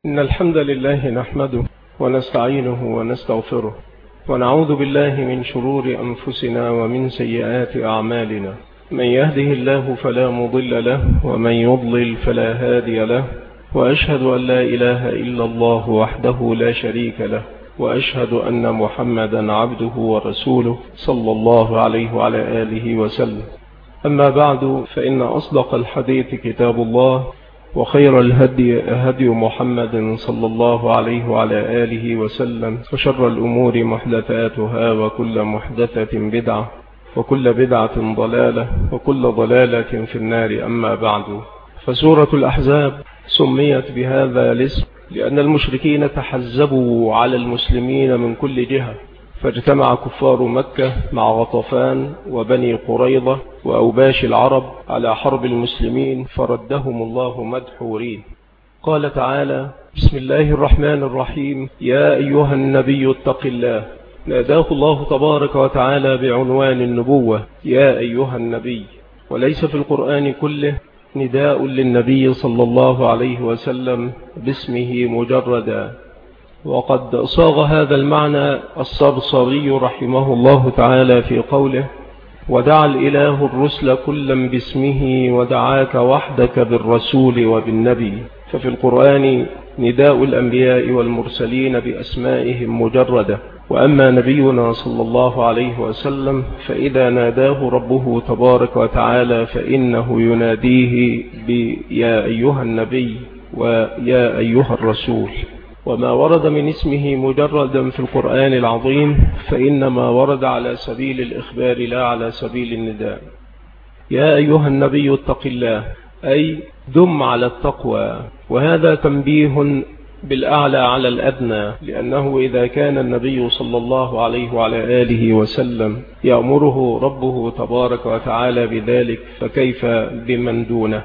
إن الحمد لله نحمده ونستعينه ونستغفره ونعوذ بالله من شرور أنفسنا ومن سيئات أعمالنا. من يهده الله فلا مضل له ومن يضلل فلا هادي له، وأشهد أن لا إله إلا الله وحده لا شريك له، وأشهد أن محمدا عبده ورسوله صلى الله عليه وعلى آله وسلم. أما بعد، فإن أصدق الحديث كتاب الله، وخير الهدي هدي محمد صلى الله عليه وعلى آله وسلم، وشر الأمور محدثاتها، وكل محدثة بدعة، وكل بدعة ضلالة، وكل ضلالة في النار. أما بعد، فسورة الأحزاب سميت بهذا الاسم لأن المشركين تحزبوا على المسلمين من كل جهة، فاجتمع كفار مكة مع غطفان وبني قريظة وأوباش العرب على حرب المسلمين، فردهم الله مدحورين. قال تعالى: بسم الله الرحمن الرحيم: يا أيها النبي اتق الله. ناداه الله تبارك وتعالى بعنوان النبوة: يا أيها النبي. وليس في القرآن كله نداء للنبي صلى الله عليه وسلم باسمه مجردا. وقد صاغ هذا المعنى الصرصري رحمه الله تعالى في قوله: ودعا الإله الرسل كلا باسمه ودعاك وحدك بالرسول وبالنبي. ففي القرآن نداء الأنبياء والمرسلين بأسمائهم مجردة. وأما نبينا صلى الله عليه وسلم فإذا ناداه ربه تبارك وتعالى فإنه يناديه بيا أيها النبي ويا أيها الرسول. وما ورد من اسمه مجردا في القرآن العظيم فإنما ورد على سبيل الإخبار لا على سبيل النداء. يا أيها النبي اتق الله، أي دم على التقوى. وهذا تنبيه بالأعلى على الأدنى، لأنه إذا كان النبي صلى الله عليه وعلى آله وسلم يأمره ربه تبارك وتعالى بذلك، فكيف بمن دونه؟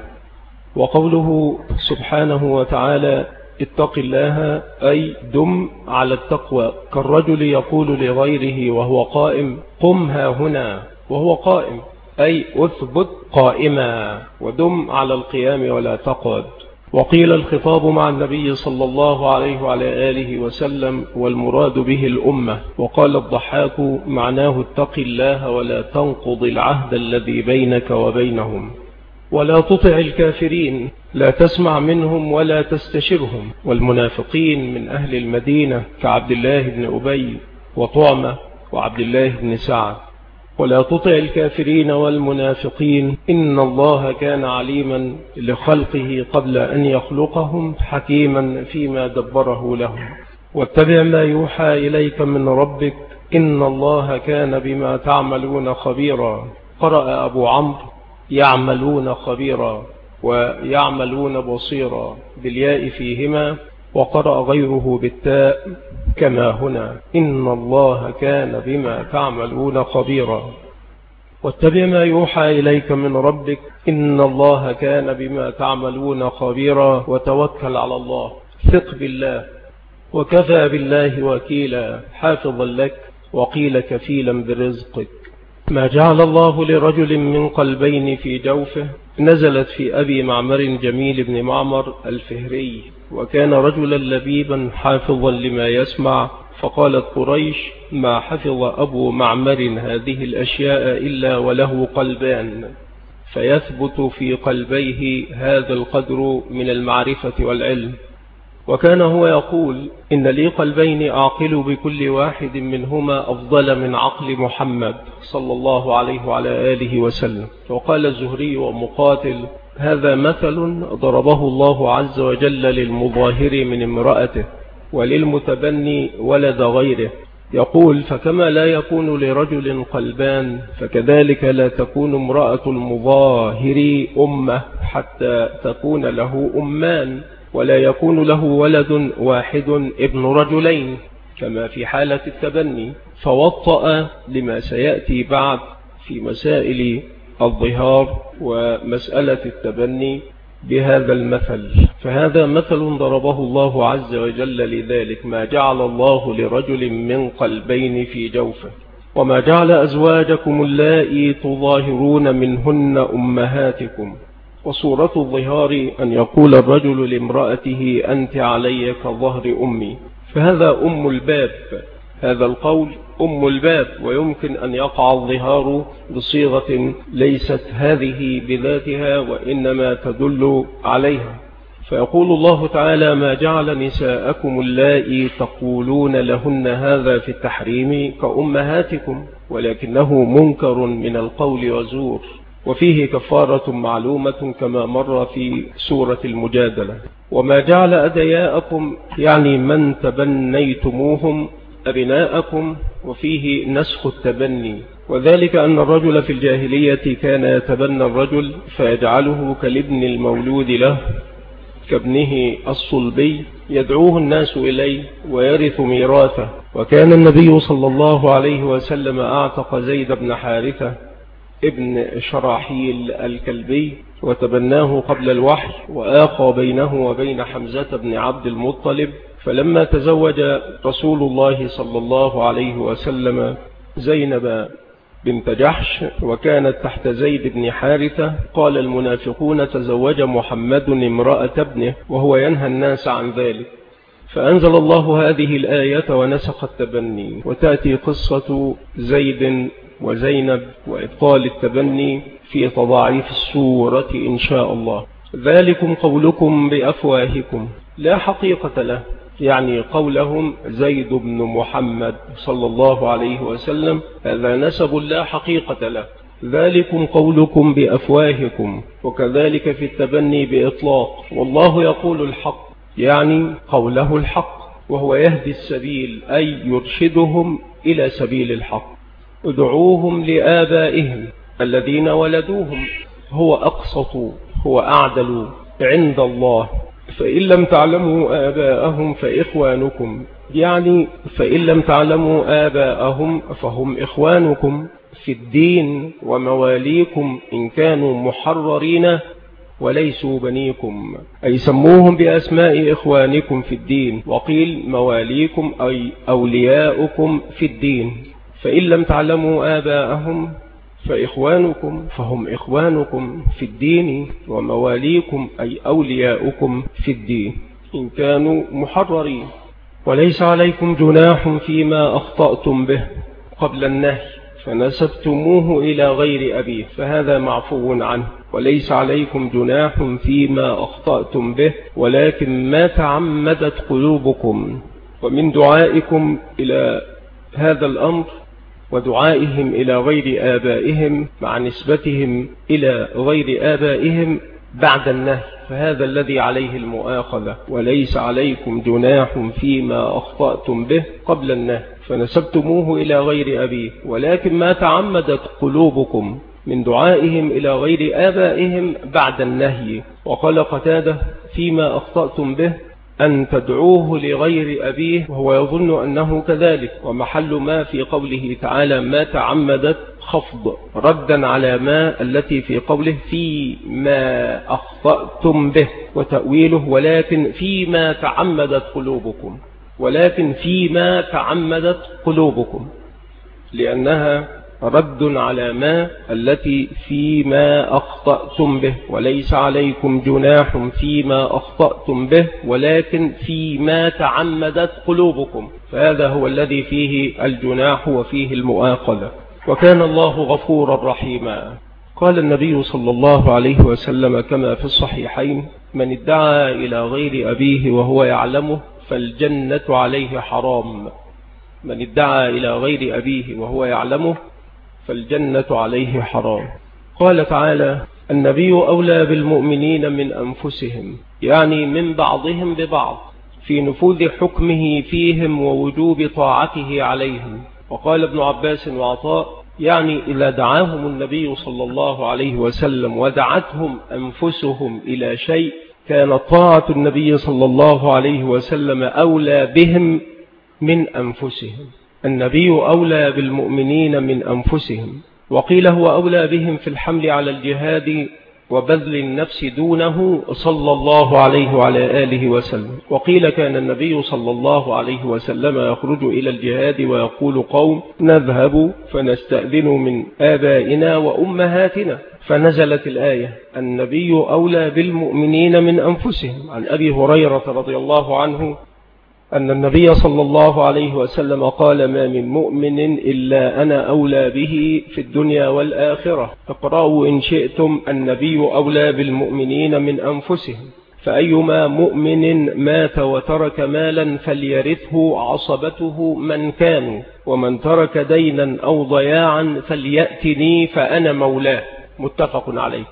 وقوله سبحانه وتعالى: اتق الله، أي دم على التقوى، كالرجل يقول لغيره وهو قائم: قم ها هنا، وهو قائم، أي أثبت قائما، ودم على القيام ولا تقعد. وقيل الخطاب مع النبي صلى الله عليه وعلى آله وسلم، والمراد به الأمة. وقال الضحاك: معناه اتق الله ولا تنقض العهد الذي بينك وبينهم. ولا تطع الكافرين، لا تسمع منهم ولا تستشرهم. والمنافقين من أهل المدينة كعبد الله بن أبي وطعمة وعبد الله بن سعد. ولا تطع الكافرين والمنافقين، إن الله كان عليما لخلقه قبل أن يخلقهم، حكيما فيما دبره لهم. واتبع ما يوحى إليك من ربك، إن الله كان بما تعملون خبيرا. قرأ أبو عمرو: يعملون خبيرا، ويعملون بصيرا بالياء فيهما، وقرأ غيره بالتاء كما هنا: إن الله كان بما تعملون خبيرا. واتبع ما يوحى إليك من ربك، إن الله كان بما تعملون خبيرا. وتوكل على الله، ثق بالله، وكفى بالله وكيلا، حافظا لك، وقيل كفيلا برزقك. ما جعل الله لرجل من قلبين في جوفه، نزلت في أبي معمر جميل بن معمر الفهري، وكان رجلا لبيبا حافظا لما يسمع. فقالت قريش: ما حفظ أبو معمر هذه الأشياء إلا وله قلبان، فيثبت في قلبيه هذا القدر من المعرفة والعلم. وكان هو يقول: إن لي قلبين أعقل بكل واحد منهما أفضل من عقل محمد صلى الله عليه وعلى آله وسلم. وقال الزهري ومقاتل: هذا مثل ضربه الله عز وجل للمظاهر من امرأته، وللمتبني ولد غيره. يقول: فكما لا يكون لرجل قلبان، فكذلك لا تكون امرأة المظاهر أمة حتى تكون له أمان، ولا يكون له ولد واحد ابن رجلين، كما في حالة التبني. فوطأ لما سيأتي بعد في مسائل الظهار ومسألة التبني بهذا المثل. فهذا مثل ضربه الله عز وجل لذلك: ما جعل الله لرجل من قلبين في جوفه. وما جعل أزواجكم اللائي تظاهرون منهن أمهاتكم. وصورة الظهار أن يقول الرجل لامرأته أنت علي كظهر أمي، فهذا أم الباب، هذا القول أم الباب، ويمكن أن يقع الظهار بصيغة ليست هذه بذاتها وإنما تدل عليها. فيقول الله تعالى ما جعل نساءكم اللائي تقولون لهن هذا في التحريم كأمهاتكم ولكنه منكر من القول وزور، وفيه كفارة معلومة كما مر في سورة المجادلة. وما جعل أدياءكم يعني من تبنيتموهم أبناءكم، وفيه نسخ التبني، وذلك أن الرجل في الجاهلية كان يتبنى الرجل فيجعله كالابن المولود له كابنه الصلبي يدعوه الناس إليه ويرث ميراثه. وكان النبي صلى الله عليه وسلم أعتق زيد بن حارثة ابن شراحيل الكلبي وتبناه قبل الوحي، وآخى بينه وبين حمزة بن عبد المطلب. فلما تزوج رسول الله صلى الله عليه وسلم زينب بنت جحش وكانت تحت زيد بن حارثة، قال المنافقون تزوج محمد امرأة ابنه وهو ينهى الناس عن ذلك، فأنزل الله هذه الآية ونسخ التبني. وتأتي قصة زيد وزينب وإبطال التبني في تضاعيف السورة إن شاء الله. ذلكم قولكم بأفواهكم لا حقيقة له، يعني قولهم زيد بن محمد صلى الله عليه وسلم هذا نسب لا حقيقة له. ذلكم قولكم بأفواهكم، وكذلك في التبني بإطلاق. والله يقول الحق يعني قوله الحق، وهو يهدي السبيل أي يرشدهم إلى سبيل الحق. ادعوهم لآبائهم الذين ولدوهم، هو أقسط هو أعدل عند الله. فإن لم تعلموا آباءهم فإخوانكم، يعني فإن لم تعلموا آباءهم فهم إخوانكم في الدين ومواليكم إن كانوا محررين وليسوا بنيكم، أي سموهم بأسماء إخوانكم في الدين. وقيل مواليكم أي أولياؤكم في الدين. فإن لم تعلموا آباءهم فإخوانكم فهم إخوانكم في الدين ومواليكم أي أولياؤكم في الدين إن كانوا محررين. وليس عليكم جناح فيما أخطأتم به قبل النهي فنسبتموه إلى غير أبيه، فهذا معفو عنه. وليس عليكم جناح فيما أخطأتم به ولكن ما تعمدت قلوبكم. ومن دعائكم إلى هذا الأمر ودعائهم إلى غير آبائهم مع نسبتهم إلى غير آبائهم بعد النهي، فهذا الذي عليه المؤاخذة. وليس عليكم جناح فيما أخطأتم به قبل النهي فنسبتموه إلى غير أبيه ولكن ما تعمدت قلوبكم من دعائهم إلى غير آبائهم بعد النهي. وقال قتادة فيما أخطأتم به أن تدعوه لغير أبيه، وهو يظن أنه كذلك. ومحل ما في قوله تعالى ما تعمدت خفض ردا على ما التي في قوله فيما أخطأتم به، وتأويله ولكن فيما تعمدت قلوبكم، ولكن فيما تعمدت قلوبكم، لأنها رد على ما التي فيما أخطأتم به. وليس عليكم جناح فيما أخطأتم به ولكن فيما تعمدت قلوبكم، فهذا هو الذي فيه الجناح وفيه المؤاخذة. وكان الله غفورا رحيما. قال النبي صلى الله عليه وسلم كما في الصحيحين من ادعى إلى غير أبيه وهو يعلمه فالجنة عليه حرام. من ادعى إلى غير أبيه وهو يعلمه فالجنة عليه حرام. قال تعالى النبي أولى بالمؤمنين من أنفسهم، يعني من بعضهم ببعض في نفوذ حكمه فيهم ووجوب طاعته عليهم. وقال ابن عباس وعطاء يعني إذا دعاهم النبي صلى الله عليه وسلم ودعتهم أنفسهم إلى شيء كان طاعة النبي صلى الله عليه وسلم أولى بهم من أنفسهم. النبي أولى بالمؤمنين من أنفسهم. وقيل هو أولى بهم في الحمل على الجهاد وبذل النفس دونه صلى الله عليه وعلى آله وسلم. وقيل كان النبي صلى الله عليه وسلم يخرج إلى الجهاد ويقول قوم نذهب فنستأذن من آبائنا وأمهاتنا، فنزلت الآية النبي أولى بالمؤمنين من أنفسهم. عن أبي هريرة رضي الله عنه أن النبي صلى الله عليه وسلم قال ما من مؤمن إلا أنا أولى به في الدنيا والآخرة. اقرأوا إن شئتم النبي أولى بالمؤمنين من أنفسهم، فأيما مؤمن مات وترك مالا فليرثه عصبته من كانوا، ومن ترك دينا أو ضياعا فليأتني فأنا مولاه. متفق عليه.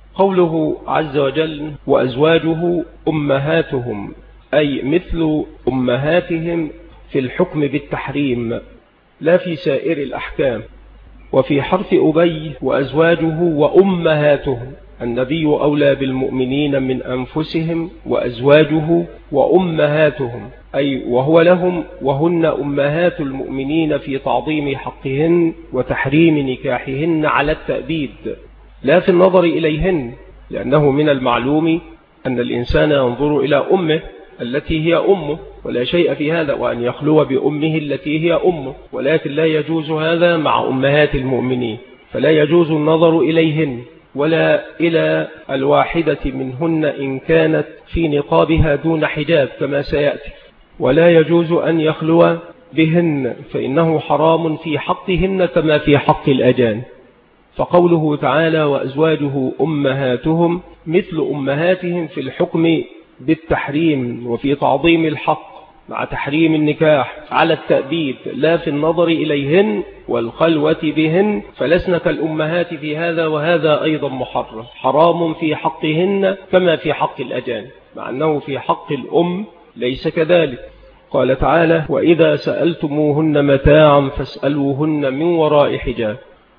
قوله عز وجل وأزواجه أمهاتهم، أي مثل أمهاتهم في الحكم بالتحريم لا في سائر الأحكام. وفي حرف أبي وأزواجه وأمهاتهم، النبي أولى بالمؤمنين من أنفسهم وأزواجه وأمهاتهم، أي وهو لهم وهن أمهات المؤمنين في تعظيم حقهن وتحريم نكاحهن على التأبيد لا في النظر إليهن، لأنه من المعلوم أن الإنسان ينظر إلى أمه التي هي أمه ولا شيء في هذا، وأن يخلو بأمه التي هي أمه، ولكن لا يجوز هذا مع أمهات المؤمنين، فلا يجوز النظر إليهن ولا إلى الواحدة منهن إن كانت في نقابها دون حجاب كما سيأتي، ولا يجوز أن يخلو بهن فإنه حرام في حقهن كما في حق الأجانب. فقوله تعالى وأزواجه أمهاتهم مثل أمهاتهم في الحكم بالتحريم وفي تعظيم الحق مع تحريم النكاح على التأبيد لا في النظر إليهن والخلوة بهن، فلسنا كالأمهات في هذا، وهذا أيضا محرم حرام في حقهن كما في حق الأجانب، مع أنه في حق الأم ليس كذلك. قال تعالى وإذا سألتموهن متاعا فاسألوهن من وراء حجاب.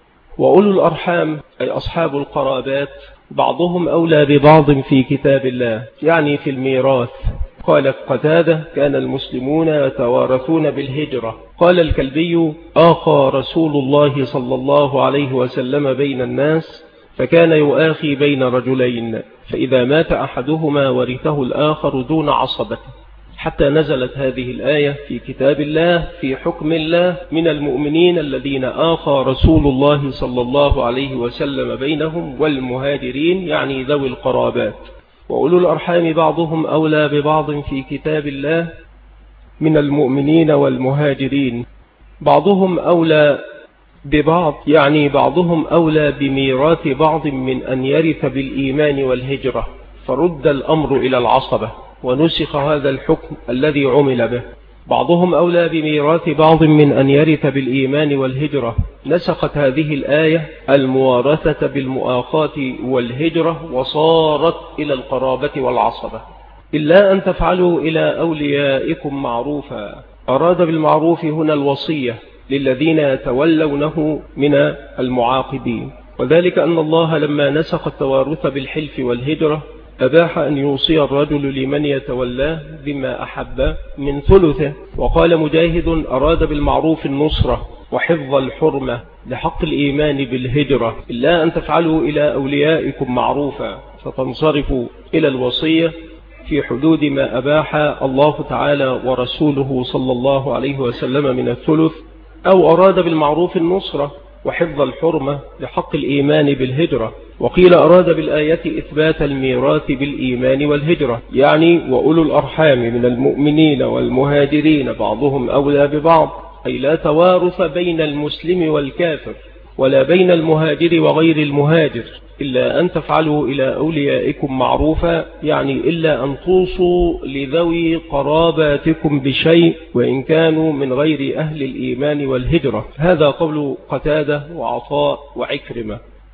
وأولو الأرحام أي أصحاب القرابات بعضهم أولى ببعض في كتاب الله، يعني في الميراث. قال قتادة كان المسلمون يتوارثون بالهجرة. قال الكلبي آخى رسول الله صلى الله عليه وسلم بين الناس، فكان يؤاخي بين رجلين، فإذا مات أحدهما ورثه الآخر دون عصبته، حتى نزلت هذه الآية في كتاب الله في حكم الله من المؤمنين الذين آخى رسول الله صلى الله عليه وسلم بينهم والمهاجرين، يعني ذوي القرابات. وأولو الأرحام بعضهم أولى ببعض في كتاب الله من المؤمنين والمهاجرين، بعضهم أولى ببعض يعني بعضهم أولى بميراث بعض من أن يرث بالإيمان والهجرة، فرد الأمر إلى العصبة ونسخ هذا الحكم الذي عمل به. بعضهم أولى بميراث بعض من أن يرث بالإيمان والهجرة، نسخت هذه الآية الموارثة بالمؤاخاة والهجرة وصارت إلى القرابة والعصبة. إلا أن تفعلوا إلى أوليائكم معروفا، أراد بالمعروف هنا الوصية للذين يتولونه من المعاقبين، وذلك أن الله لما نسخ التوارث بالحلف والهجرة أباح أن يوصي الرجل لمن يتولاه بما أحب من ثلثه. وقال مجاهد أراد بالمعروف النصرة وحفظ الحرمة لحق الإيمان بالهجرة. إلا أن تفعلوا إلى أوليائكم معروفا، فتنصرفوا إلى الوصية في حدود ما أباح الله تعالى ورسوله صلى الله عليه وسلم من الثلث، أو أراد بالمعروف النصرة وحفظ الحرمة لحق الإيمان بالهجرة. وقيل أراد بالآية إثبات الميراث بالإيمان والهجرة، يعني وأولو الأرحام من المؤمنين والمهاجرين بعضهم أولى ببعض، أي لا توارث بين المسلم والكافر ولا بين المهاجر وغير المهاجر، إلا أن تفعلوا إلى أوليائكم معروفا، يعني إلا أن توصوا لذوي قراباتكم بشيء وإن كانوا من غير أهل الإيمان والهجرة. هذا قول قتادة وعطاء وعكرمة.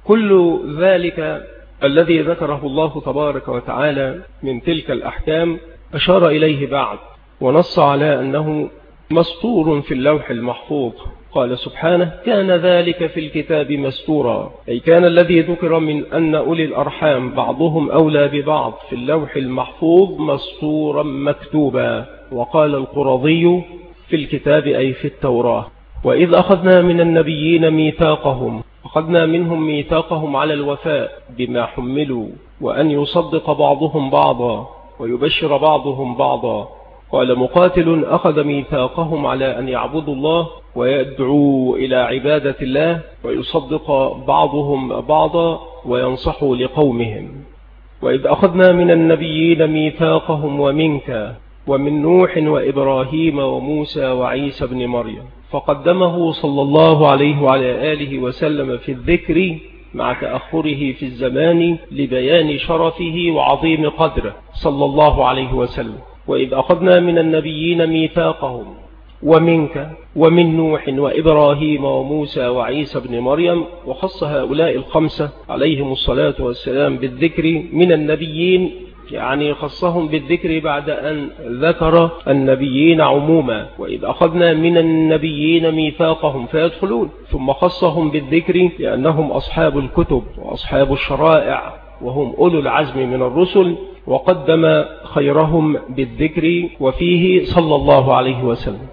كل ذلك الذي ذكره الله تبارك وتعالى من تلك الأحكام أشار إليه بعد ونص على أنه مسطور في اللوح المحفوظ. قال سبحانه كان ذلك في الكتاب مستورا، أي كان الذي ذكر من أن أولي الأرحام بعضهم أولى ببعض في اللوح المحفوظ مسطورا مكتوبا. وقال القرظي في الكتاب أي في التوراة وإذ أخذنا من النبيين ميثاقهم أخذنا منهم ميثاقهم على الوفاء بما حملوا وأن يصدق بعضهم بعضا ويبشر بعضهم بعضا. قال مقاتل أخذ ميثاقهم على أن يعبدوا الله ويدعوا إلى عبادة الله ويصدق بعضهم بعضا وينصحوا لقومهم. وإذ أخذنا من النبيين ميثاقهم ومنك ومن نوح وإبراهيم وموسى وعيسى بن مريم، فقدمه صلى الله عليه وعلى آله وسلم في الذكر مع تأخره في الزمان لبيان شرفه وعظيم قدره صلى الله عليه وسلم. وإذ أخذنا من النبيين ميثاقهم ومنك ومن نوح وإبراهيم وموسى وعيسى بن مريم، وخص هؤلاء الخمسة عليهم الصلاة والسلام بالذكر من النبيين، يعني خصهم بالذكر بعد أن ذكر النبيين عموما. وإذ أخذنا من النبيين ميثاقهم فيدخلون، ثم خصهم بالذكر لأنهم أصحاب الكتب وأصحاب الشرائع وهم أولو العزم من الرسل، وقدم خيرهم بالذكر وفيه صلى الله عليه وسلم.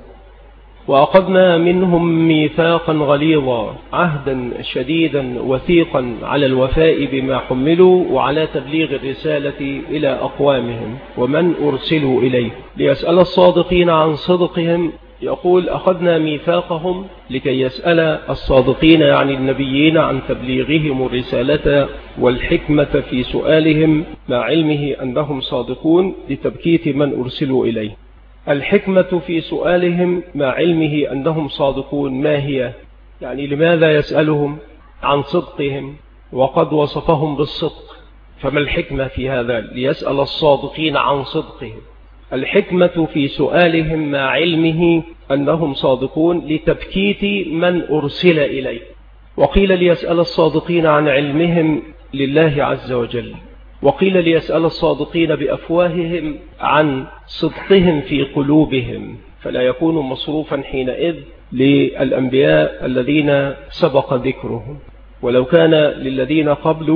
وأخذنا منهم ميثاقا غليظا، عهدا شديدا وثيقا على الوفاء بما حملوا وعلى تبليغ الرسالة إلى أقوامهم ومن أرسلوا إليه، ليسأل الصادقين عن صدقهم. يقول أخذنا ميثاقهم لكي يسأل الصادقين يعني النبيين عن تبليغهم الرسالة والحكمة في سؤالهم مع علمه أنهم صادقون لتبكيت من أرسلوا إليه. الحكمة في سؤالهم مع علمه أنهم صادقون ما هي؟ يعني لماذا يسألهم عن صدقهم وقد وصفهم بالصدق؟ فما الحكمة في هذا ليسأل الصادقين عن صدقهم؟ الحكمة في سؤالهم مع علمه أنهم صادقون لتبكيت من أرسل إليه. وقيل ليسأل الصادقين عن علمهم لله عز وجل، وقيل ليسأل الصادقين بأفواههم عن صدقهم في قلوبهم، فلا يكون مصروفا حينئذ للأنبياء الذين سبق ذكرهم. ولو كان للذين قبلوا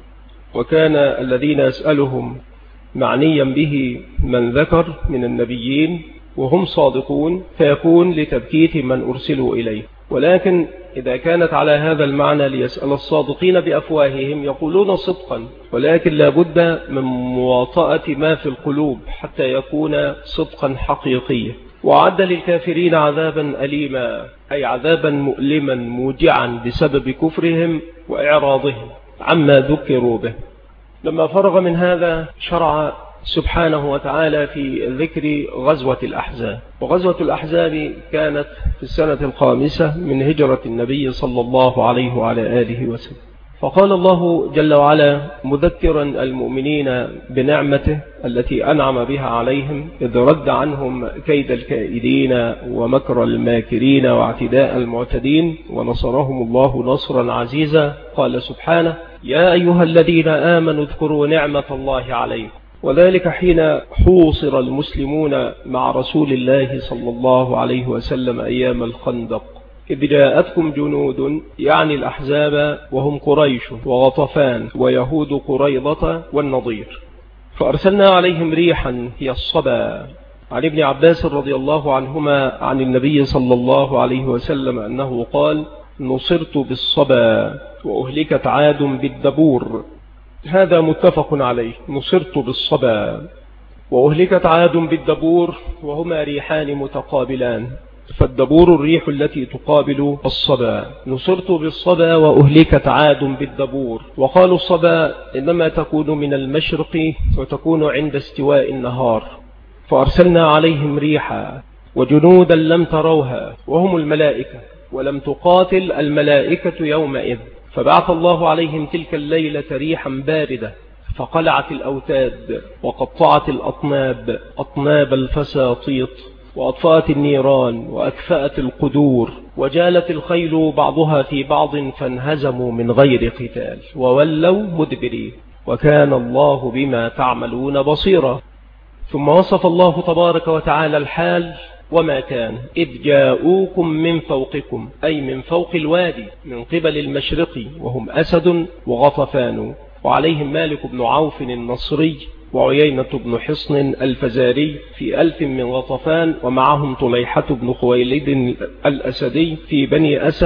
وكان الذين يسألهم معنيا به من ذكر من النبيين وهم صادقون فيكون لتبكيت من أرسلوا إليه. ولكن إذا كانت على هذا المعنى ليسأل الصادقين بأفواههم يقولون صدقا، ولكن لا بد من مواطأة ما في القلوب حتى يكون صدقا حقيقيا. وعد للكافرين عذابا أليما، أي عذابا مؤلما موجعا بسبب كفرهم وإعراضهم عما ذكروا به. لما فرغ من هذا شرع سبحانه وتعالى في ذكر غزوة الأحزاب. وغزوة الأحزاب كانت في السنة 5 من هجرة النبي صلى الله عليه وعلى آله وسلم. فقال الله جل وعلا مذكرا المؤمنين بنعمته التي أنعم بها عليهم إذ رد عنهم كيد الكائدين ومكر الماكرين واعتداء المعتدين ونصرهم الله نصرا عزيزا. قال سبحانه يا أيها الذين آمنوا اذكروا نعمة الله عليكم، وذلك حين حوصر المسلمون مع رسول الله صلى الله عليه وسلم أيام الخندق، إذ جاءتكم جنود يعني الأحزاب وهم قريش وغطفان ويهود قريضة والنضير، فأرسلنا عليهم ريحا هي الصبا. عن ابن عباس رضي الله عنهما عن النبي صلى الله عليه وسلم أنه قال نصرت بالصبا وأهلكت عاد بالدبور. هذا متفق عليه، نصرت بالصبا وأهلكت عاد بالدبور، وهما ريحان متقابلان، فالدبور الريح التي تقابل الصبا. نصرت بالصبا وأهلكت عاد بالدبور. وقالوا الصبا إنما تكون من المشرق وتكون عند استواء النهار. فأرسلنا عليهم ريحا وجنودا لم تروها وهم الملائكة، ولم تقاتل الملائكة يومئذ، فبعث الله عليهم تلك الليلة ريحا باردة فقلعت الأوتاد وقطعت الأطناب أطناب الفساطيط وأطفأت النيران وأكفأت القدور، وجالت الخيل بعضها في بعض فانهزموا من غير قتال وولوا مدبرين، وكان الله بما تعملون بصيرا. ثم وصف الله تبارك وتعالى الحال وما كان إذ جاءوكم من فوقكم، أي من فوق الوادي من قبل المشرق، وهم أسد وغطفان، وعليهم مالك بن عوف النصري وعيينة بن حصن الفزاري في 1000 من غطفان، ومعهم طليحة بن خويلد الأسدي في بني أسد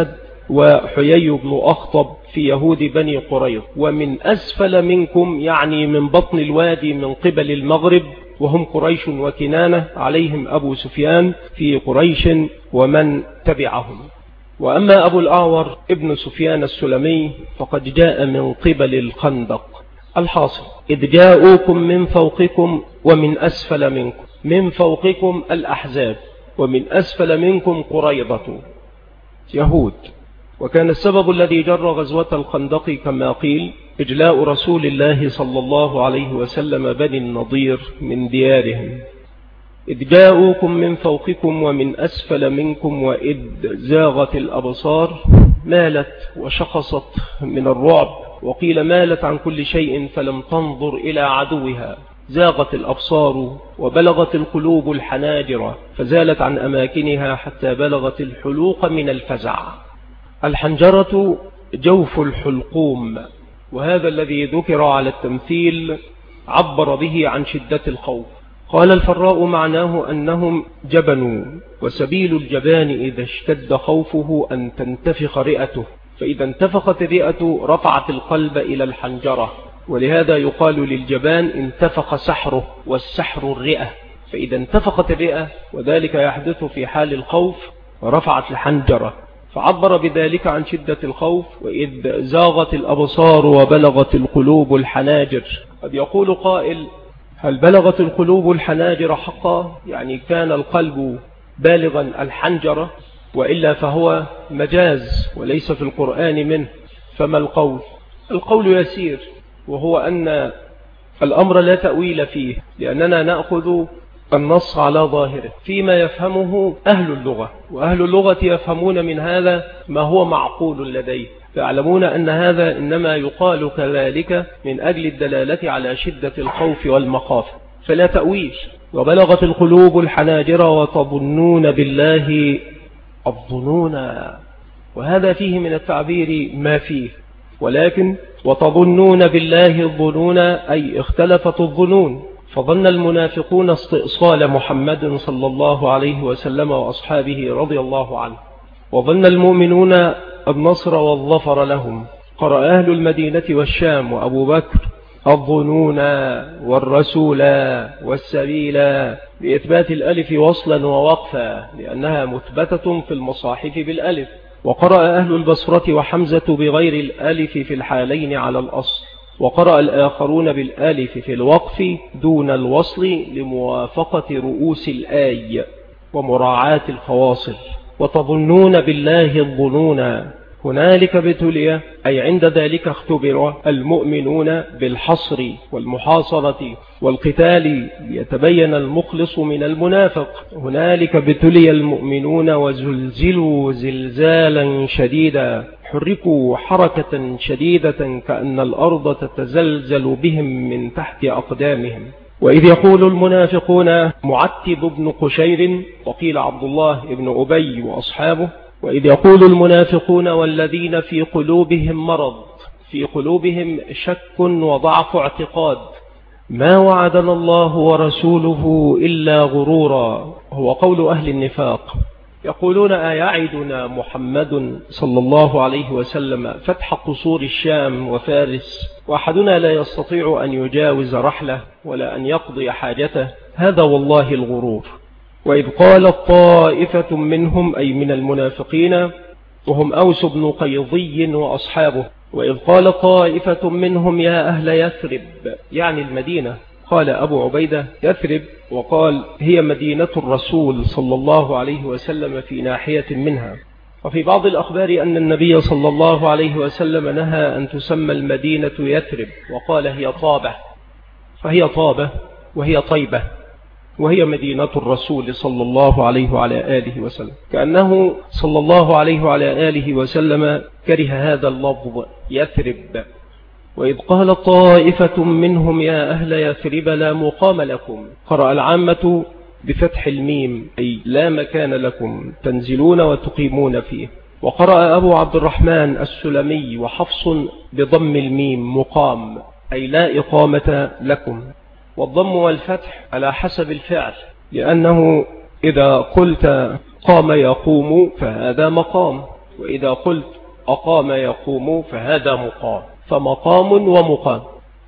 وحيي بن أخطب في يهود بني قريظ. ومن أسفل منكم يعني من بطن الوادي من قبل المغرب، وهم قريش وكنانة، عليهم أبو سفيان في قريش ومن تبعهم. وأما أبو الأعور ابن سفيان السلمي فقد جاء من قبل الخندق. الحاصل إذ جاءوكم من فوقكم ومن أسفل منكم، من فوقكم الأحزاب ومن أسفل منكم قريظة يهود. وكان السبب الذي جر غزوة الخندق كما قيل إجلاء رسول الله صلى الله عليه وسلم بني النضير من ديارهم. إذ جاءوكم من فوقكم ومن أسفل منكم وإذ زاغت الأبصار، مالت وشخصت من الرعب، وقيل مالت عن كل شيء فلم تنظر إلى عدوها. زاغت الأبصار وبلغت القلوب الحناجر فزالت عن أماكنها حتى بلغت الحلوق من الفزع. الحنجرة جوف الحلقوم، وهذا الذي ذكر على التمثيل عبر به عن شدة الخوف. قال الفراء معناه أنهم جبنوا، وسبيل الجبان إذا اشتد خوفه أن تنتفخ رئته، فإذا انتفخت الرئة رفعت القلب إلى الحنجرة، ولهذا يقال للجبان انتفخ سحره، والسحر الرئة. فإذا انتفخت الرئة وذلك يحدث في حال الخوف ورفعت الحنجرة، فعبر بذلك عن شدة الخوف. وإذ زاغت الأبصار وبلغت القلوب الحناجر. قد يقول قائل هل بلغت القلوب الحناجر حقا؟ يعني كان القلب بالغا الحنجرة، وإلا فهو مجاز وليس في القرآن منه. فما القول؟ القول يسير، وهو أن الأمر لا تأويل فيه، لأننا نأخذ النص على ظاهره فيما يفهمه أهل اللغة، وأهل اللغة يفهمون من هذا ما هو معقول لديه، فيعلمون أن هذا إنما يقال كذلك من أجل الدلالة على شدة الخوف والمخافة، فلا تأويل. وبلغت القلوب الحناجر وتظنون بالله الظنون، وهذا فيه من التعبير ما فيه، ولكن وتظنون بالله الظنون أي اختلفت الظنون. فظن المنافقون استئصال محمد صلى الله عليه وسلم وأصحابه رضي الله عنه، وظن المؤمنون النصر والظفر لهم. قرأ أهل المدينة والشام وأبو بكر الظنون والرسول والسبيل بإثبات الألف وصلا ووقفا، لأنها مثبتة في المصاحف بالألف. وقرأ أهل البصرة وحمزة بغير الألف في الحالين على الأصل، وقرأ الآخرون بالألف في الوقف دون الوصل لموافقة رؤوس الآي ومراعاة الفواصل. وتظنون بالله الظنون هنالك ابتلي، أي عند ذلك اختبر المؤمنون بالحصر والمحاصرة والقتال ليتبين المخلص من المنافق. هنالك ابتلي المؤمنون وزلزلوا زلزالا شديدا، حركوا حركة شديدة كأن الأرض تتزلزل بهم من تحت أقدامهم. وإذ يقول المنافقون معتب بن قشير، وقيل عبد الله بن أبي وأصحابه، وإذ يقول المنافقون والذين في قلوبهم مرض، في قلوبهم شك وضعف اعتقاد، ما وعدنا الله ورسوله إلا غرورا، هو قول أهل النفاق. يقولون أيعدنا محمد صلى الله عليه وسلم فتح قصور الشام وفارس، وأحدنا لا يستطيع أن يجاوز رحله ولا أن يقضي حاجته، هذا والله الغرور. وإذ قالت طائفة منهم أي من المنافقين، وهم أوس بن قيضي وأصحابه، وإذ قال طائفة منهم يا أهل يثرب يعني المدينة، قال أبو عبيدة يثرب، وقال هي مدينة الرسول صلى الله عليه وسلم في ناحية منها. وفي بعض الأخبار أن النبي صلى الله عليه وسلم نهى أن تسمى المدينة يثرب، وقال هي طابة، فهي طابة وهي طيبة، وهي مدينة الرسول صلى الله عليه وعلى آله وسلم، كأنه صلى الله عليه وعلى آله وسلم كره هذا اللفظ يثرب. وإذ قال طائفة منهم يا أهل يثرب لا مقام لكم، قرأ العامة بفتح الميم أي لا مكان لكم تنزلون وتقيمون فيه. وقرأ أبو عبد الرحمن السلمي وحفص بضم الميم مقام أي لا إقامة لكم، والضم والفتح على حسب الفعل، لأنه إذا قلت قام يقوم فهذا مقام، وإذا قلت أقام يقوم فهذا مقام، فمقام ومقام.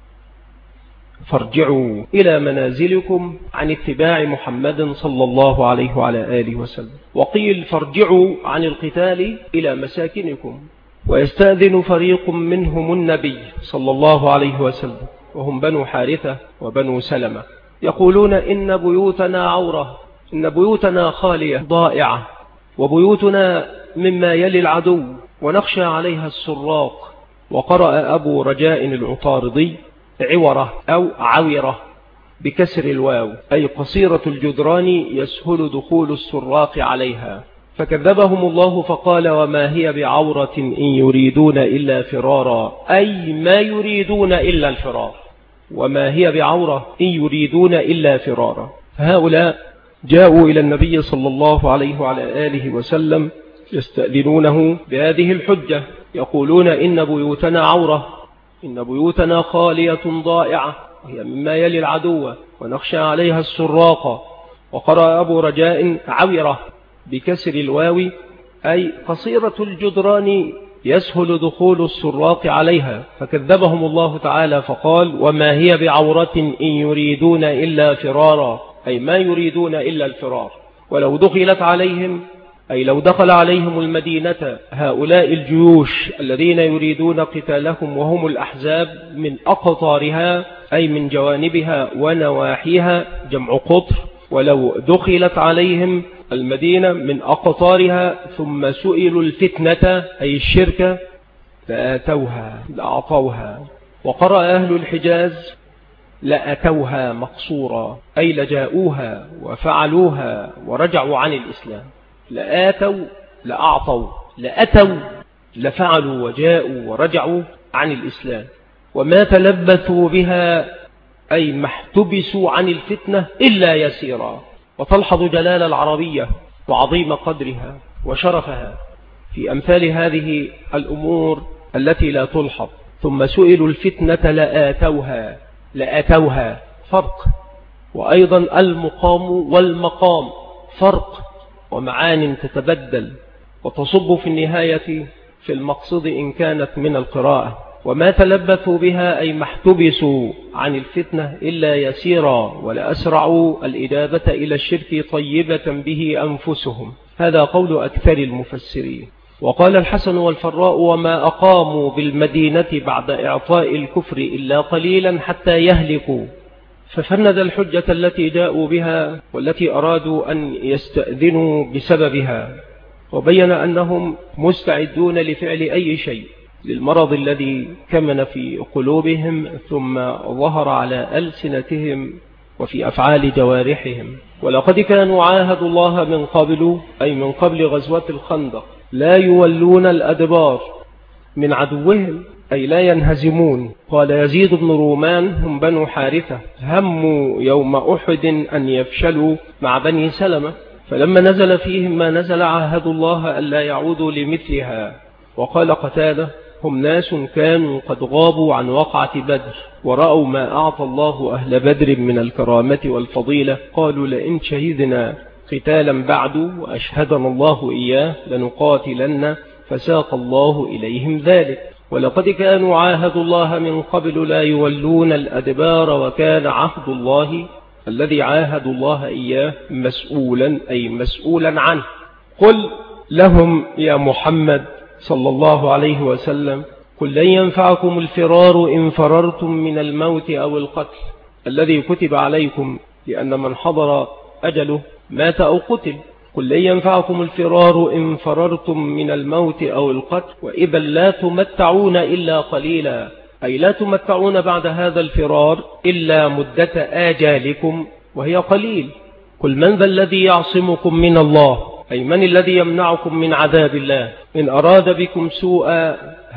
فارجعوا إلى منازلكم عن اتباع محمد صلى الله عليه وعلى آله وسلم. وقيل فارجعوا عن القتال إلى مساكنكم. ويستأذن فريق منهم النبي صلى الله عليه وسلم، وهم بنو حارثة وبنو سلمة، يقولون إن بيوتنا عورة، إن بيوتنا خالية ضائعة، وبيوتنا مما يلي العدو، ونخشى عليها السراق. وقرأ أبو رجاء العطاردي عورة أو عورة بكسر الواو، أي قصيرة الجدران يسهل دخول السراق عليها، فكذبهم الله فقال وما هي بعورة إن يريدون إلا فرارا، أي ما يريدون إلا الفرار، وما هي بعورة إن يريدون إلا فرارا. فهؤلاء جاءوا إلى النبي صلى الله عليه وعلى آله وسلم يستأذنونه بهذه الحجة، يقولون إن بيوتنا عورة، إن بيوتنا خالية ضائعة، وهي مما يلي العدو، ونخشى عليها السراق. وقرأ أبو رجاء عورة بكسر الواو، أي قصيرة الجدران يسهل دخول السراق عليها، فكذبهم الله تعالى فقال وما هي بعورة إن يريدون إلا فرارا، أي ما يريدون إلا الفرار. ولو دخلت عليهم، أي لو دخل عليهم المدينة هؤلاء الجيوش الذين يريدون قتالهم وهم الأحزاب من أقطارها، أي من جوانبها ونواحيها، جمع قطر، ولو دخلت عليهم المدينة من أقطارها ثم سئلوا الفتنة أي الشركة لآتوها لأعطوها. وقرأ أهل الحجاز لأتوها مقصورا، أي لجاءوها وفعلوها ورجعوا عن الإسلام. لآتوا لأعطوا، لأتوا لفعلوا وجاءوا ورجعوا عن الإسلام. وما تلبثوا بها أي ما احتبسوا عن الفتنة إلا يسيرا. وتلحظ جلال العربية وعظيم قدرها وشرفها في أمثال هذه الأمور التي لا تلحظ. ثم سئلوا الفتنة لآتوها، لآتوها فرق. وأيضا المقام والمقام فرق، ومعان تتبدل وتصب في النهاية في المقصد إن كانت من القراءة. وما تلبثوا بها أي ما احتبسوا عن الفتنة إلا يسيرا، ولأسرعوا الإجابة إلى الشرك طيبة به أنفسهم. هذا قول أكثر المفسرين. وقال الحسن والفراء وما أقاموا بالمدينة بعد إعطاء الكفر إلا قليلا حتى يهلكوا. ففند الحجة التي جاءوا بها والتي أرادوا أن يستأذنوا بسببها، وبين أنهم مستعدون لفعل أي شيء للمرض الذي كمن في قلوبهم ثم ظهر على ألسنتهم وفي أفعال جوارحهم. ولقد كانوا عاهدوا الله من قبل، أي من قبل غزوة الخندق، لا يولون الأدبار من عدوهم، أي لا ينهزمون. قال يزيد بن رومان هم بنو حارثة هموا يوم أحد أن يفشلوا مع بني سلمة، فلما نزل فيهم ما نزل عاهدوا الله ألا يعودوا لمثلها. وقال قتادة هم ناس كانوا قد غابوا عن وقعة بدر ورأوا ما أعطى الله أهل بدر من الكرامة والفضيلة، قالوا لئن شهدنا قتالا بعد وأشهدنا الله إياه لنقاتلن، فساق الله إليهم ذلك. ولقد كانوا عاهدوا الله من قبل لا يولون الأدبار، وكان عهد الله الذي عاهدوا الله إياه مسؤولا، أي مسؤولا عنه. قل لهم يا محمد صلى الله عليه وسلم قل لن ينفعكم الفرار إن فررتم من الموت أو القتل الذي كتب عليكم، لأن من حضر أجله مات أو قتل. قل لن ينفعكم الفرار إن فررتم من الموت أو القتل وإذا لا تمتعون إلا قليلا، أي لا تمتعون بعد هذا الفرار إلا مدة آجالكم وهي قليل. قل من ذا الذي يعصمكم من الله، أي من الذي يمنعكم من عذاب الله إن أراد بكم سوءا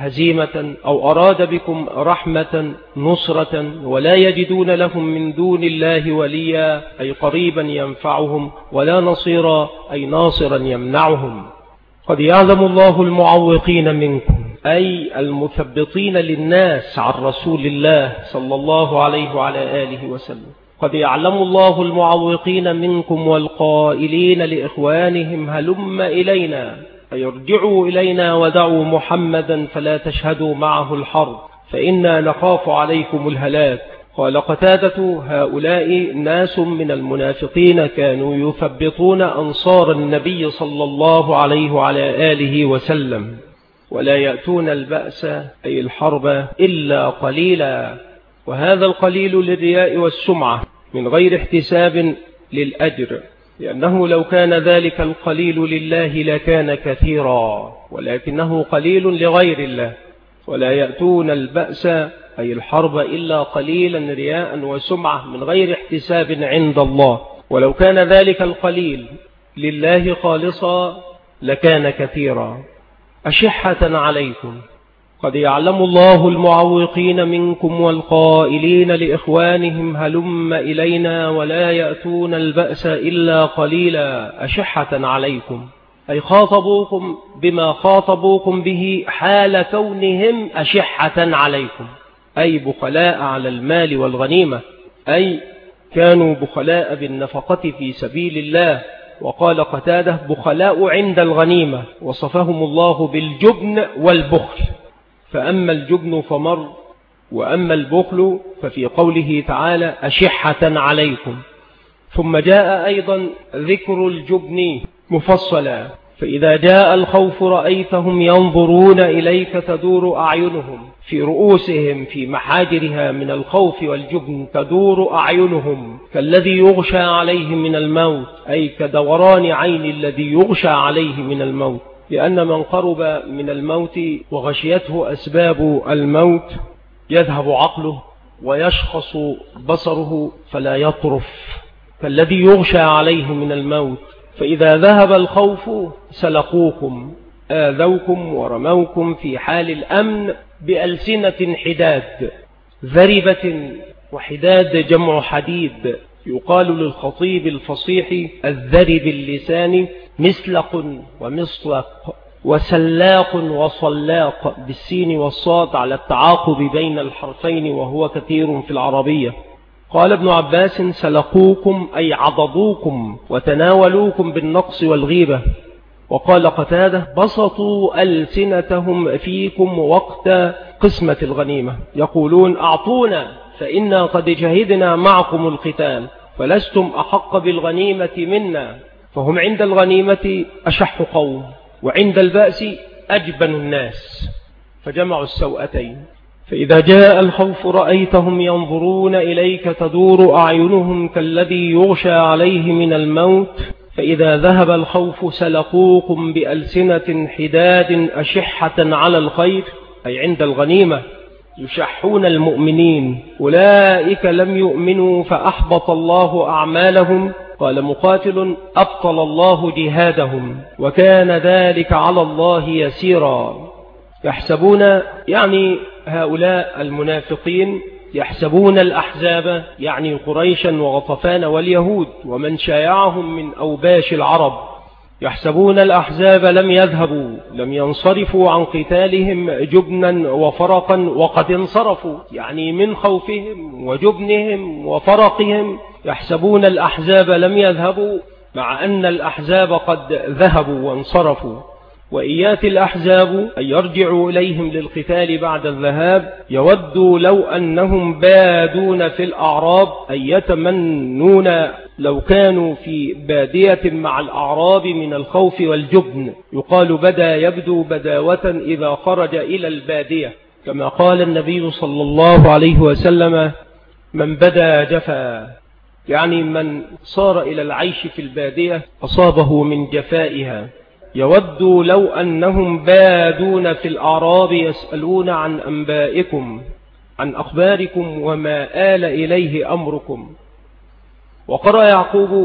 هزيمة أو أراد بكم رحمة نصرة ولا يجدون لهم من دون الله وليا، أي قريبا ينفعهم، ولا نصيرا أي ناصرا يمنعهم. قد يعلم الله المعوقين منكم، أي المثبطين للناس عن رسول الله صلى الله عليه وعلى آله وسلم. قد يعلم الله المعوقين منكم والقائلين لإخوانهم هلم إلينا، أي ارجعوا إلينا ودعوا محمدا فلا تشهدوا معه الحرب فإنا نخاف عليكم الهلاك. قال قتادة: هؤلاء ناس من المنافقين كانوا يثبطون أنصار النبي صلى الله عليه وعلى آله وسلم، ولا يأتون البأس أي الحرب إلا قليلا، وهذا القليل للرياء والسمعة من غير احتساب للأجر، لأنه لو كان ذلك القليل لله لكان كثيرا، ولكنه قليل لغير الله. ولا يأتون البأس أي الحرب إلا قليلا رياء وسمعة من غير احتساب عند الله، ولو كان ذلك القليل لله خالصا لكان كثيرا. أشحة عليكم، قد يعلم الله المعوقين منكم والقائلين لإخوانهم هلم إلينا ولا يأتون البأس إلا قليلا. أشحة عليكم أي خاطبوكم بما خاطبوكم به حال كونهم أشحة عليكم، أي بخلاء على المال والغنيمة، أي كانوا بخلاء بالنفقة في سبيل الله. وقال قتادة: بخلاء عند الغنيمة، وصفهم الله بالجبن والبخل، فأما الجبن فمر، وأما البخل ففي قوله تعالى: أشحة عليكم. ثم جاء أيضا ذكر الجبن مفصلا: فإذا جاء الخوف رأيتهم ينظرون إليك تدور أعينهم في رؤوسهم في محاجرها من الخوف والجبن، تدور أعينهم كالذي يغشى عليه من الموت، أي كدوران عين الذي يغشى عليه من الموت، لأن من قرب من الموت وغشيته أسباب الموت يذهب عقله ويشخص بصره فلا يطرف، كالذي يغشى عليه من الموت. فإذا ذهب الخوف سلقوكم، آذوكم ورموكم في حال الأمن بألسنة حداد، ذربة، وحداد جمع حديد. يقال للخطيب الفصيح الذرب اللسان مسلق ومصلق، وسلاق وصلاق بالسين والصاد على التعاقب بين الحرفين، وهو كثير في العربية. قال ابن عباس: سلقوكم أي عضضوكم وتناولوكم بالنقص والغيبة. وقال قتادة: بسطوا ألسنتهم فيكم وقت قسمة الغنيمة، يقولون: أعطونا فإنا قد جهدنا معكم القتال، فلستم أحق بالغنيمة منا. فهم عند الغنيمة أشح قوم، وعند البأس أجبن الناس، فجمعوا السوءتين. فإذا جاء الخوف رأيتهم ينظرون إليك تدور أعينهم كالذي يغشى عليه من الموت، فإذا ذهب الخوف سلقوكم بألسنة حداد أشحة على الخير، أي عند الغنيمة يشحون المؤمنين. أولئك لم يؤمنوا فأحبط الله أعمالهم. قال مقاتل: أبطل الله جهادهم، وكان ذلك على الله يسيرا. يحسبون، يعني هؤلاء المنافقين يحسبون الأحزاب، يعني قريشا وغطفان واليهود ومن شايعهم من أوباش العرب، يحسبون الأحزاب لم يذهبوا، لم ينصرفوا عن قتالهم جبنا وفرقا، وقد انصرفوا، يعني من خوفهم وجبنهم وفرقهم يحسبون الأحزاب لم يذهبوا، مع أن الأحزاب قد ذهبوا وانصرفوا. وإيات الأحزاب أن يرجعوا إليهم للقتال بعد الذهاب، يودوا لو أنهم بادون في الأعراب، أي يتمنون لو كانوا في بادية مع الأعراب من الخوف والجبن. يقال بدا يبدو بداوة إذا خرج إلى البادية، كما قال النبي صلى الله عليه وسلم: من بدا جفا، يعني من صار إلى العيش في البادية أصابه من جفائها. يودوا لو أنهم بادون في الأعراب يسألون عن أنبائكم، عن أخباركم وما آل إليه أمركم. وقرأ يعقوب: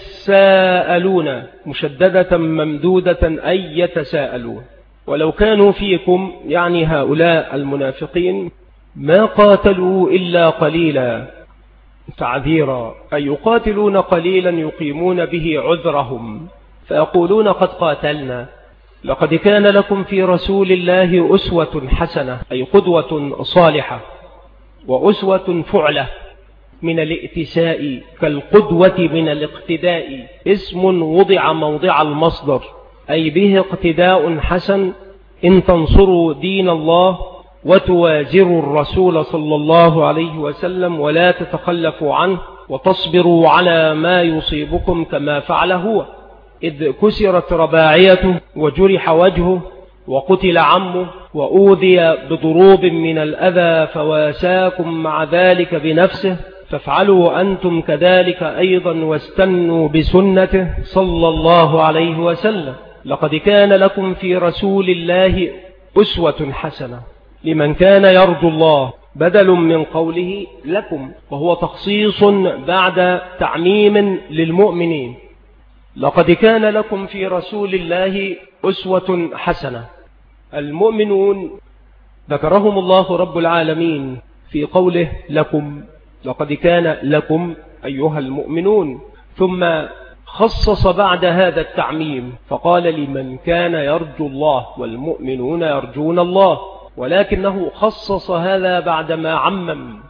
يساءلون مشددة ممدودة أي يتساءلون. ولو كانوا فيكم، يعني هؤلاء المنافقين، ما قاتلوا إلا قليلا، تعذيرا، أي يقاتلون قليلا يقيمون به عذرهم، فيقولون: قد قاتلنا. لقد كان لكم في رسول الله أسوة حسنة، أي قدوة صالحة، وأسوة فعلة من الائتساء، كالقدوة من الاقتداء، اسم وضع موضع المصدر، أي به اقتداء حسن إن تنصروا دين الله وتوازروا الرسول صلى الله عليه وسلم ولا تتخلفوا عنه وتصبروا على ما يصيبكم كما فعل هو، إذ كسرت رباعيته وجرح وجهه وقتل عمه وأوذي بضروب من الأذى فواساكم مع ذلك بنفسه، فافعلوا أنتم كذلك أيضا واستنوا بسنته صلى الله عليه وسلم. لقد كان لكم في رسول الله أسوة حسنة لمن كان يرجو الله، بدل من قوله لكم، وهو تخصيص بعد تعميم للمؤمنين. لقد كان لكم في رسول الله أسوة حسنة. المؤمنون ذكرهم الله رب العالمين في قوله لكم، لقد كان لكم أيها المؤمنون، ثم خصص بعد هذا التعميم فقال لمن كان يرجو الله، والمؤمنون يرجون الله، ولكنه خصص هذا بعدما عمم،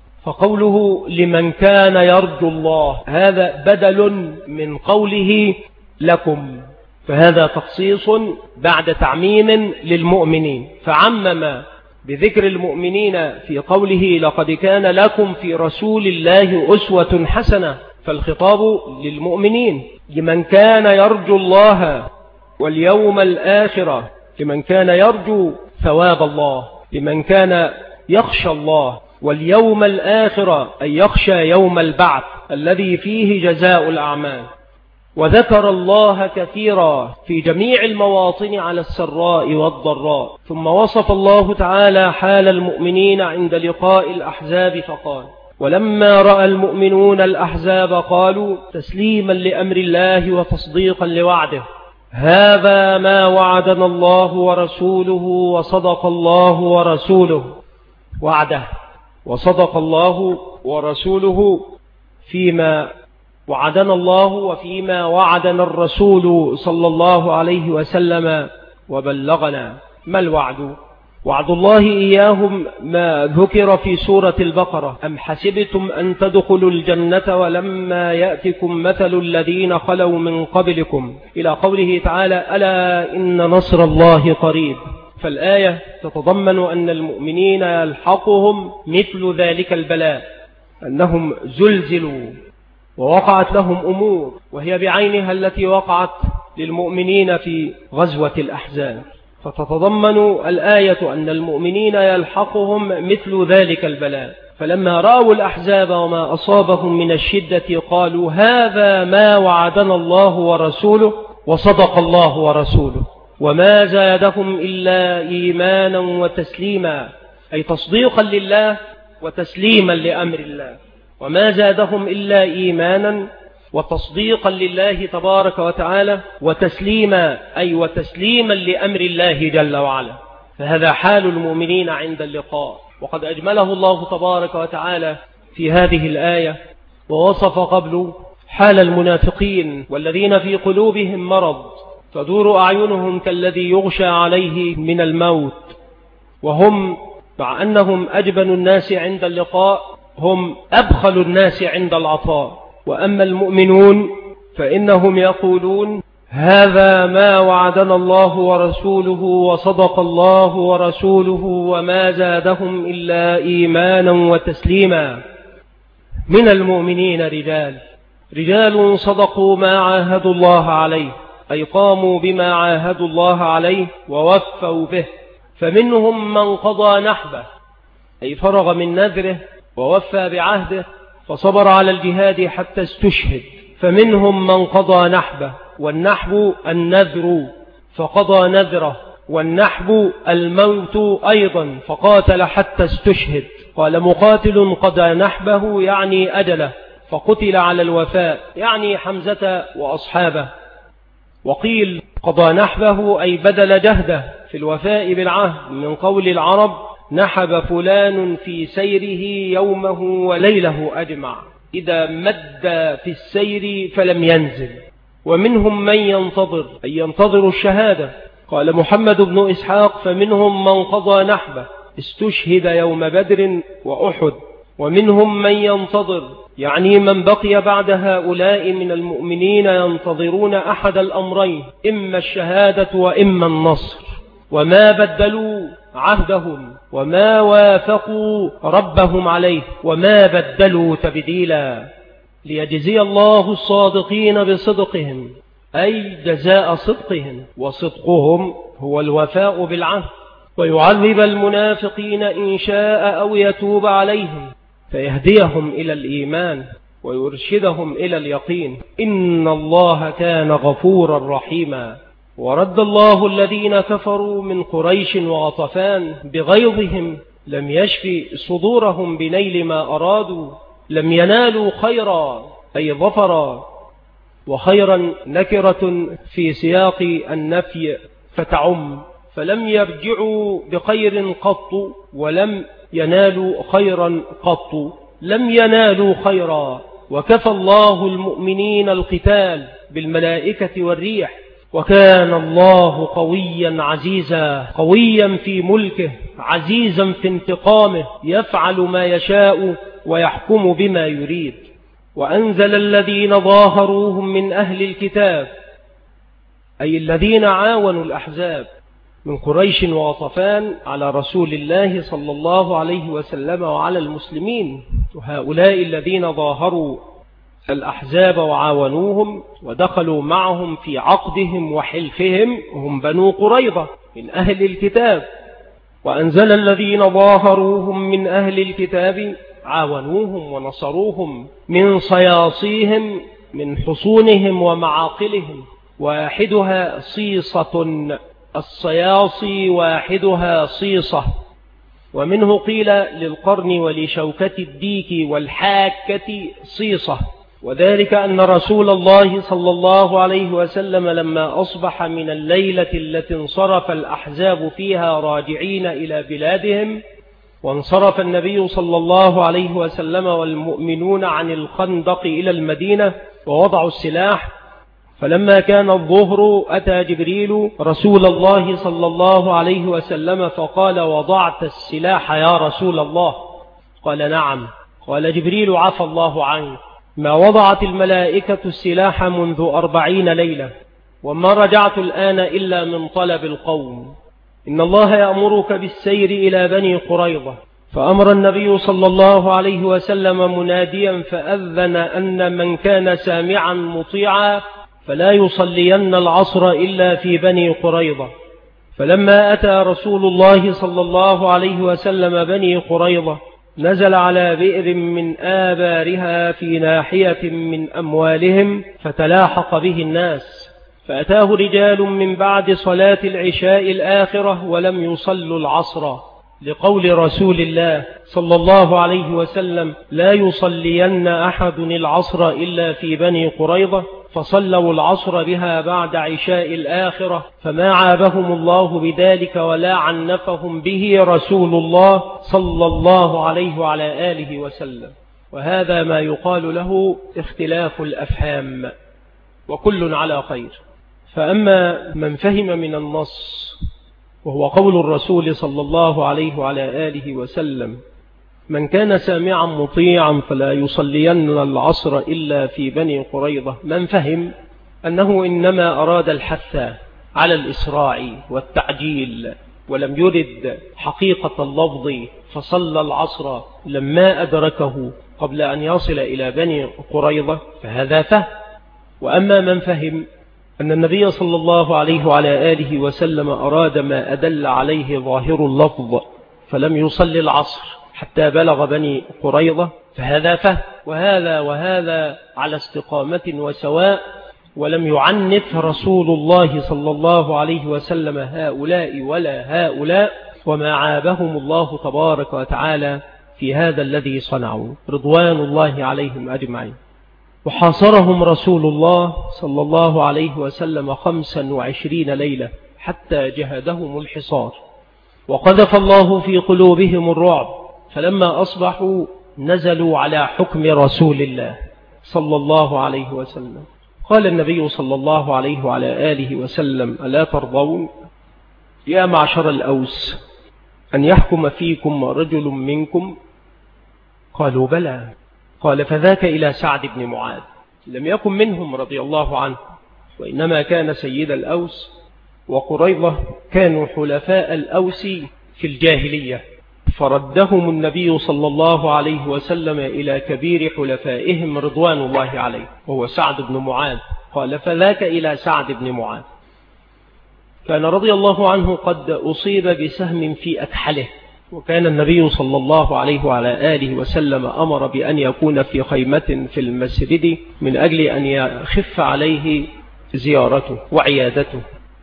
فقوله لمن كان يرجو الله هذا بدل من قوله لكم، فهذا تخصيص بعد تعميم للمؤمنين، فعمم بذكر المؤمنين في قوله لقد كان لكم في رسول الله أسوة حسنة، فالخطاب للمؤمنين، لمن كان يرجو الله واليوم الآخرة، لمن كان يرجو ثواب الله، لمن كان يخشى الله واليوم الآخرة، أي يخشى يوم البعث الذي فيه جزاء الأعمال. وذكر الله كثيرا في جميع المواطن على السراء والضراء، ثم وصف الله تعالى حال المؤمنين عند لقاء الأحزاب فقال ولما رأى المؤمنون الأحزاب قالوا تسليما لأمر الله وتصديقا لوعده هذا ما وعدنا الله ورسوله وصدق الله ورسوله، وعده وصدق الله ورسوله فيما وعدنا الله وفيما وعدنا الرسول صلى الله عليه وسلم وبلغنا. ما الوعد؟ وعد الله إياهم ما ذكر في سورة البقرة أم حسبتم أن تدخلوا الجنة ولما يأتكم مثل الذين خلوا من قبلكم إلى قوله تعالى ألا إن نصر الله قريب. فالآية تتضمن أن المؤمنين يلحقهم مثل ذلك البلاء، أنهم زلزلوا ووقعت لهم أمور، وهي بعينها التي وقعت للمؤمنين في غزوة الأحزاب. فتتضمن الآية أن المؤمنين يلحقهم مثل ذلك البلاء، فلما رأوا الأحزاب وما أصابهم من الشدة قالوا هذا ما وعدنا الله ورسوله وصدق الله ورسوله، وما زادهم إلا إيمانا وتسليما، أي تصديقا لله وتسليما لأمر الله، وما زادهم إلا إيمانا وتصديقا لله تبارك وتعالى وتسليما، أي وتسليما لأمر الله جل وعلا. فهذا حال المؤمنين عند اللقاء، وقد أجمله الله تبارك وتعالى في هذه الآية، ووصف قبل حال المنافقين والذين في قلوبهم مرض تدور أعينهم كالذي يغشى عليه من الموت، وهم مع أنهم أجبن الناس عند اللقاء هم أبخل الناس عند العطاء. وأما المؤمنون فإنهم يقولون هذا ما وعدنا الله ورسوله وصدق الله ورسوله وما زادهم إلا إيمانا وتسليما. من المؤمنين رجال صدقوا ما عاهدوا الله عليه، أي قاموا بما عاهدوا الله عليه ووفوا به، فمنهم من قضى نحبه، أي فرغ من نذره ووفى بعهده فصبر على الجهاد حتى استشهد، فمنهم من قضى نحبه، والنحب النذر فقضى نذره، والنحب الموت أيضا فقاتل حتى استشهد. قال مقاتل قضى نحبه يعني أجله، فقتل على الوفاء يعني حمزة وأصحابه. وقيل قضى نحبه أي بدل جهده في الوفاء بالعهد، من قول العرب نحب فلان في سيره يومه وليله أجمع، إذا مد في السير فلم ينزل. ومنهم من ينتظر أي ينتظر الشهادة. قال محمد بن إسحاق فمنهم من قضى نحبه استشهد يوم بدر وأحد، ومنهم من ينتظر، يعني من بقي بعد هؤلاء من المؤمنين ينتظرون أحد الأمرين، إما الشهادة وإما النصر، وما بدلوا عهدهم وما وافقوا ربهم عليه وما بدلوا تبديلا، ليجزي الله الصادقين بصدقهم، أي جزاء صدقهم، وصدقهم هو الوفاء بالعهد، ويعذب المنافقين إن شاء أو يتوب عليهم فيهديهم إلى الإيمان ويرشدهم إلى اليقين، إن الله كان غفورا رحيما. ورد الله الذين كفروا من قريش وغطفان بغيظهم لم يشفي صدورهم بنيل ما أرادوا، لم ينالوا خيرا أي ظفرا، وخيرا نكرة في سياق النفي فتعم، فلم يرجعوا بخير قط ولم ينالوا خيرا قط، لم ينالوا خيرا. وكفى الله المؤمنين القتال بالملائكة والريح، وكان الله قويا عزيزا، قويا في ملكه عزيزا في انتقامه، يفعل ما يشاء ويحكم بما يريد. وأنزل الذين ظاهروهم من أهل الكتاب، أي الذين عاونوا الأحزاب من قريش وغطفان على رسول الله صلى الله عليه وسلم وعلى المسلمين، وهؤلاء الذين ظاهروا الأحزاب وعاونوهم ودخلوا معهم في عقدهم وحلفهم هم بنو قريظة من أهل الكتاب. وأنزل الذين ظاهروهم من أهل الكتاب عاونوهم ونصروهم من صياصيهم من حصونهم ومعاقلهم، واحدها صيصة، الصياصي واحدها صيصة. ومنه قيل للقرن ولشوكة الديك والحاكة صيصة، وذلك أن رسول الله صلى الله عليه وسلم لما أصبح من الليلة التي انصرف الأحزاب فيها راجعين إلى بلادهم، وانصرف النبي صلى الله عليه وسلم والمؤمنون عن الخندق إلى المدينة ووضعوا السلاح، فلما كان الظهر أتى جبريل رسول الله صلى الله عليه وسلم فقال: وضعت السلاح يا رسول الله؟ قال: نعم. قال جبريل: عفى الله عنك، ما وضعت الملائكة السلاح منذ 40 ليلة، وما رجعت الآن إلا من طلب القوم. إن الله يأمرك بالسير إلى بني قريظة. فأمر النبي صلى الله عليه وسلم مناديا فأذن أن من كان سامعا مطيعا فلا يصلين العصر إلا في بني قريظة. فلما أتى رسول الله صلى الله عليه وسلم بني قريظة نزل على بئر من آبارها في ناحية من أموالهم فتلاحق به الناس، فأتاه رجال من بعد صلاة العشاء الآخرة ولم يصلوا العصر، لقول رسول الله صلى الله عليه وسلم: لا يصلين أحد العصر إلا في بني قريظة، فصلوا العصر بها بعد عشاء الآخرة، فما عابهم الله بذلك ولا عنفهم به رسول الله صلى الله عليه وعلى آله وسلم. وهذا ما يقال له اختلاف الأفهام، وكل على خير. فأما من فهم من النص وهو قول الرسول صلى الله عليه وعلى آله وسلم: من كان سامعا مطيعا فلا يصلين العصر إلا في بني قريظة، من فهم أنه إنما أراد الحث على الإسراع والتعجيل ولم يرد حقيقة اللفظ، فصلى العصر لما أدركه قبل أن يصل إلى بني قريظة، فهذا فهم. وأما من فهم أن النبي صلى الله عليه وعلى آله وسلم أراد ما أدل عليه ظاهر اللفظ فلم يصلي العصر حتى بلغ بني قريظة، فهذا فهم. وهذا على استقامة وسواء، ولم يعنف رسول الله صلى الله عليه وسلم هؤلاء ولا هؤلاء، وما عابهم الله تبارك وتعالى في هذا الذي صنعوا رضوان الله عليهم أجمعين. وحاصرهم رسول الله صلى الله عليه وسلم 25 ليلة حتى جهدهم الحصار، وقذف الله في قلوبهم الرعب، فلما أصبحوا نزلوا على حكم رسول الله صلى الله عليه وسلم. قال النبي صلى الله عليه وعلى آله وسلم: ألا ترضون يا معشر الأوس أن يحكم فيكم رجل منكم قالوا بلى. قال فذاك إلى سعد بن معاذ، لم يكن منهم رضي الله عنه، وإنما كان سيد الأوس، وقريظة كانوا حلفاء الأوس في الجاهلية، فردهم النبي صلى الله عليه وسلم إلى كبير حلفائهم رضوان الله عليه، وهو سعد بن معاذ. قال فذاك إلى سعد بن معاذ. كان رضي الله عنه قد أصيب بسهم في أكحله، وكان النبي صلى الله عليه وعلى آله وسلم أمر بأن يكون في خيمة في المسجد من أجل أن يخف عليه زيارته وعيادته.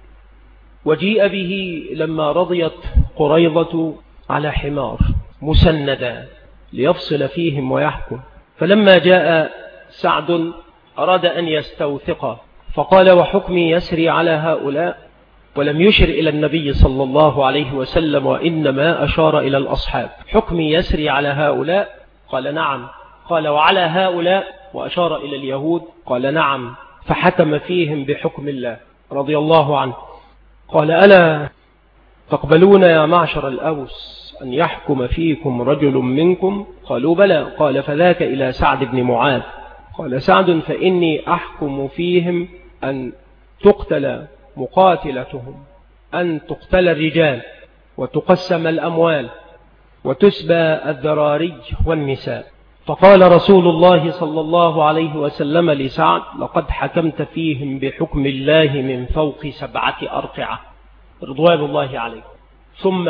وجيء به لما رضيت قريظة على حمار مسندا ليفصل فيهم ويحكم، فلما جاء سعد أراد أن يستوثق، فقال وحكمي يسري على هؤلاء، ولم يشر إلى النبي صلى الله عليه وسلم، وإنما أشار إلى الأصحاب. حكمي يسري على هؤلاء؟ قال نعم. قال وعلى هؤلاء؟ وأشار إلى اليهود. قال نعم. فحكم فيهم بحكم الله رضي الله عنه. قال ألا تقبلون يا معشر الأوس أن يحكم فيكم رجل منكم؟ قالوا بلى. قال فذاك إلى سعد بن معاذ. قال سعد فإني أحكم فيهم أن تقتل مقاتلتهم، أن تقتل الرجال، وتقسم الأموال، وتسبى الذراري والنساء. فقال رسول الله صلى الله عليه وسلم لسعد لقد حكمت فيهم بحكم الله من فوق 7 أرقعة رضوان الله عليه. ثم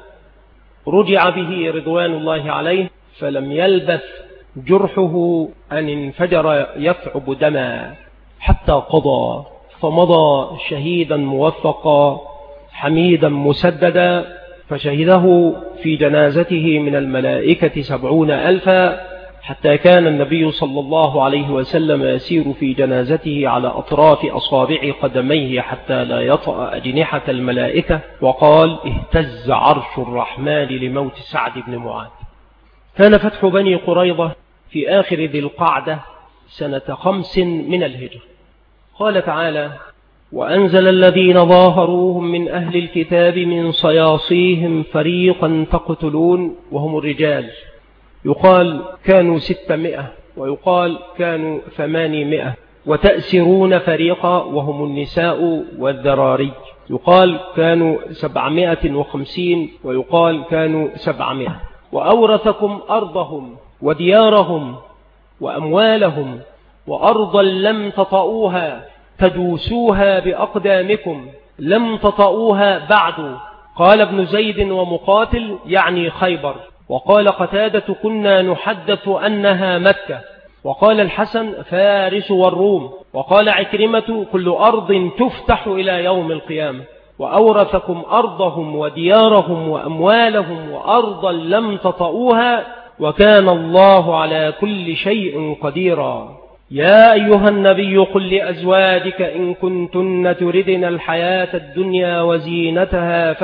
رجع به رضوان الله عليه، فلم يلبث جرحه أن انفجر يثعب دما حتى قضى، فمضى شهيدا موفقا حميدا مسددا، فشهده في جنازته من الملائكة 70,000، حتى كان النبي صلى الله عليه وسلم يسير في جنازته على أطراف أصابع قدميه حتى لا يطأ أجنحة الملائكة. وقال اهتز عرش الرحمن لموت سعد بن معاذ. كان فتح بني قريظة في آخر ذي القعدة سنة 5 من الهجرة. قال تعالى وأنزل الذين ظاهروهم من أهل الكتاب من صياصيهم فريقا تقتلون وهم الرجال، يقال كانوا 600 ويقال كانوا 800، وتأسرون فريقا وهم النساء والذراري، يقال كانوا 750 ويقال كانوا 700. وأورثكم أرضهم وديارهم وأموالهم وأرضا لم تطئوها تدوسوها بأقدامكم لم تطئوها بعد. قال ابن زيد ومقاتل يعني خيبر. وقال قتادة كنا نحدث أنها مكة. وقال الحسن فارس والروم. وقال عكرمة كل أرض تفتح إلى يوم القيامة. وأورثكم أرضهم وديارهم وأموالهم وأرضا لم تطئوها وكان الله على كل شيء قديرا. يا أيها النبي قل لأزواجك إن كنتن تردن الحياة الدنيا وزينتها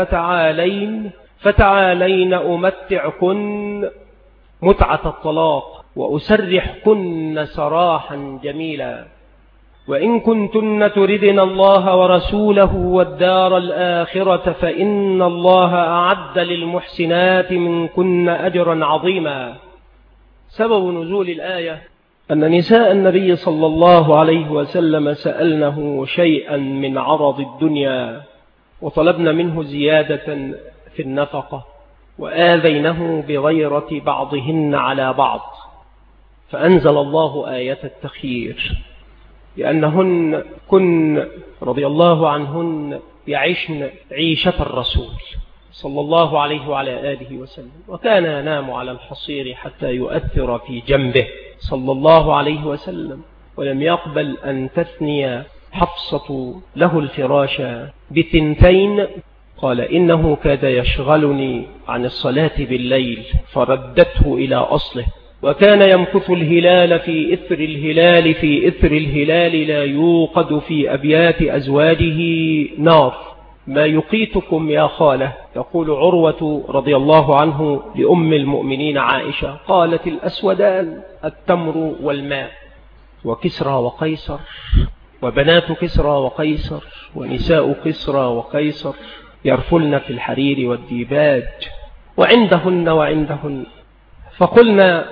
فتعالين أمتعكن متعة الطلاق وأسرحكن سراحا جميلا. وإن كنتن تردن الله ورسوله والدار الآخرة فإن الله أعد للمحسنات منكن أجرا عظيما. سبب نزول الآية أن نساء النبي صلى الله عليه وسلم سألنه شيئا من عرض الدنيا وطلبنا منه زيادة في النفقة وآذينه بغيرة بعضهن على بعض، فأنزل الله آية التخيير لأنهن كن رضي الله عنهن يعيشن عيشة الرسول صلى الله عليه وعلى آله وسلم، وكان ينام على الحصير حتى يؤثر في جنبه صلى الله عليه وسلم، ولم يقبل أن تثني حفصة له الفراش ب2. قال إنه كاد يشغلني عن الصلاة بالليل فردته إلى أصله. وكان يمكث الهلال في إثر الهلال في إثر الهلال لا يوقد في أبيات أزواجه نار ما يقيتكم يا خالة. يقول عروة رضي الله عنه لأم المؤمنين عائشة قالت الأسودان التمر والماء. وكسرى وقيصر وبنات كسرى وقيصر ونساء كسرى وقيصر يرفلن في الحرير والديباج وعندهن. فقلنا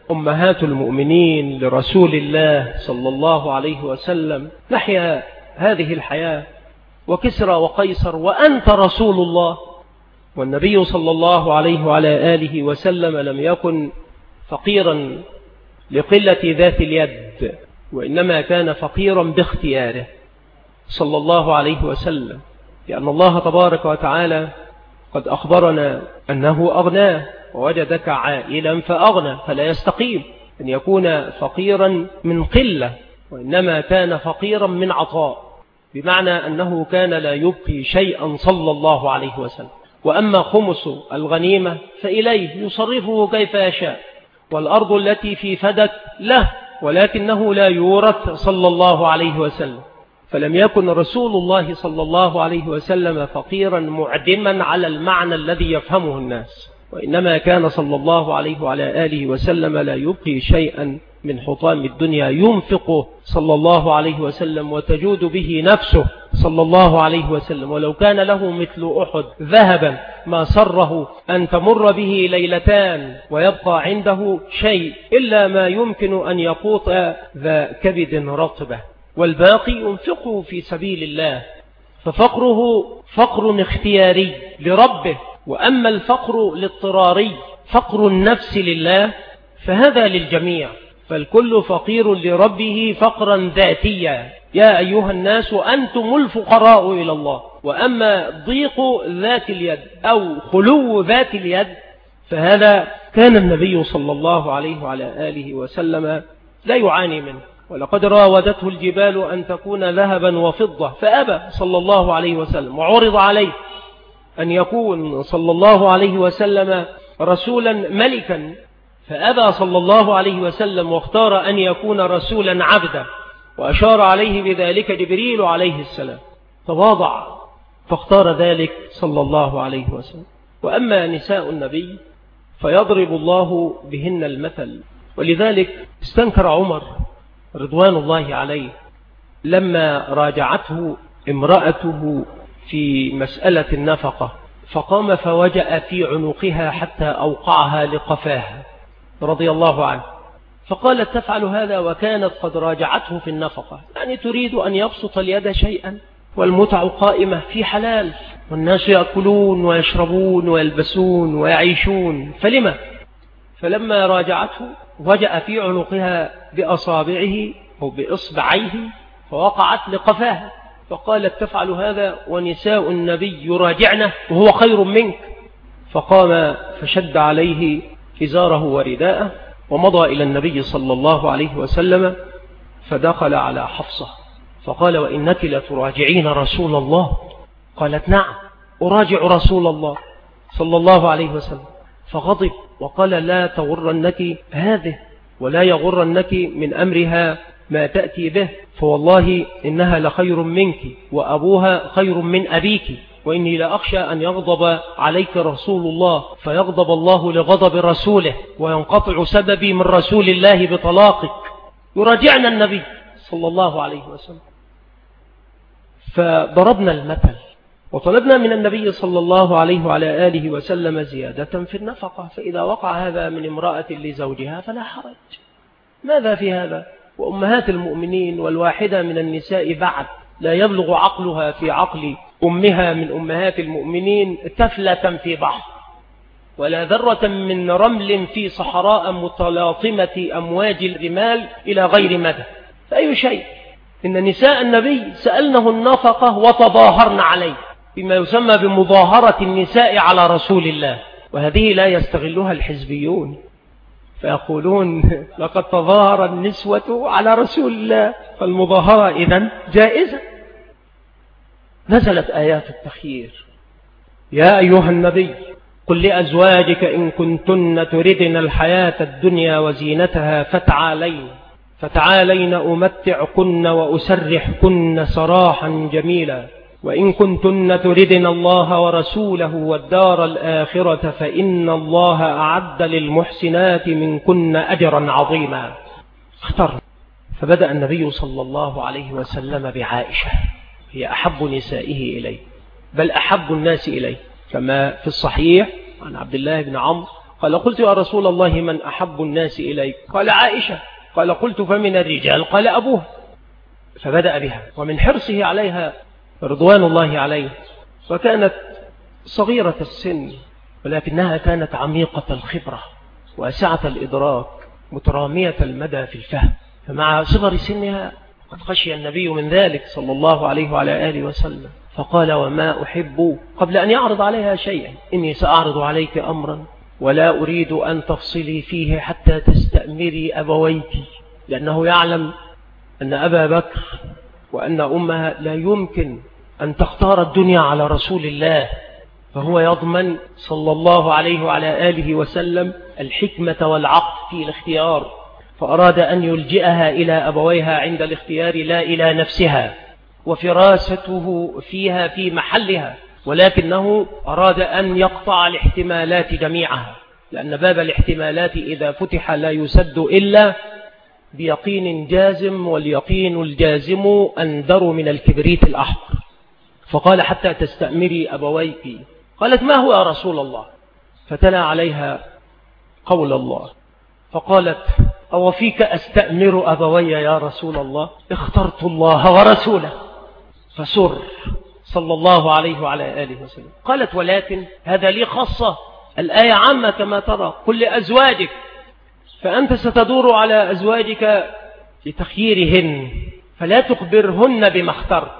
أمهات المؤمنين لرسول الله صلى الله عليه وسلم نحيا هذه الحياة وكسرى وقيصر وأنت رسول الله. والنبي صلى الله عليه وعلى آله وسلم لم يكن فقيرا لقلة ذات اليد، وإنما كان فقيرا باختياره صلى الله عليه وسلم، لأن الله تبارك وتعالى قد أخبرنا أنه أغناه، ووجدك عائلا فأغنى، فلا يستقيم أن يكون فقيرا من قلة، وإنما كان فقيرا من عطاء، بمعنى أنه كان لا يبقي شيئا صلى الله عليه وسلم. وأما خمس الغنيمة فإليه يصرفه كيف يشاء، والأرض التي في فدك له، ولكنه لا يورث صلى الله عليه وسلم. فلم يكن رسول الله صلى الله عليه وسلم فقيرا معدما على المعنى الذي يفهمه الناس، وإنما كان صلى الله عليه وعلى آله وسلم لا يبقي شيئا من حطام الدنيا ينفقه صلى الله عليه وسلم وتجود به نفسه صلى الله عليه وسلم. ولو كان له مثل أحد ذهبا ما سره أن تمر به ليلتان ويبقى عنده شيء إلا ما يمكن أن يقوط ذا كبد رطبة، والباقي ينفقه في سبيل الله. ففقره فقر اختياري لربه، وأما الفقر الاضطراري فقر النفس لله فهذا للجميع، فالكل فقير لربه فقرا ذاتيا. يا أيها الناس أنتم الفقراء إلى الله. وأما ضيق ذات اليد أو خلو ذات اليد فهذا كان النبي صلى الله عليه وعلى آله وسلم لا يعاني منه. ولقد راودته الجبال أن تكون ذهبا وفضة فأبى صلى الله عليه وسلم، وعرض عليه أن يكون صلى الله عليه وسلم رسولا ملكا فأبى صلى الله عليه وسلم، واختار أن يكون رسولا عبدا، وأشار عليه بذلك جبريل عليه السلام، تواضع فاختار ذلك صلى الله عليه وسلم. وأما نساء النبي فيضرب الله بهن المثل، ولذلك استنكر عمر رضوان الله عليه لما راجعته امرأته في مسألة النفقة، فقام فوجأ في عنقها حتى أوقعها لقفاها رضي الله عنه، فقالت تفعل هذا وكانت قد راجعته في النفقة، يعني تريد أن يبسط اليد شيئا، والمتع قائمة في حلال، والناس يأكلون ويشربون ويلبسون ويعيشون، فلما؟ فلما راجعته وجأ في عنقها بأصابعه أو بإصبعيه فوقعت لقفاها، فقالت تفعل هذا ونساء النبي يراجعنه وهو خير منك. فقام فشد عليه إزاره ورداءه ومضى إلى النبي صلى الله عليه وسلم، فدخل على حفصة فقال وإنك لتراجعين رسول الله؟ قالت نعم أراجع رسول الله صلى الله عليه وسلم. فغضب وقال لا تغرنك هذه ولا يغرنك من أمرها ما تأتي به، فوالله إنها لخير منك وأبوها خير من أبيك، وإني لا أخشى أن يغضب عليك رسول الله فيغضب الله لغضب رسوله وينقطع سببي من رسول الله بطلاقك. يراجعنا النبي صلى الله عليه وسلم. فضربنا المثل وطلبنا من النبي صلى الله عليه وعلى آله وسلم زيادة في النفقة، فإذا وقع هذا من امرأة لزوجها فلا حرج. ماذا في هذا؟ وأمهات المؤمنين والواحدة من النساء بعد لا يبلغ عقلها في عقل أمها من أمهات المؤمنين تفلة في بحر، ولا ذرة من رمل في صحراء متلاطمة أمواج الرمال إلى غير مدى. فأي شيء؟ إن نساء النبي سألنه النفقة وتظاهرن عليه بما يسمى بمظاهرة النساء على رسول الله، وهذه لا يستغلها الحزبيون فيقولون لقد تظاهر النسوة على رسول الله، فالمظاهرة إذن جائزة. نزلت آيات التخيير يا أيها النبي قل لأزواجك إن كنتن تردن الحياة الدنيا وزينتها فتعالين أمتعكن وأسرحكن سراحا جميلا، وإن كنتن تردن الله ورسوله والدار الآخرة فإن الله أعد للمحسنات منكن أجرا عظيما. اختر. فبدأ النبي صلى الله عليه وسلم بعائشة، هي أحب نسائه إليه، بل أحب الناس إليه، كما في الصحيح عن عبد الله بن عمرو قال قلت يا رسول الله من أحب الناس إليك؟ قال عائشة. قال قلت فمن الرجال؟ قال أبوها. فبدأ بها، ومن حرصه عليها رضوان الله عليه، وكانت صغيرة السن ولكنها كانت عميقة الخبرة واسعة الإدراك مترامية المدى في الفهم، فمع صغر سنها قد خشي النبي من ذلك صلى الله عليه وعلى آله وسلم، فقال وما أحب، قبل أن يعرض عليها شيئا، إني سأعرض عليك أمرا ولا أريد أن تفصلي فيه حتى تستأمري أبويك، لأنه يعلم أن أبا بكر وأن أمها لا يمكن أن تختار الدنيا على رسول الله، فهو يضمن صلى الله عليه وعلى آله وسلم الحكمة والعقل في الاختيار، فأراد أن يلجئها إلى أبويها عند الاختيار لا إلى نفسها، وفراسته فيها في محلها، ولكنه أراد أن يقطع الاحتمالات جميعها، لأن باب الاحتمالات إذا فتح لا يسد إلا بيقين جازم، واليقين الجازم أندر من الكبريت الأحمر. فقال حتى تستأمري أبويك. قالت ما هو يا رسول الله؟ فتلا عليها قول الله، فقالت أو فيك أستأمر أبوي يا رسول الله؟ اخترت الله ورسوله. فسر صلى الله عليه وعلى آله وسلم. قالت ولكن هذا لي خاصة، الآية عامة كما ترى كل أزواجك، فأنت ستدور على أزواجك لتخييرهن، فلا تخبرهن بما اخترت،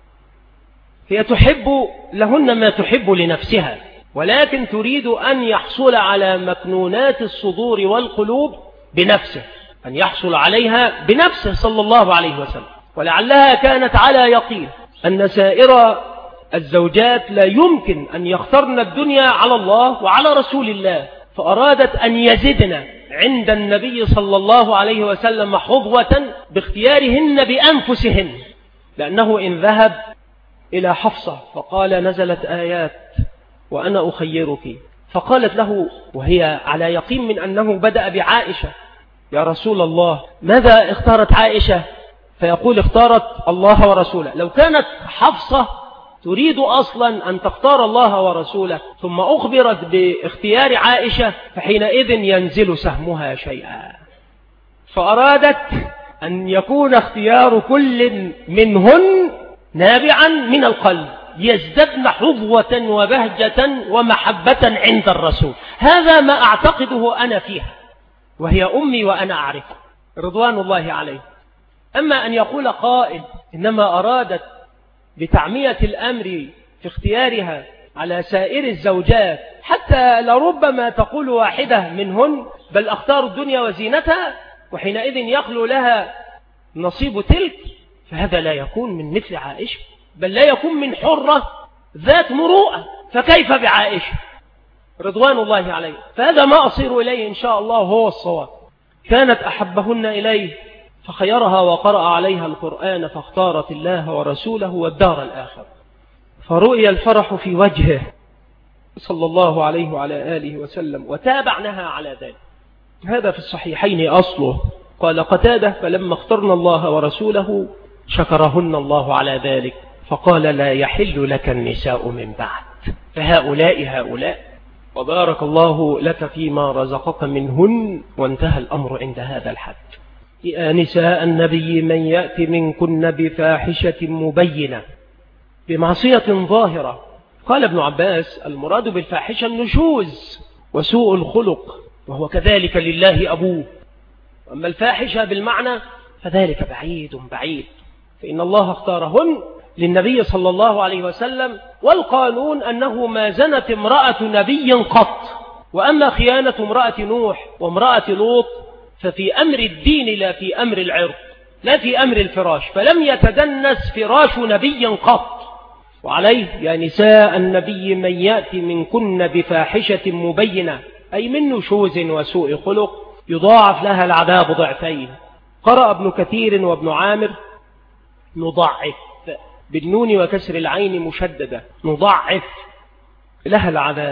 هي تحب لهن ما تحب لنفسها، ولكن تريد أن يحصل على مكنونات الصدور والقلوب بنفسه، أن يحصل عليها بنفسه صلى الله عليه وسلم. ولعلها كانت على يقين أن سائر الزوجات لا يمكن أن يخترن الدنيا على الله وعلى رسول الله، فأرادت أن يزدن عند النبي صلى الله عليه وسلم حظوة باختيارهن بأنفسهن، لأنه إن ذهب إلى حفصة فقال نزلت آيات وأنا أخيرك، فقالت له وهي على يقين من أنه بدأ بعائشة يا رسول الله ماذا اختارت عائشة؟ فيقول اختارت الله ورسوله. لو كانت حفصة تريد أصلا أن تختار الله ورسوله ثم أخبرت باختيار عائشة فحينئذ ينزل سهمها شيئا، فأرادت أن يكون اختيار كل منهن نابعا من القلب، يزددن حظوة وبهجة ومحبة عند الرسول. هذا ما أعتقده أنا فيها، وهي أمي وأنا أعرف رضوان الله عليه. أما أن يقول قائل إنما أرادت بتعمية الأمر في اختيارها على سائر الزوجات، حتى لربما تقول واحدة منهن بل أختار الدنيا وزينتها، وحينئذ يخلو لها نصيب تلك، فهذا لا يكون من مثل عائشة، بل لا يكون من حرة ذات مروءة، فكيف بعائشة رضوان الله عليه؟ فهذا ما أصير إليه إن شاء الله هو الصواب. كانت أحبهن إليه فخيرها وقرأ عليها القرآن فاختارت الله ورسوله والدار الآخر، فرؤي الفرح في وجهه صلى الله عليه وعلى آله وسلم، وتابعناها على ذلك. هذا في الصحيحين أصله. قال قتادة فلما اخترنا الله ورسوله شكرهن الله على ذلك، فقال لا يحل لك النساء من بعد، فهؤلاء وبارك الله لك فيما رزقك منهن، وانتهى الأمر عند هذا الحد. يا نساء النبي من يأتي منكن بفاحشة مبينة بمعصية ظاهرة. قال ابن عباس المراد بالفاحشة النشوز وسوء الخلق، وهو كذلك لله أبوه. أما الفاحشة بالمعنى فذلك بعيد، فإن الله اختارهن للنبي صلى الله عليه وسلم، والقانون أنه ما زنت امرأة نبي قط. وأما خيانة امرأة نوح وامرأة لوط ففي أمر الدين لا في أمر العرض، لا في أمر الفراش، فلم يتدنس فراش نبي قط. وعليه يا نساء النبي من يأتي منكن بفاحشة مبينة، أي من نشوز وسوء خلق، يضاعف لها العذاب ضعفين. قرأ ابن كثير وابن عامر نضعف بالنون وكسر العين مشددة، نضعف لها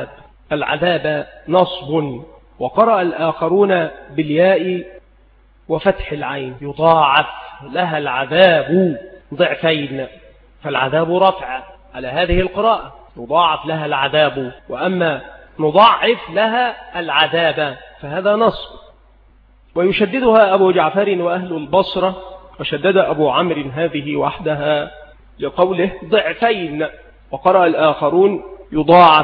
العذاب نصب. وقرأ الآخرون بالياء وفتح العين يضاعف لها العذاب ضعفين، فالعذاب رفع على هذه القراءة، يضاعف لها العذاب. وأما نضاعف لها العذاب، فهذا نصب. ويشددها أبو جعفر وأهل البصرة، وشدد أبو عمرو هذه وحدها لقوله ضعفين، وقرأ الآخرون يضاعف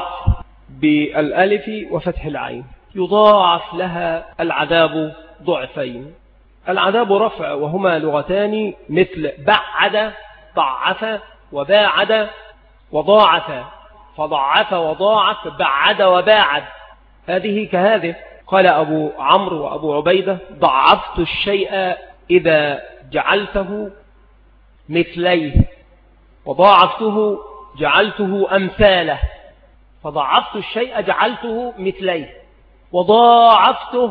بالألف وفتح العين، يضاعف لها العذاب ضعفين. العذاب رفع، وهما لغتان مثل بعد ضعف وباعد وضاعف، فضعف وضاعف، بعد وباعد، هذه كهذه. قال أبو عمرو وأبو عبيدة ضعفت الشيء إذا جعلته مثليه، وضاعفته جعلته أمثاله، فضعفت الشيء جعلته مثليه، وضاعفته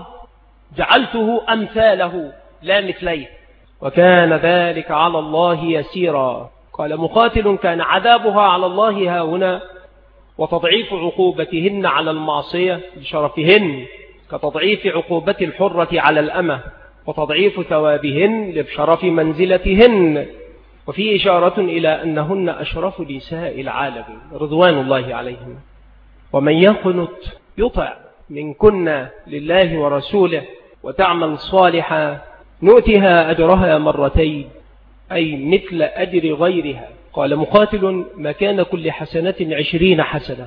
جعلته أمثاله لا مثليه، وكان ذلك على الله يسيرا. قال مقاتل كان عذابها على الله هاهنا، وتضعيف عقوبتهن على المعصية لشرفهن، كتضعيف عقوبة الحرة على الأمة، وتضعيف ثوابهن لشرف منزلتهن. وفي إشارة إلى أنهن أشرف نساء العالمين رضوان الله عليهم. ومن يقنت يطع منكن لله ورسوله وتعمل صالحا نؤتها أجرها مرتين، أي مثل أجر غيرها. قال مقاتل مكان كل حسنة 20 حسنة،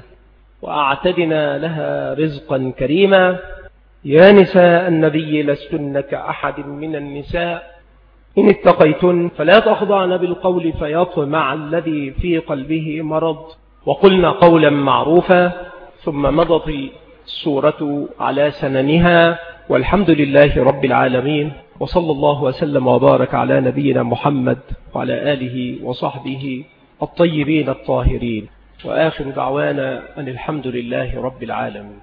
وأعتدنا لها رزقا كريما. يا نساء النبي لستن كأحد من النساء إن اتقيتن فلا تخضعن بالقول فيطمع الذي في قلبه مرض، وقلنا قولا معروفا. ثم مضت السورة على سننها، والحمد لله رب العالمين، وصلى الله وسلم وبارك على نبينا محمد وعلى آله وصحبه الطيبين الطاهرين، وآخر دعوانا أن الحمد لله رب العالمين.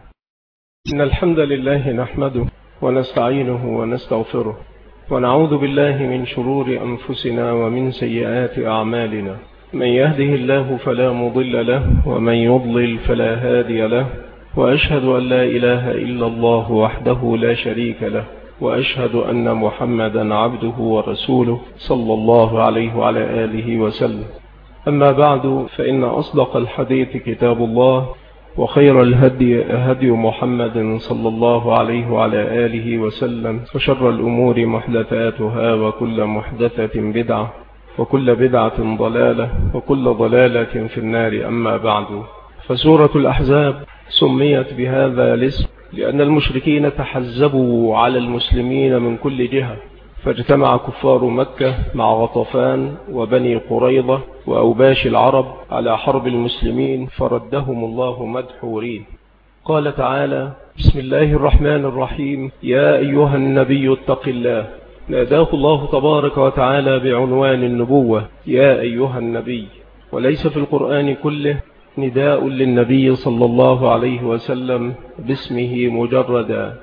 إن الحمد لله نحمده ونستعينه ونستغفره، ونعوذ بالله من شرور أنفسنا ومن سيئات أعمالنا. من يهده الله فلا مضل له، ومن يضلل فلا هادي له، وأشهد أن لا إله إلا الله وحده لا شريك له، وأشهد أن محمدا عبده ورسوله صلى الله عليه وعلى آله وسلم. أما بعد، فإن أصدق الحديث كتاب الله، وخير الهدي هدي محمد صلى الله عليه وعلى آله وسلم، وشر الأمور محدثاتها، وكل محدثة بدعة، وكل بدعة ضلالة، وكل ضلالة في النار. أما بعد، فسورة الأحزاب سميت بهذا الاسم لأن المشركين تحزبوا على المسلمين من كل جهة، فاجتمع كفار مكة مع غطفان وبني قريظة وأوباش العرب على حرب المسلمين، فردهم الله مدحورين. قال تعالى: بسم الله الرحمن الرحيم. يا أيها النبي اتق الله. ناداه الله تبارك وتعالى بعنوان النبوة، يا أيها النبي، وليس في القرآن كله نداء للنبي صلى الله عليه وسلم باسمه مجردا.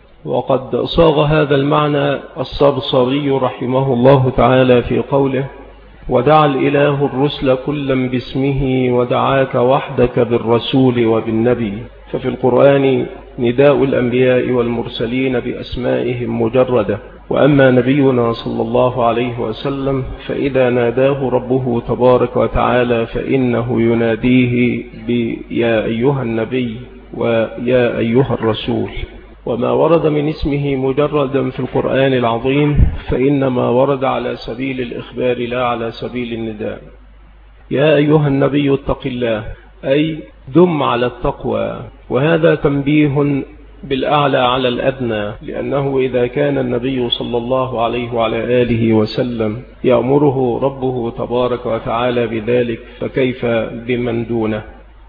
وقد صاغ هذا المعنى الصرصري رحمه الله تعالى في قوله: ودعا الإله الرسل كلا باسمه ودعاك وحدك بالرسول وبالنبي. ففي القرآن نداء الأنبياء والمرسلين بأسمائهم مجردة، وأما نبينا صلى الله عليه وسلم فإذا ناداه ربه تبارك وتعالى فإنه يناديه بيا أيها النبي ويا أيها الرسول. وما ورد من اسمه مجردا في القرآن العظيم فإنما ورد على سبيل الإخبار لا على سبيل النداء. يا أيها النبي اتق الله، أي دم على التقوى، وهذا تنبيه بالأعلى على الأدنى، لأنه إذا كان النبي صلى الله عليه وعلى آله وسلم يأمره ربه تبارك وتعالى بذلك، فكيف بمن دونه؟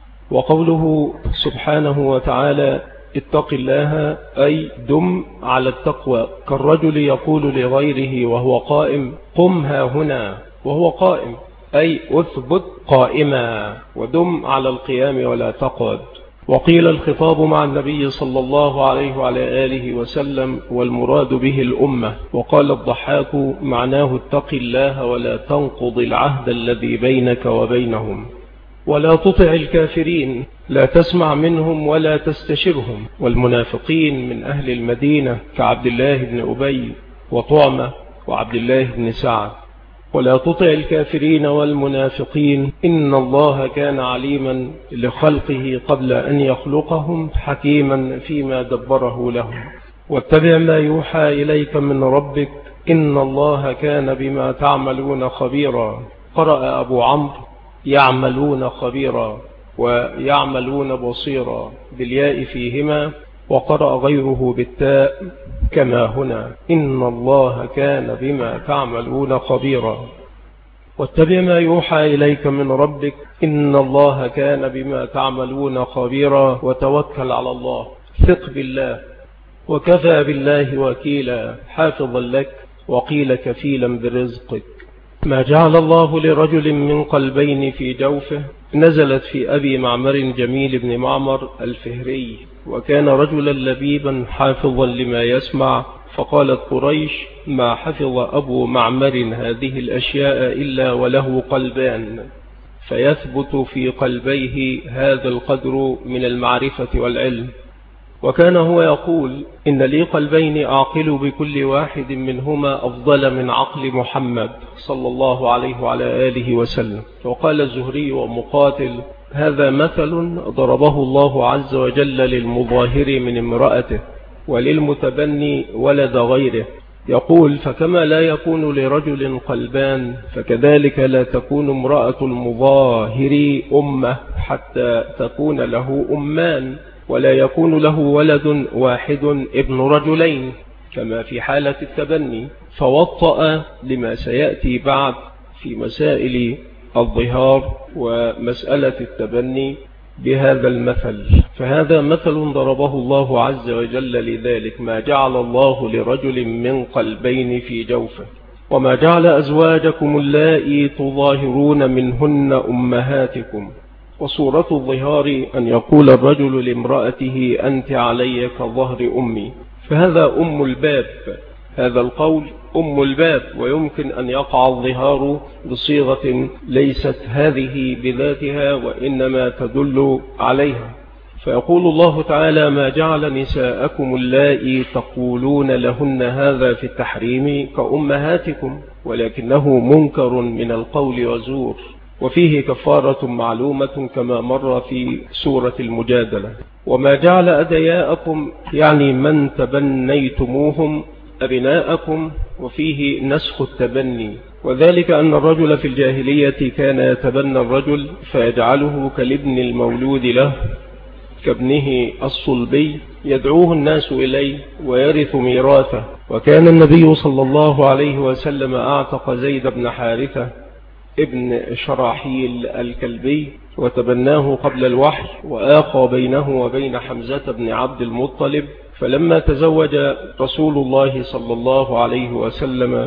وقوله سبحانه وتعالى اتق الله، أي دم على التقوى، كالرجل يقول لغيره وهو قائم: قم ها هنا، وهو قائم، أي أثبت قائما، ودم على القيام ولا تقعد. وقيل الخطاب مع النبي صلى الله عليه وعلى آله وسلم، والمراد به الأمة. وقال الضحاك معناه اتق الله ولا تنقض العهد الذي بينك وبينهم، ولا تطع الكافرين، لا تسمع منهم ولا تستشرهم. والمنافقين من أهل المدينة كعبد الله بن أبي وطعمة وعبد الله بن سعد. ولا تطع الكافرين والمنافقين إن الله كان عليما لخلقه قبل أن يخلقهم حكيما فيما دبره لهم. واتبع ما يوحى إليك من ربك إن الله كان بما تعملون خبيرا. قرأ أبو عمرو يعملون خبيرا ويعملون بصيرا بالياء فيهما، وقرأ غيره بالتاء كما هنا إن الله كان بما تعملون خبيرا. واتبع ما يوحى إليك من ربك إن الله كان بما تعملون خبيرا. وتوكل على الله، ثق بالله، وكفى بالله وكيلا حافظا لك وقيل كفيلا برزقك. ما جعل الله لرجل من قلبين في جوفه نزلت في أبي معمر جميل بن معمر الفهري، وكان رجلا لبيبا حافظا لما يسمع. فقالت قريش ما حفظ أبو معمر هذه الأشياء إلا وله قلبان، فيثبت في قلبيه هذا القدر من المعرفة والعلم. وكان هو يقول إن لي قلبين أعقل بكل واحد منهما أفضل من عقل محمد صلى الله عليه وعلى آله وسلم. وقال الزهري ومقاتل هذا مثل ضربه الله عز وجل للمظاهر من امرأته وللمتبني ولد غيره. يقول فكما لا يكون لرجل قلبان فكذلك لا تكون امرأة المظاهر أمة حتى تكون له أمان، ولا يكون له ولد واحد ابن رجلين كما في حالة التبني. فوطأ لما سيأتي بعد في مسائل الظهار ومسألة التبني بهذا المثل. فهذا مثل ضربه الله عز وجل لذلك ما جعل الله لرجل من قلبين في جوفه. وما جعل أزواجكم اللائي تظاهرون منهن أمهاتكم. وصورة الظهار أن يقول الرجل لامرأته أنت علي كظهر أمي، فهذا أم الباب، هذا القول أم الباب. ويمكن أن يقع الظهار بصيغة ليست هذه بذاتها وإنما تدل عليها. فيقول الله تعالى ما جعل نساءكم اللائي تقولون لهن هذا في التحريم كأمهاتكم، ولكنه منكر من القول وزور، وفيه كفارة معلومة كما مر في سورة المجادلة. وما جعل أدياءكم يعني من تبنيتموهم أبناءكم، وفيه نسخ التبني، وذلك أن الرجل في الجاهلية كان يتبنى الرجل فيجعله كالابن المولود له كابنه الصلبي يدعوه الناس إليه ويرث ميراثه. وكان النبي صلى الله عليه وسلم أعتق زيد بن حارثة ابن شراحيل الكلبي وتبناه قبل الوحي، وآقى بينه وبين حمزة بن عبد المطلب. فلما تزوج رسول الله صلى الله عليه وسلم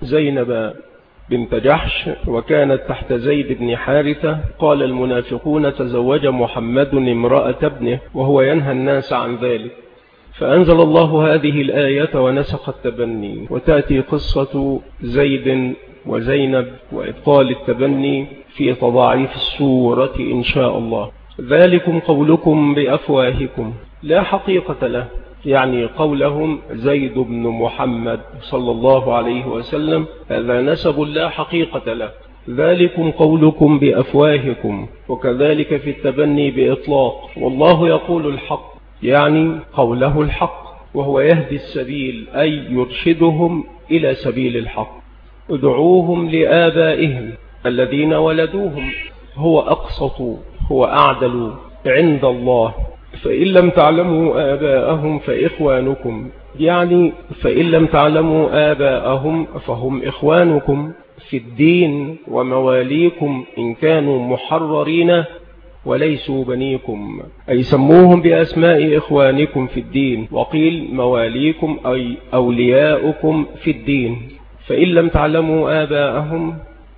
زينب بنت جحش وكانت تحت زيد بن حارثة قال المنافقون تزوج محمد امرأة ابنه وهو ينهى الناس عن ذلك، فأنزل الله هذه الآية ونسخ التبني. وتأتي قصة زيد وزينب وإبطال التبني في تضاعيف السورة إن شاء الله. ذلكم قولكم بأفواهكم لا حقيقة له، يعني قولهم زيد بن محمد صلى الله عليه وسلم هذا نسب لا حقيقة له. ذلكم قولكم بأفواهكم، وكذلك في التبني بإطلاق. والله يقول الحق يعني قوله الحق، وهو يهدي السبيل أي يرشدهم إلى سبيل الحق. ادعوهم لآبائهم الذين ولدوهم هو أقسط هو أعدل عند الله، فإن لم تعلموا آباءهم فإخوانكم، يعني فإن لم تعلموا آباءهم فهم إخوانكم في الدين ومواليكم إن كانوا محررين وليسوا بنيكم، أي سموهم بأسماء إخوانكم في الدين. وقيل مواليكم أي أولياؤكم في الدين. فإن لم تعلموا آباءهم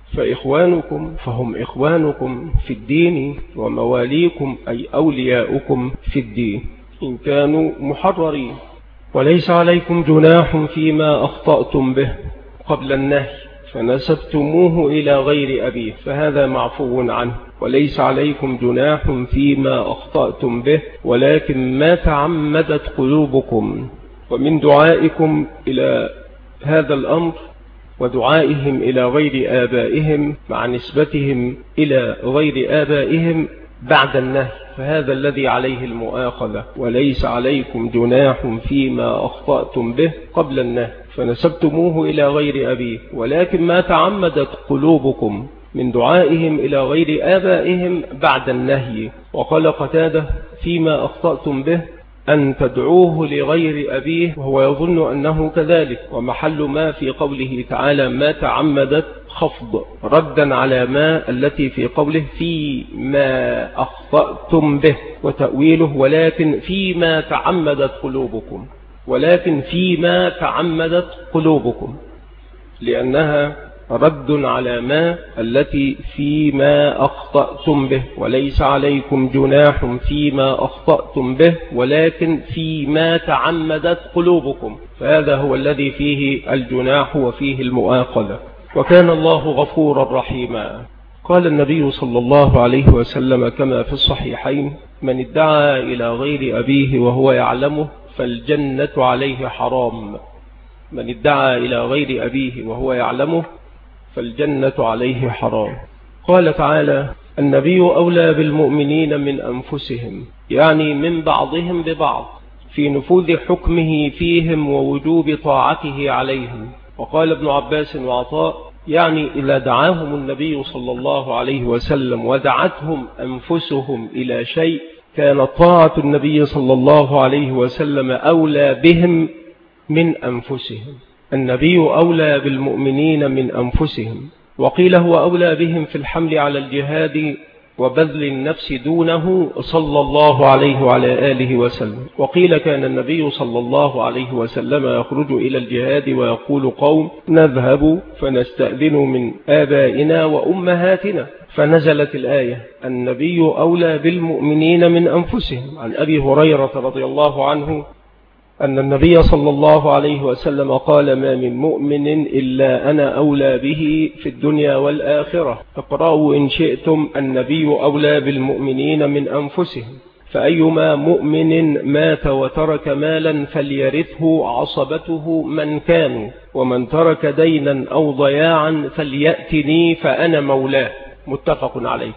فإخوانكم فهم إخوانكم في الدين ومواليكم أي أولياؤكم في الدين إن كانوا محررين. وليس عليكم جناح فيما أخطأتم به قبل النهي فنسبتموه إلى غير أبيه، فهذا معفو عنه. وليس عليكم جناح فيما أخطأتم به ولكن ما تعمدت قلوبكم. ومن دعائكم إلى هذا الأمر ودعائهم إلى غير آبائهم مع نسبتهم إلى غير آبائهم بعد النهي، فهذا الذي عليه المؤاخذة. وليس عليكم جناح فيما أخطأتم به قبل النهي فنسبتموه إلى غير أبيه، ولكن ما تعمدت قلوبكم من دعائهم إلى غير آبائهم بعد النهي. وقال قتادة فيما أخطأتم به أن تدعوه لغير أبيه، وهو يظن أنه كذلك، ومحل ما في قوله تعالى ما تعمدت خفض ردا على ما التي في قوله فيما أخطأتم به، وتأويله ولكن فيما تعمدت قلوبكم، ولكن فيما تعمدت قلوبكم، لأنها رد على ما التي فيما أخطأتم به. وليس عليكم جناح فيما أخطأتم به ولكن فيما تعمدت قلوبكم، فهذا هو الذي فيه الجناح وفيه المؤاخذة. وكان الله غفورا رحيما. قال النبي صلى الله عليه وسلم كما في الصحيحين من ادعى إلى غير أبيه وهو يعلمه فالجنة عليه حرام. من ادعى إلى غير أبيه وهو يعلمه فالجنة عليه حرام. قال تعالى النبي أولى بالمؤمنين من أنفسهم، يعني من بعضهم ببعض في نفوذ حكمه فيهم ووجوب طاعته عليهم. وقال ابن عباس وعطاء يعني إذا دعاهم النبي صلى الله عليه وسلم ودعتهم أنفسهم إلى شيء كانت طاعة النبي صلى الله عليه وسلم أولى بهم من أنفسهم. النبي أولى بالمؤمنين من أنفسهم، وقيل هو أولى بهم في الحمل على الجهاد وبذل النفس دونه صلى الله عليه وعلى آله وسلم. وقيل كان النبي صلى الله عليه وسلم يخرج إلى الجهاد ويقول قوم نذهب فنستأذن من آبائنا وأمهاتنا، فنزلت الآية النبي أولى بالمؤمنين من أنفسهم. عن أبي هريرة رضي الله عنه أن النبي صلى الله عليه وسلم قال ما من مؤمن إلا أنا أولى به في الدنيا والآخرة. اقرأوا إن شئتم النبي أولى بالمؤمنين من أنفسهم، فأيما مؤمن مات وترك مالا فليرثه عصبته من كانوا، ومن ترك دينا أو ضياعا فليأتني فأنا مولاه. متفق عليه.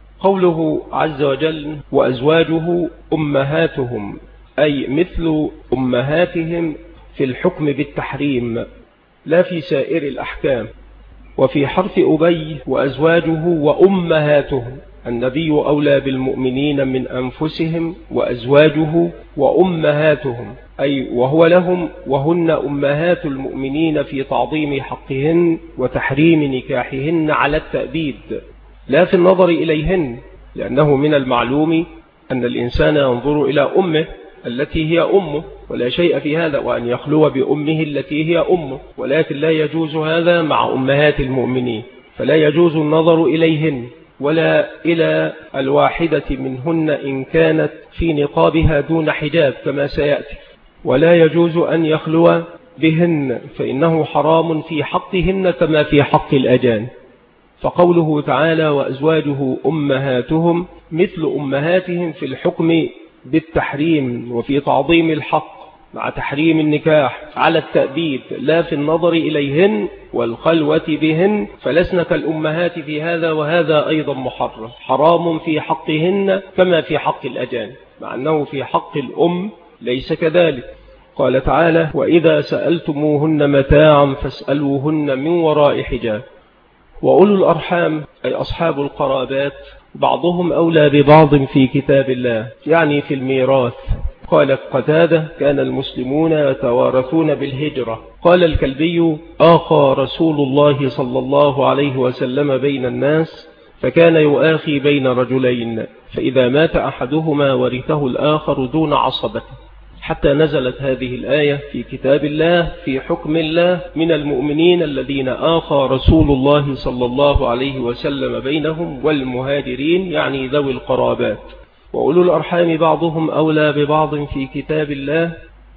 قوله عز وجل وأزواجه أمهاتهم أي مثل أمهاتهم في الحكم بالتحريم لا في سائر الأحكام. وفي حرف أبي وأزواجه وأمهاتهم النبي أولى بالمؤمنين من أنفسهم وأزواجه وأمهاتهم أي وهو لهم وهن أمهات المؤمنين في تعظيم حقهن وتحريم نكاحهن على التأبيد لا في النظر إليهن، لأنه من المعلوم أن الإنسان ينظر إلى أمه التي هي أمه ولا شيء في هذا، وأن يخلو بأمه التي هي أمه، ولكن لا يجوز هذا مع أمهات المؤمنين، فلا يجوز النظر إليهن ولا إلى الواحدة منهن إن كانت في نقابها دون حجاب كما سيأتي، ولا يجوز أن يخلو بهن فإنه حرام في حقهن كما في حق الأجانب. فقوله تعالى وأزواجه أمهاتهم مثل أمهاتهم في الحكم بالتحريم وفي تعظيم الحق مع تحريم النكاح على التأبيد لا في النظر إليهن والخلوة بهن، فلسنا كالأمهات في هذا، وهذا أيضا محرم حرام في حقهن كما في حق الأجانب، مع أنه في حق الأم ليس كذلك. قال تعالى وإذا سألتموهن متاعا فاسألوهن من وراء حجاب. وأولو الأرحام أي أصحاب القرابات بعضهم أولى ببعض في كتاب الله، يعني في الميراث. قال قتادة كان المسلمون يتوارثون بالهجرة. قال الكلبي آخى رسول الله صلى الله عليه وسلم بين الناس فكان يؤاخي بين رجلين، فإذا مات أحدهما ورثه الآخر دون عصبته، حتى نزلت هذه الآية في كتاب الله في حكم الله من المؤمنين الذين آخى رسول الله صلى الله عليه وسلم بينهم والمهاجرين، يعني ذوي القرابات. وأولو الأرحام بعضهم أولى ببعض في كتاب الله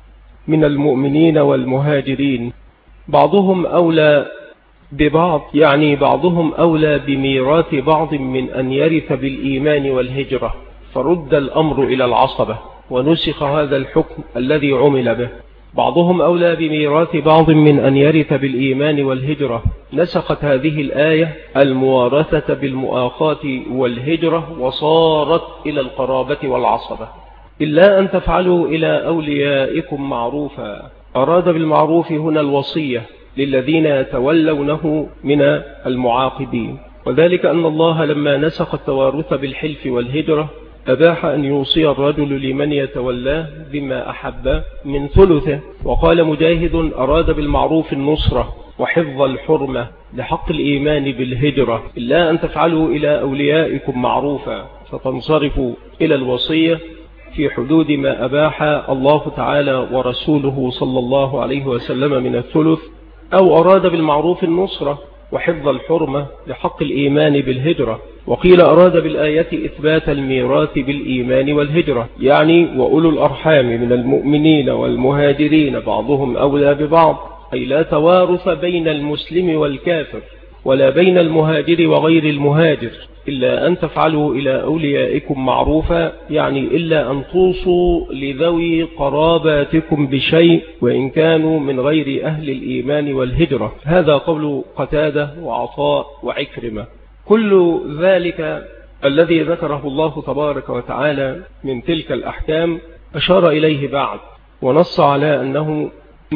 من المؤمنين والمهاجرين، بعضهم أولى ببعض يعني بعضهم أولى بميراث بعض من أن يرث بالإيمان والهجرة، فرد الأمر إلى العصبة ونسخ هذا الحكم الذي عمل به. بعضهم أولى بميراث بعض من أن يرث بالإيمان والهجرة. نسخت هذه الآية الموارثة بالمؤاخاة والهجرة وصارت إلى القرابة والعصبة. إلا أن تفعلوا إلى أوليائكم معروفا. أراد بالمعروف هنا الوصية للذين يتولونه من المعاقبين، وذلك أن الله لما نسخ التوارث بالحلف والهجرة أباح أن يوصي الرجل لمن يتولاه بما أحب من ثلثه. وقال مجاهد: أراد بالمعروف النصرة وحفظ الحرمة لحق الإيمان بالهجرة. إلا أن تفعلوا إلى أوليائكم معروفا، فتنصرفوا إلى الوصية في حدود ما أباح الله تعالى ورسوله صلى الله عليه وسلم من الثلث. أو أراد بالمعروف النصرة وحفظ الحرمة لحق الإيمان بالهجرة. وقيل أراد بالآية إثبات الميراث بالإيمان والهجرة، يعني وأولو الأرحام من المؤمنين والمهاجرين بعضهم أولى ببعض، أي لا توارث بين المسلم والكافر ولا بين المهاجر وغير المهاجر، إلا أن تفعلوا إلى أوليائكم معروفا، يعني إلا أن توصوا لذوي قراباتكم بشيء وإن كانوا من غير أهل الإيمان والهجرة. هذا قول قتادة وعطاء وعكرمة. كل ذلك الذي ذكره الله تبارك وتعالى من تلك الأحكام أشار إليه بعد ونص على أنه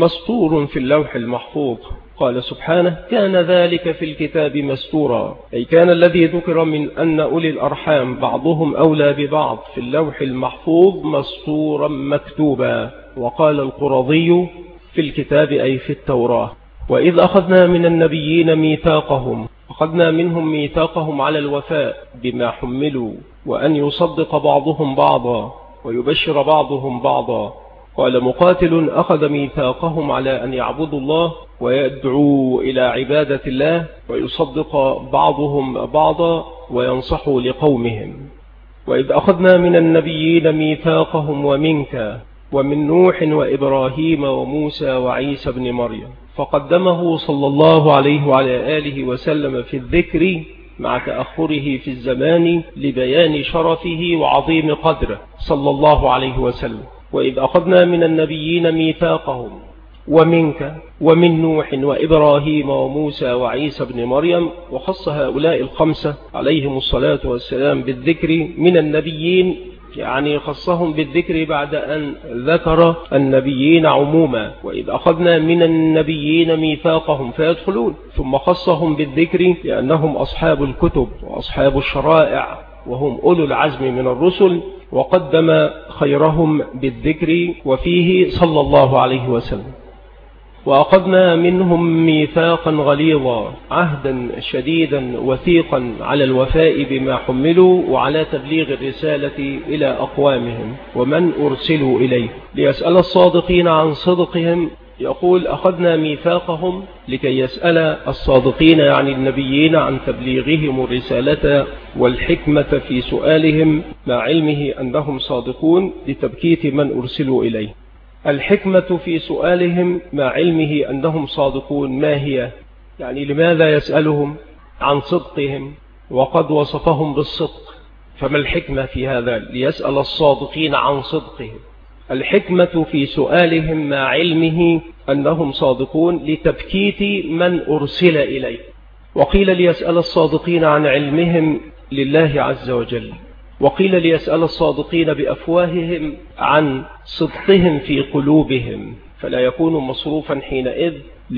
مسطور في اللوح المحفوظ. قال سبحانه: كان ذلك في الكتاب مسطورا، أي كان الذي ذكر من أن أولي الأرحام بعضهم أولى ببعض في اللوح المحفوظ مسطورا مكتوبا. وقال القرظي: في الكتاب أي في التوراة. وإذ أخذنا من النبيين ميثاقهم، أخذنا منهم ميثاقهم على الوفاء بما حملوا وأن يصدق بعضهم بعضا ويبشر بعضهم بعضا. قال مقاتل: أخذ ميثاقهم على أن يعبدوا الله ويدعوا إلى عبادة الله ويصدق بعضهم بعضا وينصحوا لقومهم. وإذ أخذنا من النبيين ميثاقهم ومنك ومن نوح وإبراهيم وموسى وعيسى بن مريم، فقدمه صلى الله عليه وعلى آله وسلم في الذكر مع تأخره في الزمان لبيان شرفه وعظيم قدره صلى الله عليه وسلم. وإذ أخذنا من النبيين ميثاقهم ومنك ومن نوح وإبراهيم وموسى وعيسى بن مريم، وخص هؤلاء الخمسة عليهم الصلاة والسلام بالذكر من النبيين، يعني خصهم بالذكر بعد أن ذكر النبيين عموما. وإذ أخذنا من النبيين ميثاقهم فيدخلون، ثم خصهم بالذكر لأنهم أصحاب الكتب وأصحاب الشرائع وهم أولو العزم من الرسل، وقدم خيرهم بالذكر وفيه صلى الله عليه وسلم. وأخذنا منهم ميثاقا غليظا، عهدا شديدا وثيقا على الوفاء بما حملوا وعلى تبليغ الرسالة إلى أقوامهم ومن أرسلوا إليه، ليسأل الصادقين عن صدقهم. يقول: أخذنا ميثاقهم لكي يسأل الصادقين يعني النبيين عن تبليغهم الرسالة والحكمة في سؤالهم مع علمه أنهم صادقون لتبكيت من أرسلوا إليه. الحكمة في سؤالهم مع علمه أنهم صادقون ما هي؟ يعني لماذا يسألهم عن صدقهم وقد وصفهم بالصدق؟ فما الحكمة في هذا ليسأل الصادقين عن صدقهم؟ الحكمة في سؤالهم مع علمه أنهم صادقون لتبكيت من أرسل إليه. وقيل ليسأل الصادقين عن علمهم لله عز وجل، وقيل ليسأل الصادقين بأفواههم عن صدقهم في قلوبهم، فلا يكون مصروفا حينئذ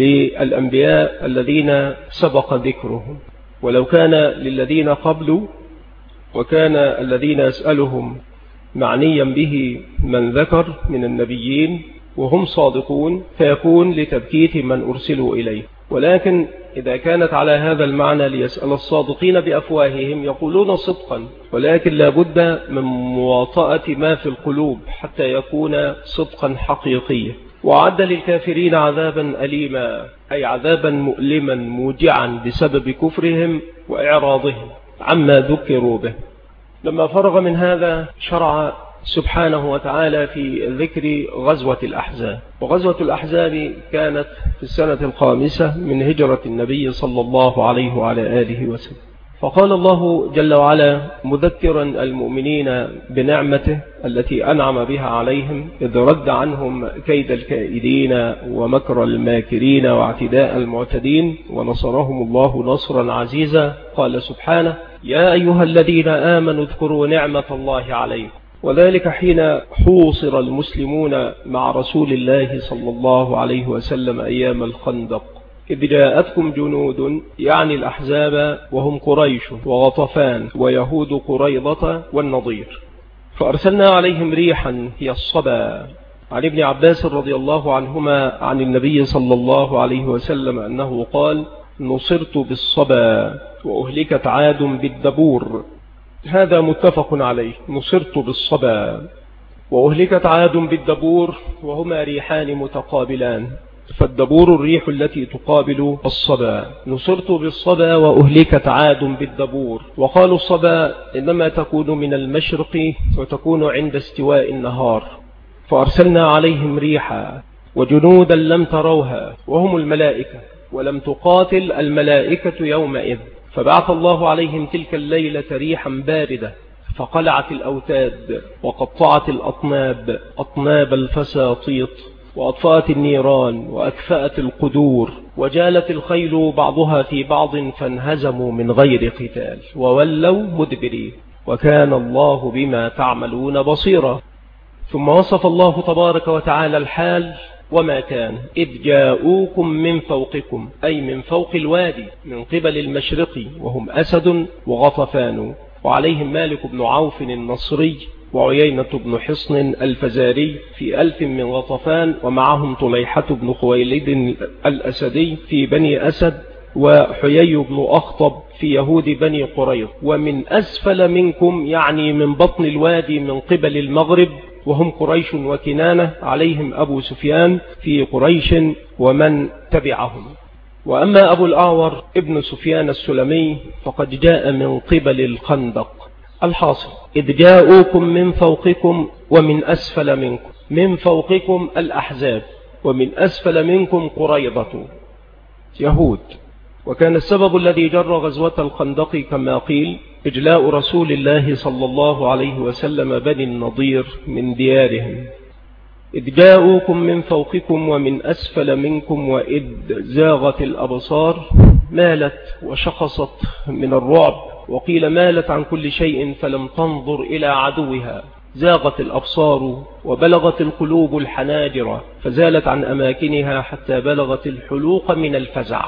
للأنبياء الذين سبق ذكرهم. ولو كان للذين قبلوا وكان الذين يسألهم معنيا به من ذكر من النبيين وهم صادقون فيكون لتبكيت من أرسلوا إليه. ولكن إذا كانت على هذا المعنى ليسأل الصادقين بأفواههم يقولون صدقا، ولكن لا بد من مواطأة ما في القلوب حتى يكون صدقا حقيقيا. وعد للكافرين عذابا أليما، أي عذابا مؤلما موجعا بسبب كفرهم وإعراضهم عما ذكروا به. لما فرغ من هذا شرع سبحانه وتعالى في ذكر غزوة الأحزاب. وغزوة الأحزاب كانت في السنة 5 من هجرة النبي صلى الله عليه وعلى آله وسلم. فقال الله جل وعلا مذكرا المؤمنين بنعمته التي أنعم بها عليهم إذ رد عنهم كيد الكائدين ومكر الماكرين واعتداء المعتدين ونصرهم الله نصرا عزيزا. قال سبحانه يا أيها الذين آمنوا اذكروا نعمة الله عليكم، وذلك حين حوصر المسلمون مع رسول الله صلى الله عليه وسلم أيام الخندق، إذ جاءتكم جنود يعني الأحزاب وهم قريش وغطفان ويهود قريضة والنضير، فأرسلنا عليهم ريحا هي الصبا. عن ابن عباس رضي الله عنهما عن النبي صلى الله عليه وسلم أنه قال نصرت بالصبا وأهلكت عاد بالدبور. هذا متفق عليه، نصرت بالصبا وأهلكت عاد بالدبور، وهما ريحان متقابلان، فالدبور الريح التي تقابل الصبا. نصرت بالصبا وأهلكت عاد بالدبور. وقالوا الصبا إنما تكون من المشرق وتكون عند استواء النهار، فأرسلنا عليهم ريحا وجنودا لم تروها وهم الملائكة، ولم تقاتل الملائكة يومئذ، فبعث الله عليهم تلك الليلة ريحا باردة فقلعت الأوتاد وقطعت الأطناب أطناب الفساطيط وأطفأت النيران وأكفأت القدور، وجالت الخيل بعضها في بعض فانهزموا من غير قتال وولوا مدبرين، وكان الله بما تعملون بصيرا. ثم وصف الله تبارك وتعالى الحال وما كان إذ جاءوكم من فوقكم، أي من فوق الوادي من قبل المشرق، وهم أسد وغطفان، وعليهم مالك بن عوف النصري وعيينة بن حصن الفزاري في 1000 من غطفان، ومعهم طليحة بن خويلد الأسدي في بني أسد، وحيي بن أخطب في يهود بني قريظ. ومن أسفل منكم يعني من بطن الوادي من قبل المغرب، وهم قريش وكنانة، عليهم أبو سفيان في قريش ومن تبعهم. وأما أبو الأعور ابن سفيان السلمي فقد جاء من قبل الخندق. الحاصل إذ جاءوكم من فوقكم ومن أسفل منكم، من فوقكم الأحزاب ومن أسفل منكم قريضة يهود. وكان السبب الذي جر غزوة الخندق كما قيل إجلاء رسول الله صلى الله عليه وسلم بني النضير من ديارهم. إذ جاءوكم من فوقكم ومن أسفل منكم وإذ زاغت الأبصار، مالت وشخصت من الرعب، وقيل مالت عن كل شيء فلم تنظر إلى عدوها. زاغت الأبصار وبلغت القلوب الحناجر فزالت عن أماكنها حتى بلغت الحلوق من الفزع.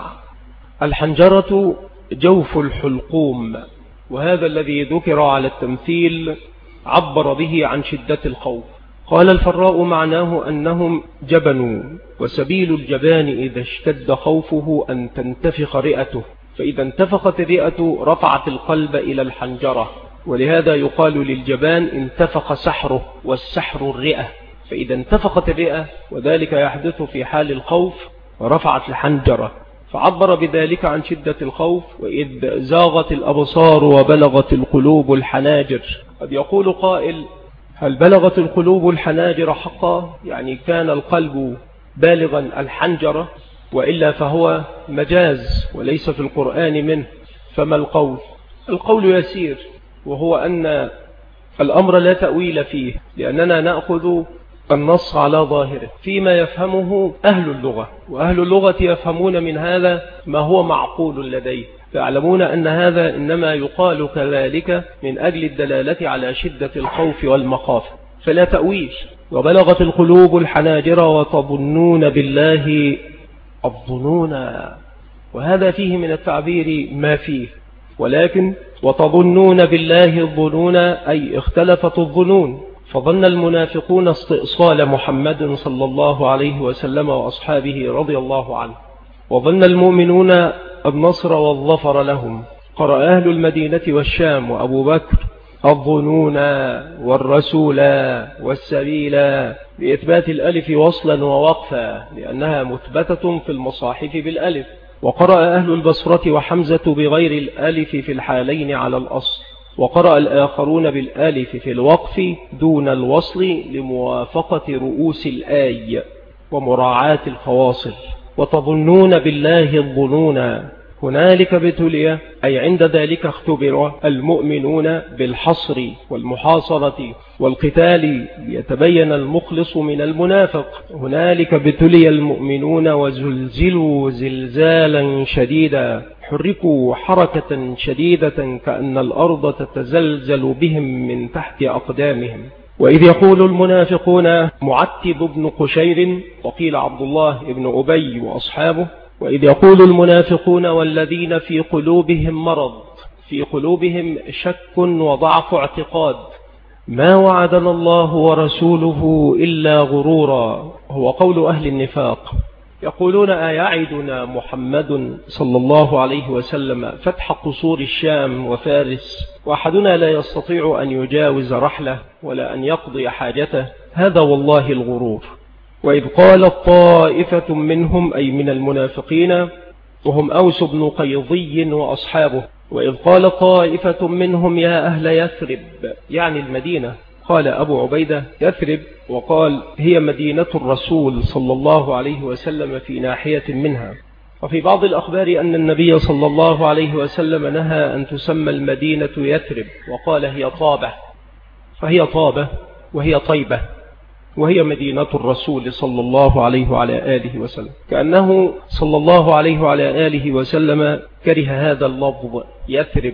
الحنجرة جوف الحلقوم، وهذا الذي ذكر على التمثيل عبر به عن شدة الخوف. قال الفراء معناه أنهم جبنوا، وسبيل الجبان إذا اشتد خوفه أن تنتفخ رئته، فإذا انتفخت الرئة رفعت القلب إلى الحنجرة، ولهذا يقال للجبان انتفخ سحره، والسحر الرئة. فإذا انتفخت الرئة وذلك يحدث في حال الخوف ورفعت الحنجرة، فعبر بذلك عن شدة الخوف. وإذ زاغت الأبصار وبلغت القلوب الحناجر. قد يقول قائل هل بلغت القلوب الحناجر حقا؟ يعني كان القلب بالغا الحنجرة، وإلا فهو مجاز وليس في القرآن منه. فما القول؟ القول يسير، وهو أن الأمر لا تأويل فيه، لأننا نأخذ النص على ظاهره فيما يفهمه أهل اللغة، وأهل اللغة يفهمون من هذا ما هو معقول لديه، فيعلمون أن هذا إنما يقال كذلك من أجل الدلالة على شدة الخوف والمخافة، فلا تأويل. وبلغت القلوب الحناجر وتظنون بالله الظنون، وهذا فيه من التعبير ما فيه، ولكن وتظنون بالله الظنون أي اختلفت الظنون، فظن المنافقون استئصال محمد صلى الله عليه وسلم وأصحابه رضي الله عنه، وظن المؤمنون النصر والظفر لهم. قرأ أهل المدينة والشام وأبو بكر الظنون والرسول والسبيل بإثبات الألف وصلا ووقفا، لأنها مثبتة في المصاحف بالألف. وقرأ أهل البصرة وحمزة بغير الألف في الحالين على الأصل، وقرأ الآخرون بالألف في الوقف دون الوصل لموافقة رؤوس الآي ومراعاة الفواصل. وتظنون بالله الظنون هنالك ابتلي أي عند ذلك اختبر المؤمنون بالحصر والمحاصرة والقتال ليتبين المخلص من المنافق. هنالك ابتلي المؤمنون وزلزلوا زلزالا شديدا، حركوا حركة شديدة كأن الأرض تتزلزل بهم من تحت أقدامهم. وإذ يقول المنافقون معتب بن قشير وقيل عبد الله بن أبي وأصحابه، وإذ يقول المنافقون والذين في قلوبهم مرض، في قلوبهم شك وضعف اعتقاد، ما وعدنا الله ورسوله إلا غرورا، هو قول أهل النفاق. يقولون أيعدنا محمد صلى الله عليه وسلم فتح قصور الشام وفارس وأحدنا لا يستطيع أن يجاوز رحله ولا أن يقضي حاجته، هذا والله الغرور. وإذ قالت طائفة منهم أي من المنافقين وهم أوس بن قيضي وأصحابه، وإذ قال طائفة منهم يا أهل يثرب يعني المدينة، قال أبو عبيدة يثرب، وقال هي مدينة الرسول صلى الله عليه وسلم في ناحية منها. وفي بعض الأخبار أن النبي صلى الله عليه وسلم نهى أن تسمى المدينة يثرب، وقال هي طابة، فهي طابة وهي طيبة وهي مدينة الرسول صلى الله عليه وعلى آله وسلم، كأنه صلى الله عليه وعلى آله وسلم كره هذا اللفظ يثرب.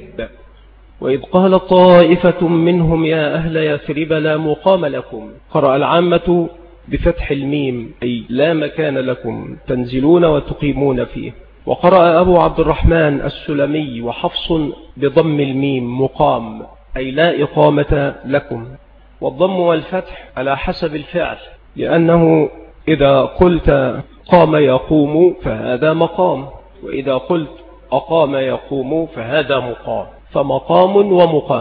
وإذ قال طائفة منهم يا أهل يثرب لا مقام لكم، قرأ العامة بفتح الميم أي لا مكان لكم تنزلون وتقيمون فيه، وقرأ أبو عبد الرحمن السلمي وحفص بضم الميم مقام أي لا إقامة لكم، والضم والفتح على حسب الفعل، لأنه إذا قلت قام يقوم فهذا مقام، وإذا قلت أقام يقوم فهذا مقام، فمقام ومقام.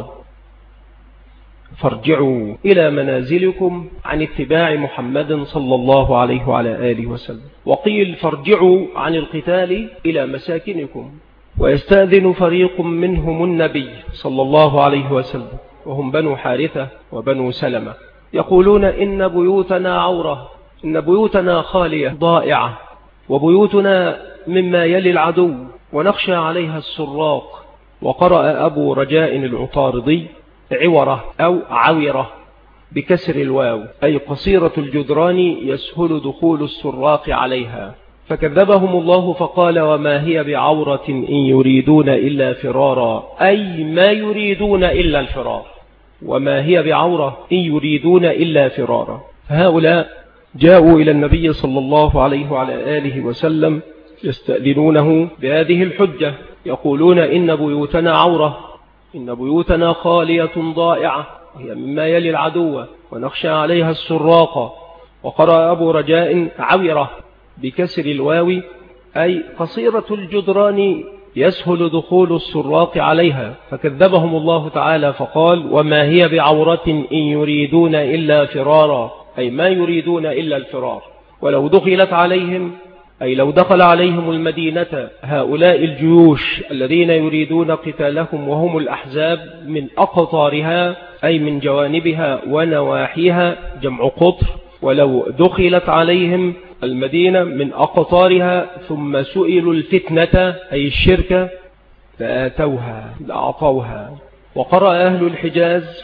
فارجعوا إلى منازلكم عن اتباع محمد صلى الله عليه وعلى آله وسلم. وقيل فارجعوا عن القتال إلى مساكنكم. ويستأذن فريق منهم النبي صلى الله عليه وسلم وهم بنو حارثة وبنو سلمة، يقولون إن بيوتنا عورة، إن بيوتنا خالية ضائعة، وبيوتنا مما يلي العدو ونخشى عليها السراق. وقرأ أبو رجاء العطاردي عورة أو عورة بكسر الواو أي قصيرة الجدران يسهل دخول السراق عليها، فكذبهم الله فقال وما هي بعورة إن يريدون إلا فرارا، أي ما يريدون إلا الفرار، وما هي بعورة إن يريدون إلا فرارا. فهؤلاء جاءوا إلى النبي صلى الله عليه وعلى آله وسلم يستأذنونه بهذه الحجة، يقولون إن بيوتنا عورة، إن بيوتنا خالية ضائعة وهي مما يلي العدو ونخشى عليها السراق. وقرأ أبو رجاء عورة بكسر الواو أي قصيرة الجدران يسهل دخول السراق عليها، فكذبهم الله تعالى فقال وما هي بعورة إن يريدون إلا فرارا، أي ما يريدون إلا الفرار. ولو دخلت عليهم أي لو دخل عليهم المدينة هؤلاء الجيوش الذين يريدون قتالهم وهم الأحزاب من أقطارها أي من جوانبها ونواحيها جمع قطر، ولو دخلت عليهم المدينة من أقطارها ثم سئلوا الفتنة أي الشركة لآتوها لأعطوها. وقرأ أهل الحجاز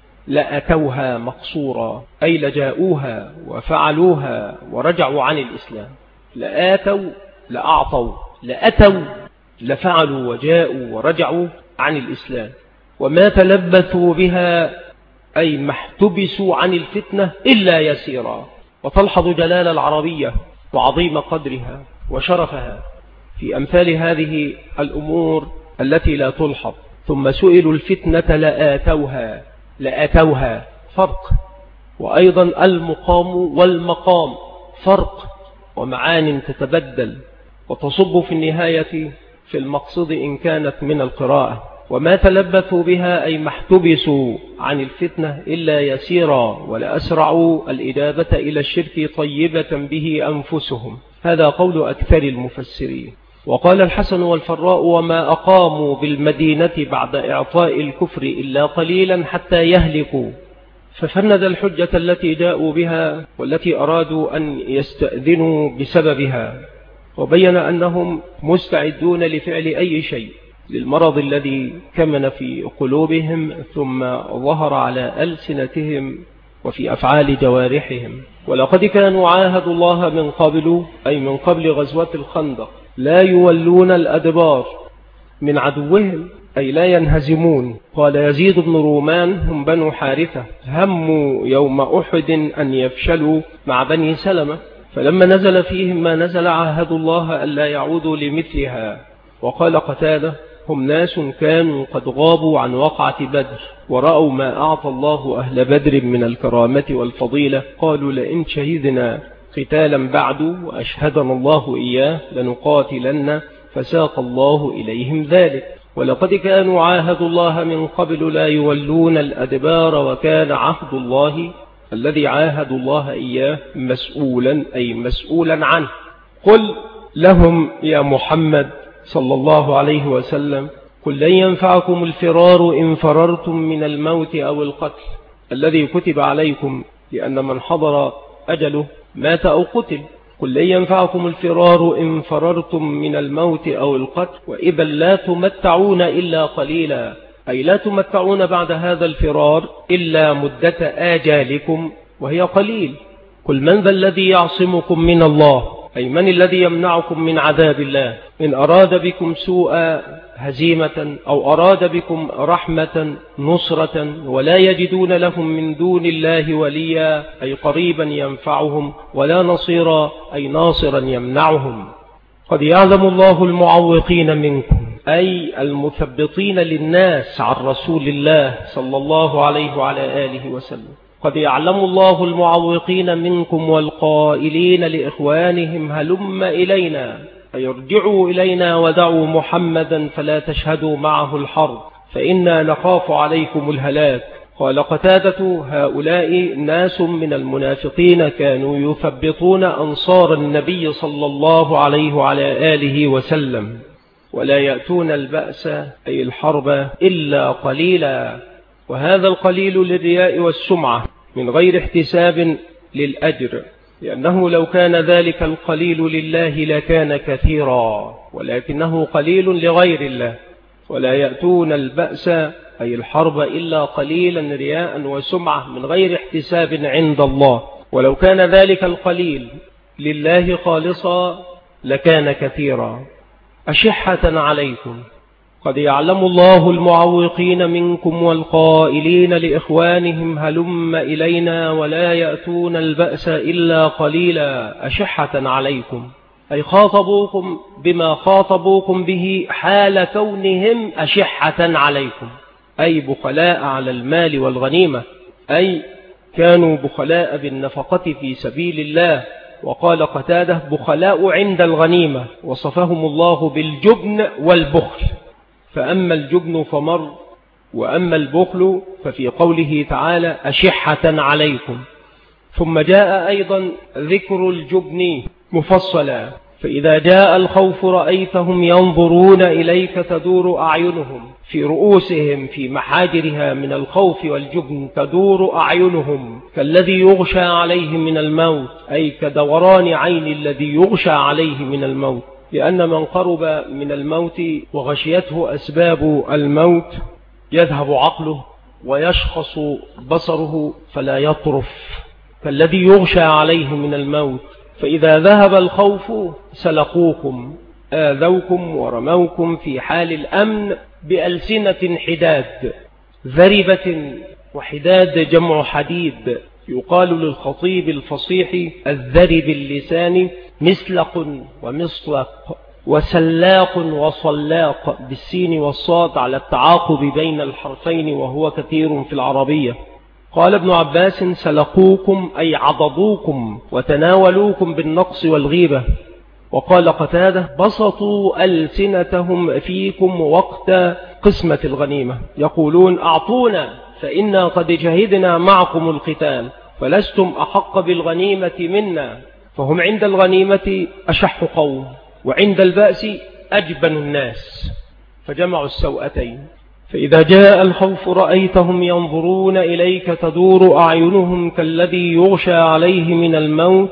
لأتوها مقصورا أي لجاءوها وفعلوها ورجعوا عن الإسلام. لآتوا لأعطوا، لأتوا لفعلوا وجاءوا ورجعوا عن الإسلام. وما تلبثوا بها أي ما احتبسوا عن الفتنة إلا يسيرا. وتلحظ جلال العربية وعظيم قدرها وشرفها في أمثال هذه الأمور التي لا تلحظ. ثم سئلوا الفتنة لآتوها، لآتوها فرق، وأيضا المقام والمقام فرق، ومعان تتبدل وتصب في النهاية في المقصد إن كانت من القراءة. وما تلبثوا بها أي ما احتبسوا عن الفتنة إلا يسيرا ولأسرعوا الإجابة إلى الشرك طيبة به أنفسهم. هذا قول أكثر المفسرين. وقال الحسن والفراء وما أقاموا بالمدينة بعد إعطاء الكفر إلا قليلا حتى يهلكوا. ففند الحجة التي جاءوا بها والتي أرادوا أن يستأذنوا بسببها، وبين أنهم مستعدون لفعل أي شيء للمرض الذي كمن في قلوبهم ثم ظهر على ألسنتهم وفي أفعال جوارحهم. ولقد كانوا عاهدوا الله من قبل، أي من قبل غزوة الخندق، لا يولون الأدبار من عدوهم، أي لا ينهزمون. قال يزيد بن رومان هم بنو حارثة هموا يوم أحد أن يفشلوا مع بني سلمة، فلما نزل فيهم ما نزل عاهدوا الله ألا يعودوا لمثلها. وقال قتادة هم ناس كانوا قد غابوا عن وقعة بدر ورأوا ما أعطى الله أهل بدر من الكرامة والفضيلة، قالوا لئن شهدنا قتالا بعد وأشهدنا الله إياه لنقاتلن، فساق الله إليهم ذلك. ولقد كانوا عاهدوا الله من قبل لا يولون الأدبار، وكان عهد الله الذي عاهدوا الله إياه مسؤولا، أي مسؤولا عنه. قل لهم يا محمد صلى الله عليه وسلم قل لن ينفعكم الفرار إن فررتم من الموت أو القتل الذي كتب عليكم، لأن من حضر أجله مات أو قتل. قل لن ينفعكم الفرار إن فررتم من الموت أو القتل وإذا لا تمتعون إلا قليلا، أي لا تمتعون بعد هذا الفرار إلا مدة آجالكم وهي قليل. قل من ذا الذي يعصمكم من الله، أي من الذي يمنعكم من عذاب الله إن أراد بكم سوءا هزيمة أو أراد بكم رحمة نصرة ولا يجدون لهم من دون الله وليا، أي قريبا ينفعهم، ولا نصيرا، أي ناصرا يمنعهم. قد يعلم الله المعوقين منكم، أي المثبطين للناس عن رسول الله صلى الله عليه وعلى آله وسلم. قد يعلم الله المعوقين منكم والقائلين لإخوانهم هلم إلينا، أي ارجعوا إلينا ودعوا محمدا فلا تشهدوا معه الحرب فإنا نخاف عليكم الهلاك. قال قتادة هؤلاء ناس من المنافقين كانوا يثبطون أنصار النبي صلى الله عليه وعلى آله وسلم، ولا يأتون البأس أي الحرب إلا قليلا، وهذا القليل للرياء والسمعة من غير احتساب للأجر، لأنه لو كان ذلك القليل لله لكان كثيرا، ولكنه قليل لغير الله. ولا يأتون البأس أي الحرب إلا قليلا رياء وسمعة من غير احتساب عند الله، ولو كان ذلك القليل لله خالصا لكان كثيرا. أشحة عليكم، قد يعلم الله المعوقين منكم والقائلين لإخوانهم هلم إلينا ولا يأتون البأس إلا قليلا. أشحة عليكم، أي خاطبوكم بما خاطبوكم به حال كونهم أشحة عليكم، أي بخلاء على المال والغنيمة، أي كانوا بخلاء بالنفقة في سبيل الله. وقال قتادة بخلاء عند الغنيمة، وصفهم الله بالجبن والبخل، فأما الجبن فمر وأما البخل ففي قوله تعالى أشحة عليكم. ثم جاء أيضا ذكر الجبن مفصلا، فإذا جاء الخوف رأيتهم ينظرون إليك تدور أعينهم في رؤوسهم في محاجرها من الخوف والجبن، تدور أعينهم كالذي يغشى عليه من الموت، أي كدوران عين الذي يغشى عليه من الموت، لأن من قرب من الموت وغشيته أسباب الموت يذهب عقله ويشخص بصره فلا يطرف، كالذي يغشى عليه من الموت. فإذا ذهب الخوف سلقوكم آذوكم ورموكم في حال الأمن بألسنة حداد ذربة، وحداد جمع حديد. يقال للخطيب الفصيح الذرب اللسان مسلق ومصلق وسلاق وصلاق بالسين والصاد على التعاقب بين الحرفين، وهو كثير في العربية. قال ابن عباس سلقوكم أي عضضوكم وتناولوكم بالنقص والغيبة. وقال قتادة بسطوا ألسنتهم فيكم وقت قسمة الغنيمة، يقولون أعطونا فإنا قد شهدنا معكم القتال فلستم أحق بالغنيمة منا. فهم عند الغنيمة أشح قوم، وعند البأس أجبن الناس، فجمعوا السوءتين. فإذا جاء الخوف رأيتهم ينظرون إليك تدور أعينهم كالذي يغشى عليه من الموت،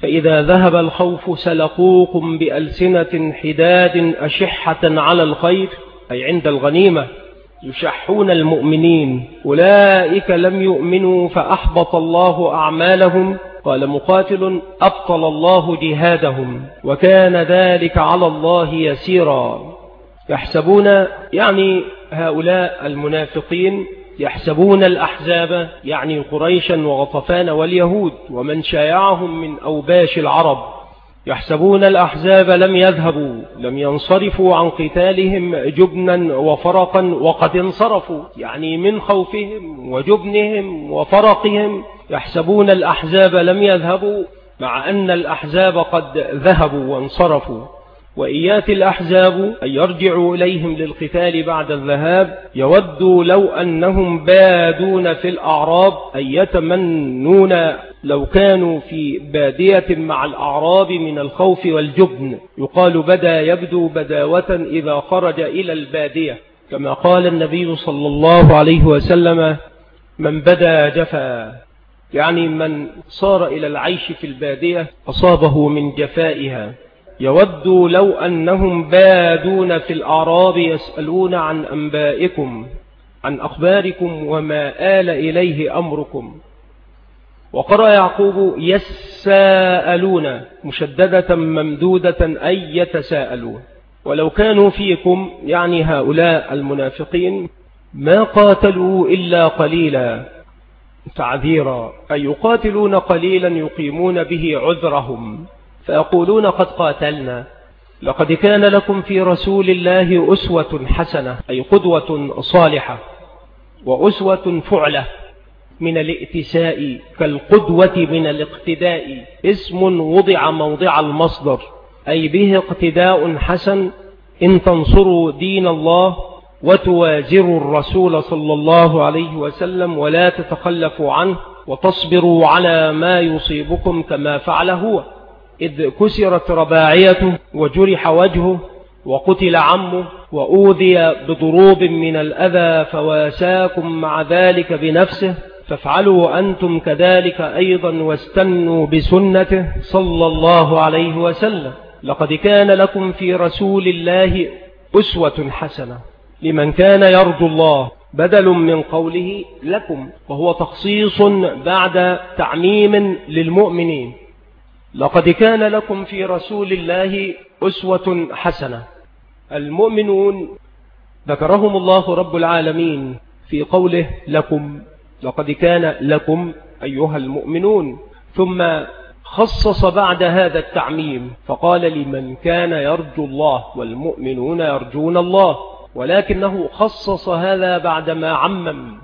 فإذا ذهب الخوف سلقوكم بألسنة حداد أشحة على الخير، أي عند الغنيمة يشحون المؤمنين، أولئك لم يؤمنوا فأحبط الله أعمالهم. قال مقاتل: أبطل الله جهادهم وكان ذلك على الله يسيرا. يحسبون، يعني هؤلاء المنافقين يحسبون الأحزاب، يعني قريشا وغطفان واليهود ومن شايعهم من أوباش العرب، يحسبون الأحزاب لم يذهبوا، لم ينصرفوا عن قتالهم جبنا وفرقا، وقد انصرفوا، يعني من خوفهم وجبنهم وفرقهم يحسبون الأحزاب لم يذهبوا، مع أن الأحزاب قد ذهبوا وانصرفوا. وإيات الأحزاب أن يرجعوا إليهم للقتال بعد الذهاب، يودوا لو أنهم بادون في الأعراب، أي يتمنون لو كانوا في بادية مع الأعراب من الخوف والجبن. يقال بدا يبدو بداوة إذا خرج إلى البادية، كما قال النبي صلى الله عليه وسلم: من بدا جفا، يعني من صار إلى العيش في البادية أصابه من جفائها. يودوا لو أنهم بادون في الأعراب يسألون عن أنبائكم، عن أخباركم وما آل إليه أمركم. وقرأ يعقوب: يساءلون مشددة ممدودة، أي يتساءلون. ولو كانوا فيكم، يعني هؤلاء المنافقين، ما قاتلوا إلا قليلا، تعذيرا، أي يقاتلون قليلا يقيمون به عذرهم، فيقولون: قد قاتلنا. لقد كان لكم في رسول الله أسوة حسنة، أي قدوة صالحة، وأسوة فعلة من الائتساء، كالقدوة من الاقتداء، اسم وضع موضع المصدر، أي به اقتداء حسن إن تنصروا دين الله وتوازروا الرسول صلى الله عليه وسلم ولا تتخلفوا عنه وتصبروا على ما يصيبكم كما فعل هو، إذ كسرت رباعيته وجرح وجهه وقتل عمه وأوذي بضروب من الأذى فواساكم مع ذلك بنفسه، فافعلوا أنتم كذلك أيضا واستنوا بسنته صلى الله عليه وسلم. لقد كان لكم في رسول الله أسوة حسنة لمن كان يرجو الله، بدل من قوله لكم، وهو تخصيص بعد تعميم للمؤمنين. لقد كان لكم في رسول الله أسوة حسنة. المؤمنون ذكرهم الله رب العالمين في قوله لكم، لقد كان لكم أيها المؤمنون، ثم خصص بعد هذا التعميم فقال لمن كان يرجو الله، والمؤمنون يرجون الله، ولكنه خصص هذا بعدما عمم،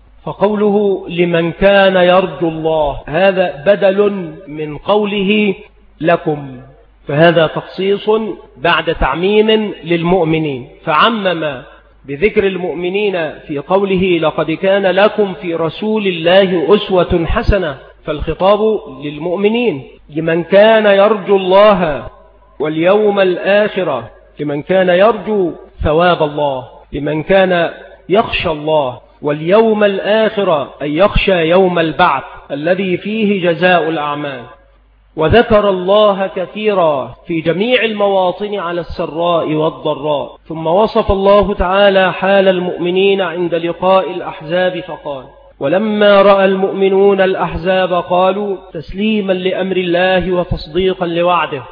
فقوله لمن كان يرجو الله هذا بدل من قوله لكم، فهذا تخصيص بعد تعميم للمؤمنين، فعمم بذكر المؤمنين في قوله لقد كان لكم في رسول الله أسوة حسنة، فالخطاب للمؤمنين، لمن كان يرجو الله واليوم الآخرة، لمن كان يرجو ثواب الله، لمن كان يخشى الله واليوم الآخرة، أي يخشى يوم البعث الذي فيه جزاء الأعمال. وذكر الله كثيرا في جميع المواطن على السراء والضراء، ثم وصف الله تعالى حال المؤمنين عند لقاء الأحزاب فقال ولما رأى المؤمنون الأحزاب قالوا تسليما لأمر الله وتصديقا لوعده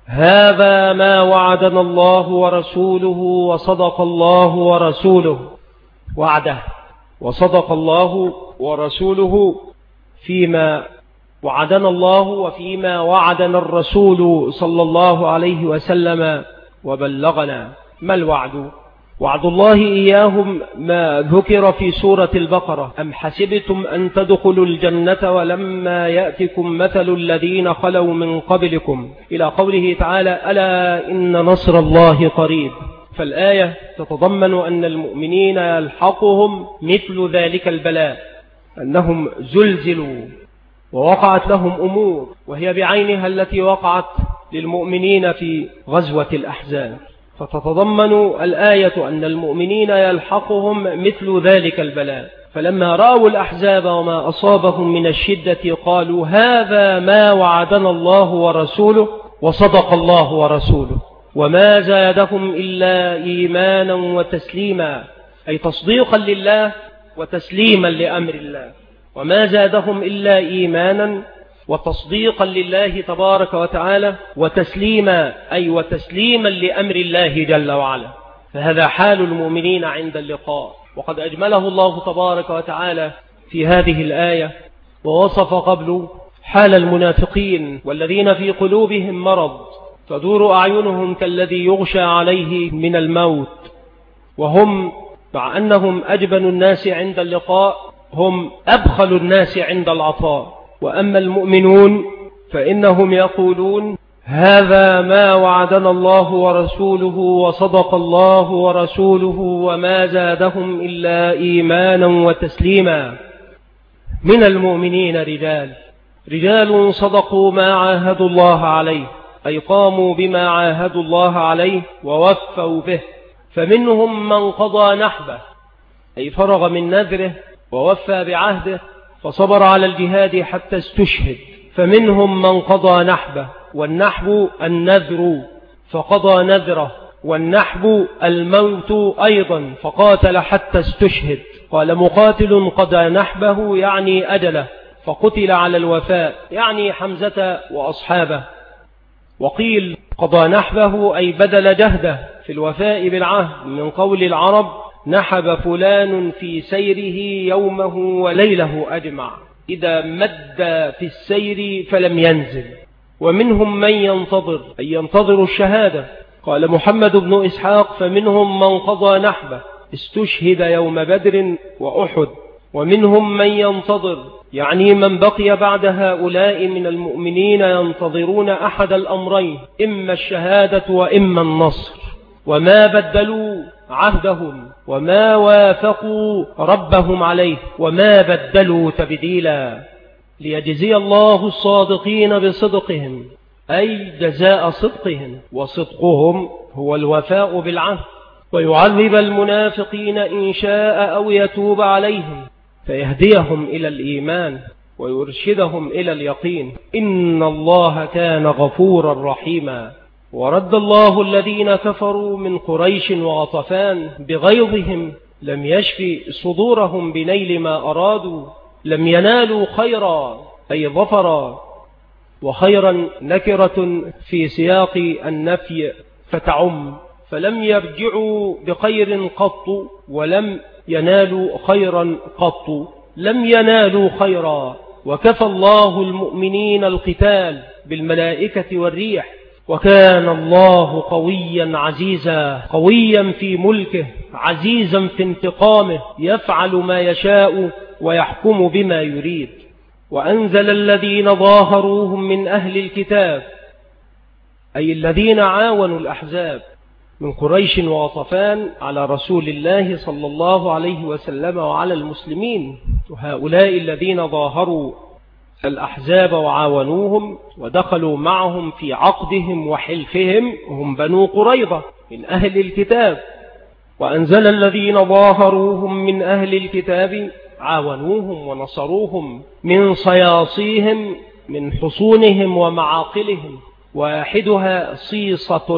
هذا ما وعدنا الله ورسوله وصدق الله ورسوله، وعده وصدق الله ورسوله فيما وعدنا الله وفيما وعدنا الرسول صلى الله عليه وسلم وبلغنا. ما الوعد؟ وعد الله إياهم ما ذكر في سورة البقرة أم حسبتم أن تدخلوا الجنة ولما يأتكم مثل الذين خلوا من قبلكم إلى قوله تعالى ألا إن نصر الله قريب. فالآية تتضمن أن المؤمنين يلحقهم مثل ذلك البلاء، أنهم زلزلوا ووقعت لهم أمور، وهي بعينها التي وقعت للمؤمنين في غزوة الأحزاب، فتتضمن الآية أن المؤمنين يلحقهم مثل ذلك البلاء. فلما رأوا الأحزاب وما أصابهم من الشدة قالوا هذا ما وعدنا الله ورسوله وصدق الله ورسوله، وما زادهم إلا إيمانا وتسليما، أي تصديقا لله وتسليما لأمر الله. وما زادهم إلا إيمانا وتصديقا لله تبارك وتعالى وتسليما، أي وتسليما لأمر الله جل وعلا. فهذا حال المؤمنين عند اللقاء، وقد أجمله الله تبارك وتعالى في هذه الآية، ووصف قبل حال المنافقين والذين في قلوبهم مرض تدور أعينهم كالذي يغشى عليه من الموت، وهم مع أنهم أجبن الناس عند اللقاء هم أبخل الناس عند العطاء. وأما المؤمنون فإنهم يقولون هذا ما وعدنا الله ورسوله وصدق الله ورسوله وما زادهم إلا إيمانا وتسليما. من المؤمنين رجال صدقوا ما عاهدوا الله عليه، أي قاموا بما عاهدوا الله عليه ووفوا به، فمنهم من قضى نحبه، أي فرغ من نذره ووفى بعهده فصبر على الجهاد حتى استشهد، فمنهم من قضى نحبه، والنحب النذر فقضى نذره، والنحب الموت أيضا فقاتل حتى استشهد. قال مقاتل قضى نحبه يعني أجله فقتل على الوفاء، يعني حمزة وأصحابه. وقيل قضى نحبه أي بدل جهده في الوفاء بالعهد، من قول العرب نحب فلان في سيره يومه وليله أجمع، إذا مد في السير فلم ينزل. ومنهم من ينتظر، أي ينتظر الشهادة. قال محمد بن إسحاق فمنهم من قضى نحبه استشهد يوم بدر وأحد. ومنهم من ينتظر، يعني من بقي بعد هؤلاء من المؤمنين ينتظرون أحد الأمرين، إما الشهادة وإما النصر، وما بدلوا عهدهم وما وافقوا ربهم عليه وما بدلوا تبديلا، ليجزي الله الصادقين بصدقهم، أي جزاء صدقهم، وصدقهم هو الوفاء بالعهد، ويعذب المنافقين إن شاء أو يتوب عليهم فيهديهم إلى الإيمان ويرشدهم إلى اليقين، إن الله كان غفورا رحيما. ورد الله الذين كفروا من قريش وغطفان بغيظهم، لم يشفي صدورهم بنيل ما أرادوا، لم ينالوا خيرا أي ظفرا، وخيرا نكرة في سياق النفي فتعم، فلم يرجعوا بخير قط ولم ينالوا خيرا قط، لم ينالوا خيرا. وكفى الله المؤمنين القتال بالملائكة والريح، وكان الله قويا عزيزا، قويا في ملكه عزيزا في انتقامه، يفعل ما يشاء ويحكم بما يريد. وأنزل الذين ظاهروهم من أهل الكتاب، أي الذين عاونوا الأحزاب من قريش وغطفان على رسول الله صلى الله عليه وسلم وعلى المسلمين، وهؤلاء الذين ظاهروا الأحزاب وعاونوهم ودخلوا معهم في عقدهم وحلفهم هم بنو قريظة من أهل الكتاب. وأنزل الذين ظاهروهم من أهل الكتاب عاونوهم ونصروهم من صياصيهم من حصونهم ومعاقلهم، واحدها صيصة،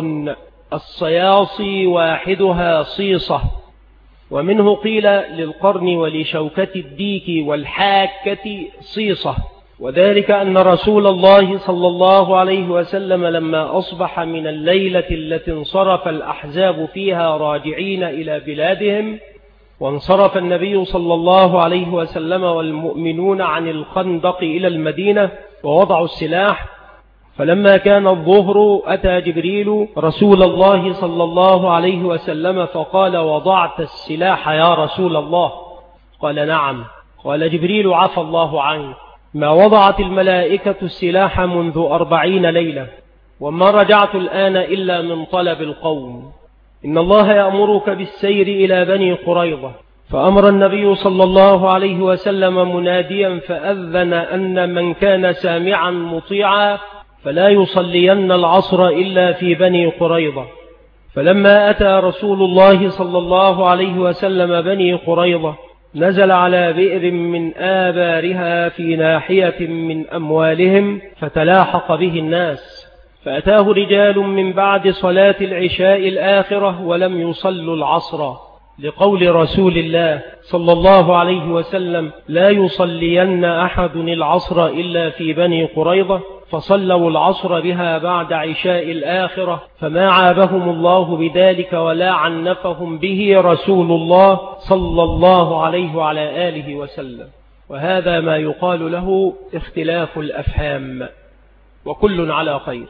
الصياصي واحدها صيصة. ومنه قيل للقرن ولشوكة الديك والحاكة صيصة، وذلك أن رسول الله صلى الله عليه وسلم لما أصبح من الليلة التي انصرف الأحزاب فيها راجعين إلى بلادهم، وانصرف النبي صلى الله عليه وسلم والمؤمنون عن الخندق إلى المدينة ووضعوا السلاح، فلما كان الظهر أتى جبريل رسول الله صلى الله عليه وسلم فقال وضعت السلاح يا رسول الله؟ قال نعم. قال جبريل عفى الله عنك، ما وضعت الملائكة السلاح منذ 40 ليلة، وما رجعت الآن إلا من طلب القوم. إن الله يأمرك بالسير إلى بني قريظة. فأمر النبي صلى الله عليه وسلم مناديا فأذن أن من كان سامعا مطيعا فلا يصلين العصر إلا في بني قريظة. فلما أتى رسول الله صلى الله عليه وسلم بني قريظة نزل على بئر من آبارها في ناحية من أموالهم فتلاحق به الناس، فأتاه رجال من بعد صلاة العشاء الآخرة ولم يصلوا العصر، لقول رسول الله صلى الله عليه وسلم: لا يصلين أحد العصر إلا في بني قريظة، فصلوا العصر بها بعد عشاء الآخرة، فما عابهم الله بذلك ولا عنفهم به رسول الله صلى الله عليه وعلى آله وسلم. وهذا ما يقال له اختلاف الأفهام، وكل على خير.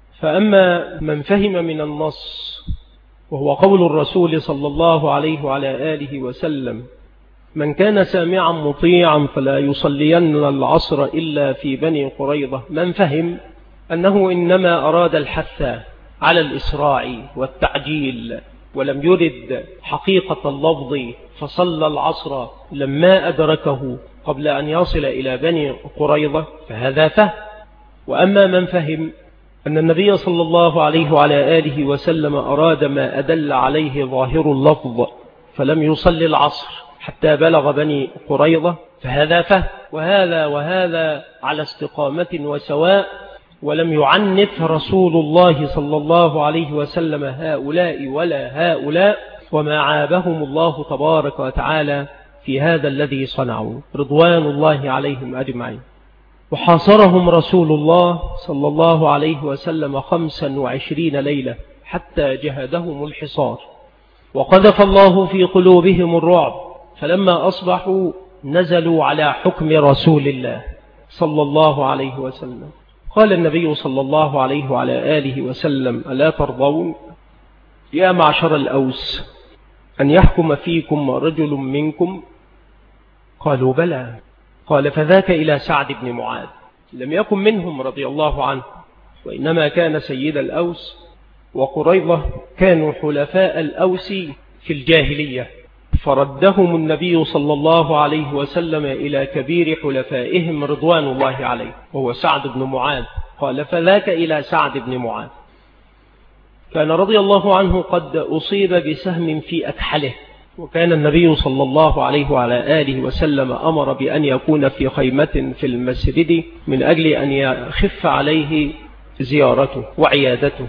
فأما من فهم من النص وهو قول الرسول صلى الله عليه وعلى آله وسلم: من كان سامعا مطيعا فلا يصلين العصر إلا في بني قريظة، من فهم أنه إنما أراد الحث على الإسراع والتعجيل، ولم يرد حقيقة اللفظ فصلى العصر لما أدركه قبل أن يصل إلى بني قريظة، فهذا فهم. وأما من فهم أن النبي صلى الله عليه وعلى آله وسلم أراد ما أدل عليه ظاهر اللفظ فلم يصلي العصر حتى بلغ بني قريظة، فهذا فهم. وهذا على استقامة وسواء، ولم يعنف رسول الله صلى الله عليه وسلم هؤلاء ولا هؤلاء، وما عابهم الله تبارك وتعالى في هذا الذي صنعوا رضوان الله عليهم أجمعين. وحاصرهم رسول الله صلى الله عليه وسلم 25 ليلة حتى جهدهم الحصار، وقذف الله في قلوبهم الرعب، فلما أصبحوا نزلوا على حكم رسول الله صلى الله عليه وسلم. قال النبي صلى الله عليه وعلى آله وسلم: ألا ترضون يا معشر الأوس أن يحكم فيكم رجل منكم؟ قالوا: بلى. قال: فذاك إلى سعد بن معاذ، لم يكن منهم رضي الله عنه، وإنما كان سيد الأوس، وقريظة كانوا حلفاء الأوس في الجاهلية، فردهم النبي صلى الله عليه وسلم إلى كبير حلفائهم رضوان الله عليه، وهو سعد بن معاذ. قال: فذاك إلى سعد بن معاذ. كان رضي الله عنه قد أصيب بسهم في أكحله، وكان النبي صلى الله عليه وعلى آله وسلم أمر بأن يكون في خيمة في المسجد من أجل أن يخف عليه زيارته وعيادته.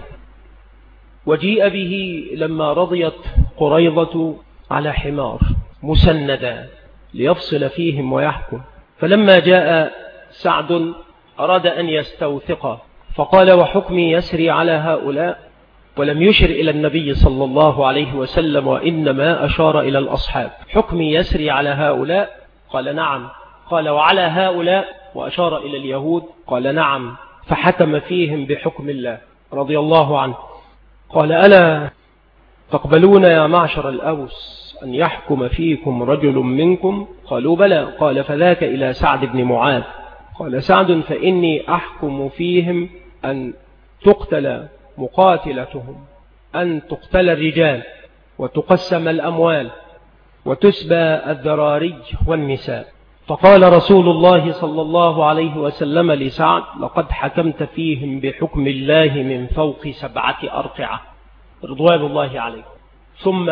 وجيء به لما رضيت قريظة على حمار مسندا ليفصل فيهم ويحكم، فلما جاء سعد أراد أن يستوثق، فقال: وحكمي يسري على هؤلاء، ولم يشر إلى النبي صلى الله عليه وسلم، وإنما أشار إلى الأصحاب. حكمي يسري على هؤلاء؟ قال: نعم. قال: وعلى هؤلاء؟ وأشار إلى اليهود. قال: نعم. فحكم فيهم بحكم الله رضي الله عنه. قال: ألا تقبلون يا معشر الأوس أن يحكم فيكم رجل منكم؟ قالوا: بلى. قال: فذاك إلى سعد بن معاذ. قال سعد: فإني أحكم فيهم أن تقتل مقاتلتهم، أن تقتل الرجال، وتقسم الأموال، وتسبى الذراري والنساء. فقال رسول الله صلى الله عليه وسلم لسعد: لقد حكمت فيهم بحكم الله من فوق 7 أرقعة رضوان الله عليه. ثم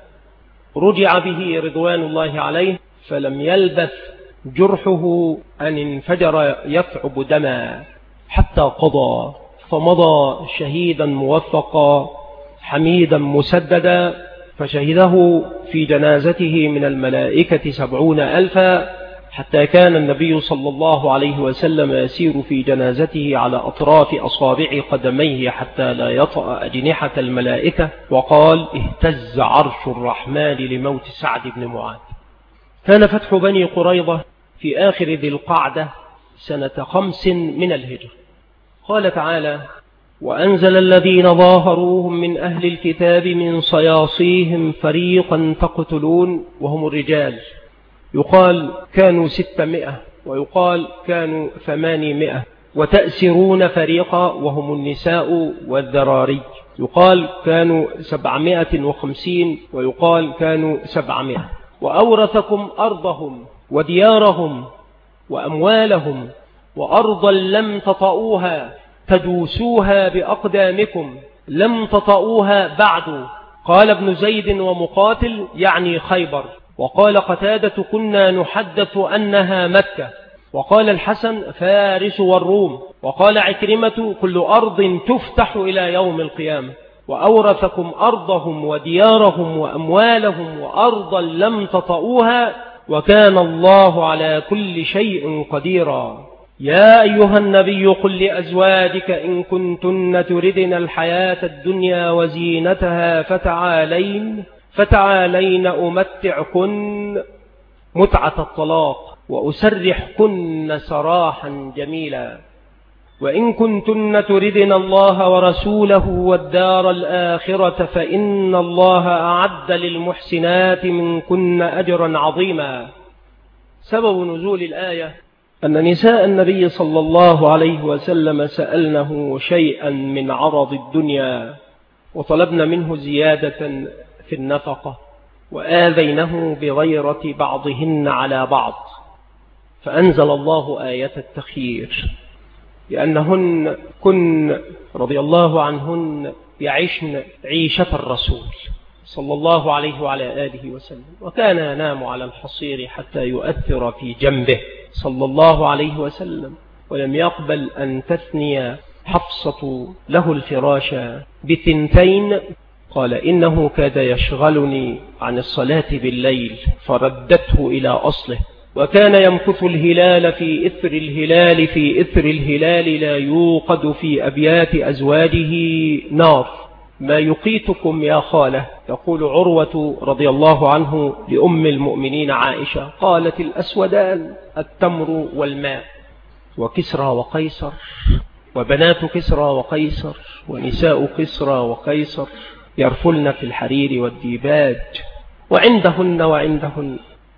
رجع به رضوان الله عليه، فلم يلبث جرحه أن انفجر يثعب دما حتى قضى، فمضى شهيدا موفقا حميدا مسددا، فشهده في جنازته من الملائكة 70,000، حتى كان النبي صلى الله عليه وسلم يسير في جنازته على أطراف أصابع قدميه حتى لا يطأ أجنحة الملائكة، وقال: اهتز عرش الرحمن لموت سعد بن معاذ. كان فتح بني قريظة في آخر ذي القعدة سنة 5 من الهجرة. قال تعالى: وأنزل الذين ظاهروهم من أهل الكتاب من صياصيهم فريقا تقتلون وهم الرجال، يقال كانوا 600 ويقال كانوا 800، وتأسرون فريقا وهم النساء والذراري، يقال كانوا 750 ويقال كانوا 700. وأورثكم أرضهم وديارهم وأموالهم وأرضا لم تطئوها تدوسوها بأقدامكم لم تطئوها بعد. قال ابن زيد ومقاتل يعني خيبر. وقال قتادة كنا نحدث أنها مكة. وقال الحسن فارس والروم. وقال عكرمة كل أرض تفتح إلى يوم القيامة. وأورثكم أرضهم وديارهم وأموالهم وأرضا لم تطئوها وكان الله على كل شيء قديرا. يا أيها النبي قل لأزواجك إن كنتن تردن الحياة الدنيا وزينتها فتعالين أمتعكن متعة الطلاق وأسرحكن سراحا جميلا. وإن كنتن تردن الله ورسوله والدار الآخرة فإن الله أعد للمحسنات منكن أجرا عظيما. سبب نزول الآية أن نساء النبي صلى الله عليه وسلم سألنه شيئا من عرض الدنيا وطلبن منه زيادة في النفقة وآذينه بغيرة بعضهن على بعض، فأنزل الله آية التخيير لأنهن كن رضي الله عنهن يعيشن عيشة الرسول صلى الله عليه وعلى آله وسلم، وكان ينام على الحصير حتى يؤثر في جنبه صلى الله عليه وسلم، ولم يقبل أن تثني حفصة له الفراش بثنتين. قال إنه كاد يشغلني عن الصلاة بالليل فردته إلى أصله، وكان يمكث الهلال في إثر الهلال في إثر الهلال لا يوقد في أبيات أزواجه نار ما يقيتكم يا خالة. يقول عروة رضي الله عنه لأم المؤمنين عائشة قالت الأسودان التمر والماء. وكسرى وقيصر وبنات كسرى وقيصر ونساء كسرى وقيصر يرفلن في الحرير والديباج وعندهن.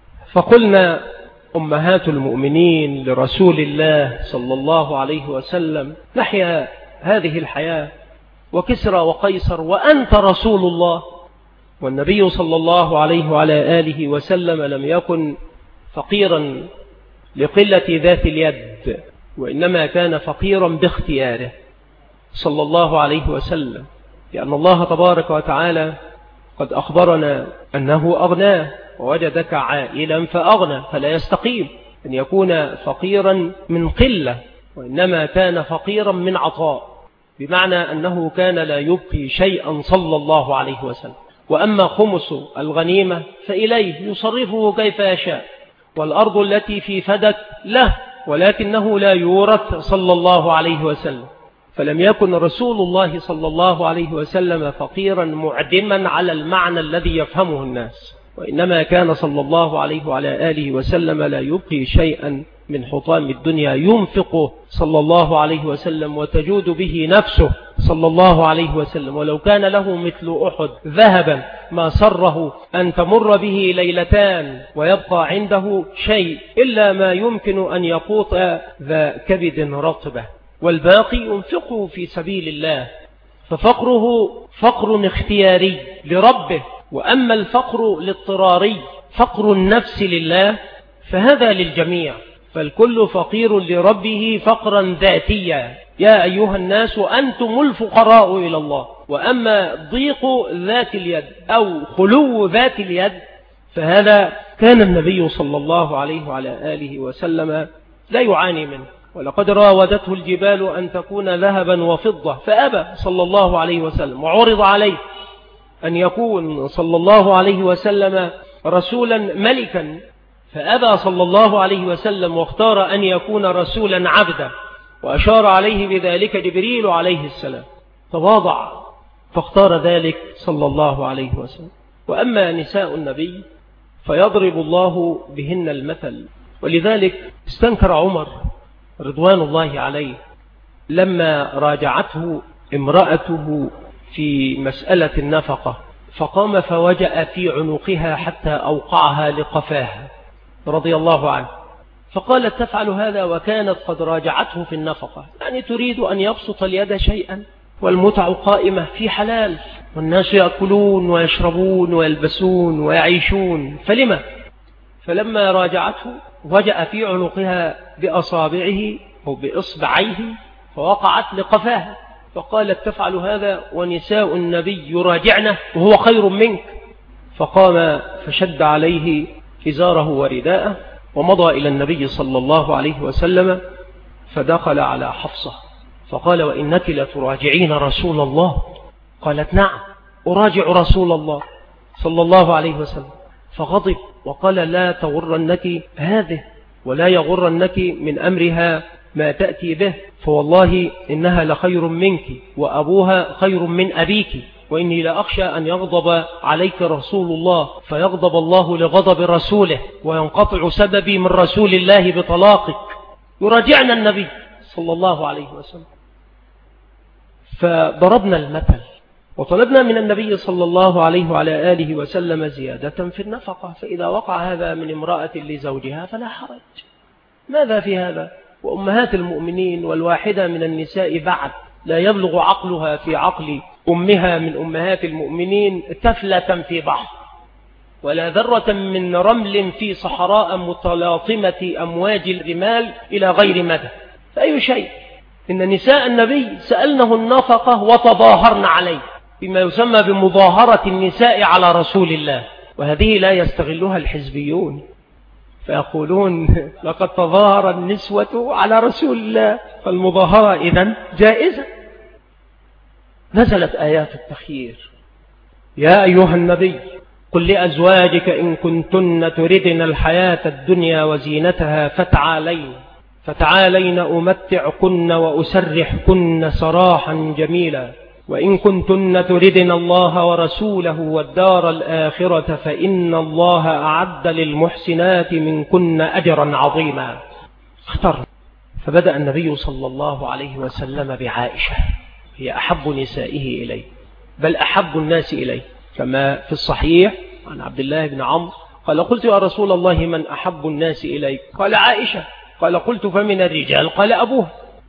فقلنا أمهات المؤمنين لرسول الله صلى الله عليه وسلم نحيا هذه الحياة وكسرى وقيصر وأنت رسول الله. والنبي صلى الله عليه وعلى آله وسلم لم يكن فقيرا لقلة ذات اليد، وإنما كان فقيرا باختياره صلى الله عليه وسلم، لأن الله تبارك وتعالى قد أخبرنا أنه أغناه ووجدك عائلا فأغنى، فلا يستقيم أن يكون فقيرا من قلة، وإنما كان فقيرا من عطاء، بمعنى أنه كان لا يبقي شيئا صلى الله عليه وسلم. وأما خمس الغنيمة فإليه يصرفه كيف يشاء، والأرض التي في فدك له، ولكنه لا يورث صلى الله عليه وسلم. فلم يكن رسول الله صلى الله عليه وسلم فقيرا معدما على المعنى الذي يفهمه الناس، وإنما كان صلى الله عليه وعلى آله وسلم لا يبقي شيئا من حطام الدنيا ينفقه صلى الله عليه وسلم وتجود به نفسه صلى الله عليه وسلم. ولو كان له مثل أحد ذهبا ما سره أن تمر به ليلتان ويبقى عنده شيء إلا ما يمكن أن يقوط ذا كبد رطبة، والباقي ينفقه في سبيل الله. ففقره فقر اختياري لربه، وأما الفقر الاضطراري فقر النفس لله فهذا للجميع، فالكل فقير لربه فقرا ذاتيا. يا أيها الناس أنتم الفقراء إلى الله. وأما ضيق ذات اليد أو خلو ذات اليد فهذا كان النبي صلى الله عليه وعلى آله وسلم لا يعاني منه. ولقد راودته الجبال أن تكون ذهبا وفضة فأبى صلى الله عليه وسلم، وعرض عليه أن يكون صلى الله عليه وسلم رسولا ملكا فأبى صلى الله عليه وسلم، واختار أن يكون رسولا عبدا، وأشار عليه بذلك جبريل عليه السلام، تواضع فاختار ذلك صلى الله عليه وسلم. وأما نساء النبي فيضرب الله بهن المثل، ولذلك استنكر عمر رضوان الله عليه لما راجعته امرأته في مسألة النفقة، فقام فوجأ في عنقها حتى أوقعها لقفاها رضي الله عنه، فقالت تفعل هذا وكانت قد راجعته في النفقة، يعني تريد أن يبسط اليد شيئا، والمتع قائمة في حلال، والناس يأكلون ويشربون ويلبسون ويعيشون، فلما؟ فلما راجعته وجأ في عنقها بأصابعه أو بإصبعيه فوقعت لقفاها، فقالت تفعل هذا ونساء النبي يراجعنه وهو خير منك. فقام فشد عليه إزاره ورداءه ومضى إلى النبي صلى الله عليه وسلم، فدخل على حفصة فقال: وإنك لتراجعين رسول الله؟ قالت: نعم أراجع رسول الله صلى الله عليه وسلم. فغضب وقال: لا تغرنك هذه ولا يغرنك من أمرها ما تأتي به، فوالله إنها لخير منك وأبوها خير من أبيك، وإني لأخشى أن يغضب عليك رسول الله فيغضب الله لغضب رسوله وينقطع سببي من رسول الله بطلاقك. يراجعنا النبي صلى الله عليه وسلم. فضربنا المثل وطلبنا من النبي صلى الله عليه وعلى آله وسلم زيادة في النفقة، فإذا وقع هذا من امرأة لزوجها فلا حرج. ماذا في هذا؟ وأمهات المؤمنين والواحدة من النساء بعد لا يبلغ عقلها في عقل أمها من أمهات المؤمنين تفلة في بحر ولا ذرة من رمل في صحراء متلاطمة أمواج الرمال إلى غير مدى. فأي شيء؟ إن نساء النبي سألنه النفقة وتظاهرن عليه بما يسمى بمظاهرة النساء على رسول الله، وهذه لا يستغلها الحزبيون فيقولون لقد تظاهر النسوة على رسول الله، فالمظاهرة إذن جائزة. نزلت آيات التخيير: يا أيها النبي قل لأزواجك إن كنتن تردن الحياة الدنيا وزينتها فتعالين أمتعكن وأسرحكن سراحا جميلا، وإن كنتن تردن الله ورسوله والدار الآخرة فإن الله أعد للمحسنات منكن أجرا عظيما. اخترنا. فبدأ النبي صلى الله عليه وسلم بعائشة، هي أحب نسائه إليه، بل أحب الناس إليه، كما في الصحيح عن عبد الله بن عمرو قال: قلت يا رسول الله من أحب الناس إليك؟ قال: عائشة. قال: قلت فمن الرجال؟ قال: أبوها.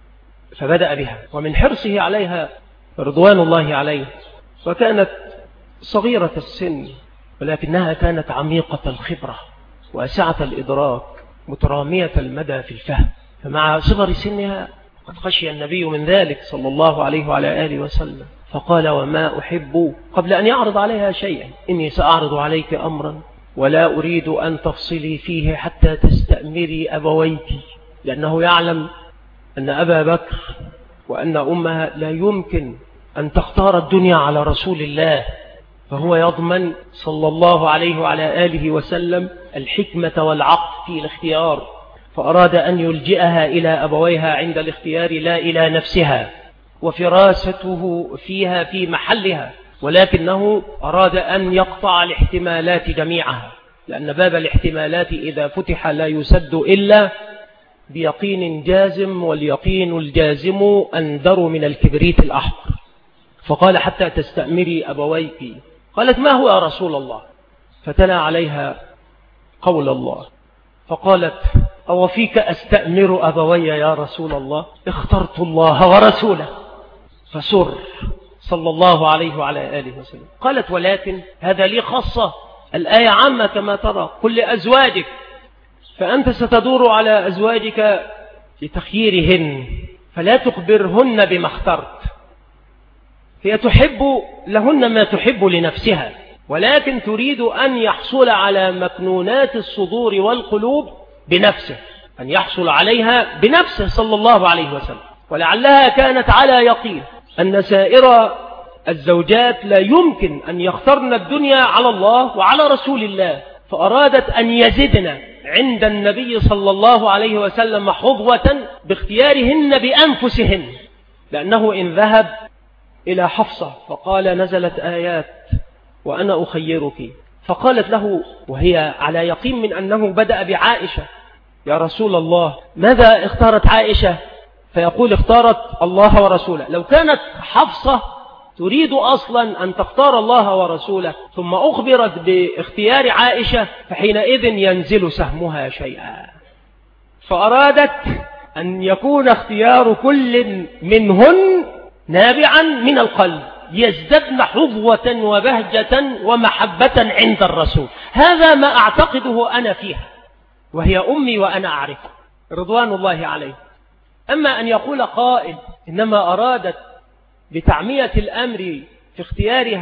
فبدأ بها، ومن حرصه عليها رضوان الله عليه، وكانت صغيرة السن ولكنها كانت عميقة الخبرة واسعة الإدراك مترامية المدى في الفهم، فمع صغر سنها قد خشي النبي من ذلك صلى الله عليه وعلى آله وسلم، فقال: وما أحب، قبل أن يعرض عليها شيئا: إني سأعرض عليك أمرا ولا أريد أن تفصلي فيه حتى تستأمري أبويك، لأنه يعلم أن أبا بكر وأن أمها لا يمكن أن تختار الدنيا على رسول الله، فهو يضمن صلى الله عليه وعلى آله وسلم الحكمة والعقل في الاختيار، فأراد أن يلجئها إلى أبويها عند الاختيار لا إلى نفسها، وفراسته فيها في محلها، ولكنه أراد أن يقطع الاحتمالات جميعها، لأن باب الاحتمالات إذا فتح لا يسد إلا بيقين جازم، واليقين الجازم أندر من الكبريت الأحمر. فقال: حتى تستأمري أبويك. قالت: ما هو يا رسول الله؟ فتلا عليها قول الله فقالت: أو فيك أستأمر أبوي يا رسول الله؟ اخترت الله ورسوله. فسر صلى الله عليه وعلى آله وسلم. قالت: ولكن هذا لي خاصة، الآية عامة كما ترى، كل أزواجك، فأنت ستدور على أزواجك لتخييرهن فلا تخبرهن بما اخترت. هي تحب لهن ما تحب لنفسها، ولكن تريد أن يحصل على مكنونات الصدور والقلوب بنفسه، أن يحصل عليها بنفسه صلى الله عليه وسلم. ولعلها كانت على يقين أن سائر الزوجات لا يمكن أن يخترن الدنيا على الله وعلى رسول الله، فأرادت أن يزدن عند النبي صلى الله عليه وسلم حظوة باختيارهن بأنفسهن، لأنه إن ذهب إلى حفصة فقال: نزلت آيات وأنا أخيرك، فقالت له وهي على يقين من أنه بدأ بعائشة: يا رسول الله ماذا اختارت عائشة؟ فيقول: اختارت الله ورسوله. لو كانت حفصة تريد أصلا أن تختار الله ورسوله ثم أخبرت باختيار عائشة فحينئذ ينزل سهمها شيئا، فأرادت أن يكون اختيار كل منهن نابعا من القلب، يزددن حظوة وبهجة ومحبة عند الرسول. هذا ما أعتقده أنا فيها، وهي أمي وأنا أعرف رضوان الله عليه. أما أن يقول قائل إنما أرادت بتعمية الأمر في اختيارها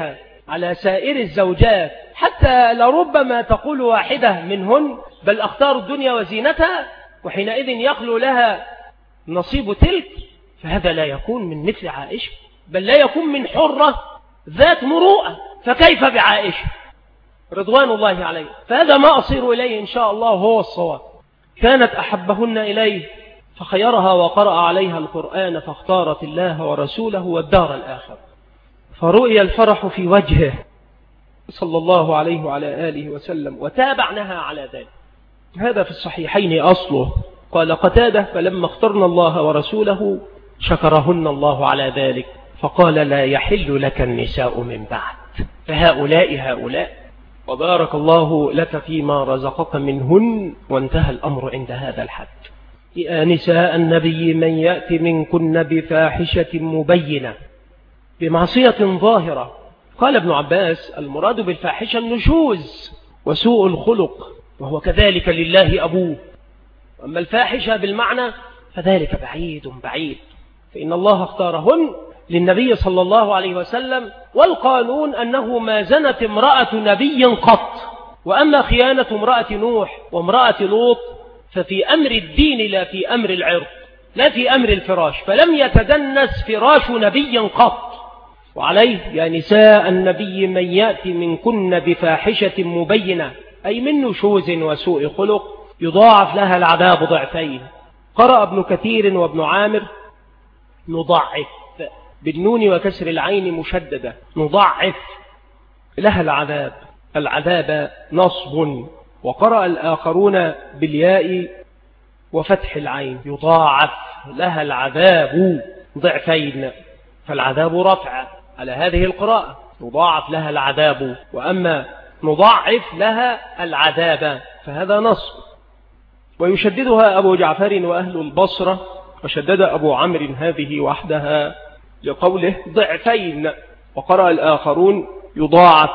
على سائر الزوجات، حتى لربما تقول واحدة منهن بل أختار الدنيا وزينتها، وحينئذ يخلو لها نصيب تلك، فهذا لا يكون من مثل عائشة، بل لا يكون من حرة ذات مروءة، فكيف بعائشة رضوان الله عليه؟ فهذا ما أصير إليه إن شاء الله هو الصواب. كانت أحبهن إليه فخيرها وقرأ عليها القرآن فاختارت الله ورسوله والدار الآخر، فرؤي الفرح في وجهه صلى الله عليه وعلى آله وسلم، وتابعناها على ذلك. هذا في الصحيحين أصله. قال قتادة: فلما اخترنا الله ورسوله شكرهن الله على ذلك، فقال: لا يحل لك النساء من بعد، فهؤلاء وبارك الله لك فيما رزقك منهن، وانتهى الأمر عند هذا الحد. يا نساء النبي من يأتي منكن بفاحشة مبينة بمعصية ظاهرة. قال ابن عباس: المراد بالفاحشة النشوز وسوء الخلق، وهو كذلك لله أبوه. أما الفاحشة بالمعنى فذلك بعيد، فإن الله اختارهن للنبي صلى الله عليه وسلم، والقانون أنه ما زنت امرأة نبي قط. وأما خيانة امرأة نوح وامرأة لوط ففي أمر الدين لا في أمر العرض، لا في أمر الفراش، فلم يتدنس فراش نبي قط. وعليه: يا نساء النبي من يأتي منكن بفاحشة مبينة، أي من نشوز وسوء خلق، يضاعف لها العذاب ضعفين. قرأ ابن كثير وابن عامر: نضعف بالنون وكسر العين مشددة، نضعف لها العذاب نصب. وقرأ الآخرون بالياء وفتح العين: يضاعف لها العذاب ضعفين، فالعذاب رفع على هذه القراءة، يضاعف لها العذاب. وأما نضعف لها العذاب فهذا نصب. ويشددها أبو جعفر وأهل البصرة، وشدد أبو عمرو هذه وحدها لقوله ضعفين. وقرأ الآخرون: يضاعف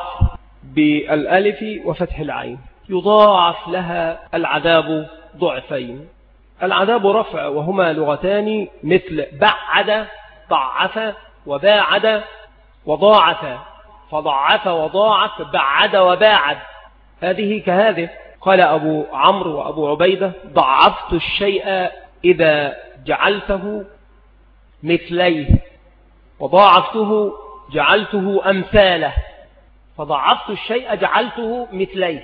بالألف وفتح العين، يضاعف لها العذاب ضعفين. العذاب رفع، وهما لغتان مثل بعد ضعف وباعد وضاعف، فضعف وضاعف، بعد وباعد، هذه كهذه. قال أبو عمرو وأبو عبيدة: ضعفت الشيء إذا جعلته مثليه، وضاعفته جعلته أمثاله، فضعفت الشيء جعلته مثليه،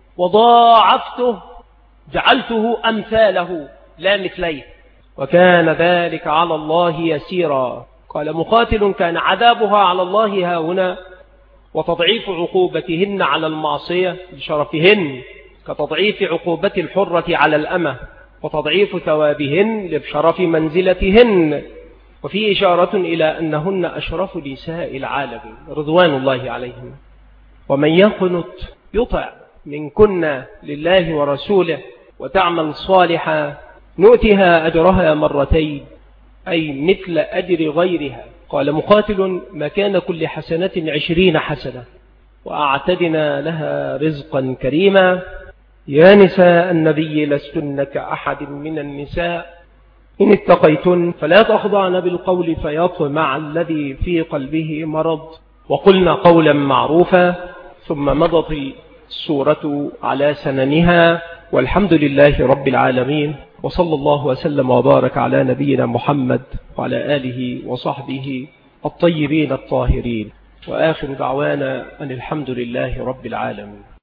وضاعفته جعلته أمثاله لا مثليه، وكان ذلك على الله يسيرا. قال مقاتل: كان عذابها على الله هاهنا، وتضعيف عقوبتهن على المعصية لشرفهن، كتضعيف عقوبة الحرة على الأمة، وتضعيف ثوابهن لشرف منزلتهن. وفي إشارة إلى أنهن أشرف نساء العالمين رضوان الله عليهم. ومن يقنت يطع منكن لله ورسوله وتعمل صالحا نؤتها أجرها مرتين، أي مثل أجر غيرها. قال مقاتل: مكان كل حسنة 20 حسنة، وأعتدنا لها رزقا كريما. يا نساء النبي لستن كأحد من النساء إن اتقيتن فلا تخضعن بالقول فيطمع الذي في قلبه مرض، وقلنا قولا معروفا. ثم مضت السورة على سننها، والحمد لله رب العالمين، وصلى الله وسلم وبارك على نبينا محمد وعلى آله وصحبه الطيبين الطاهرين، وآخر دعوانا أن الحمد لله رب العالمين.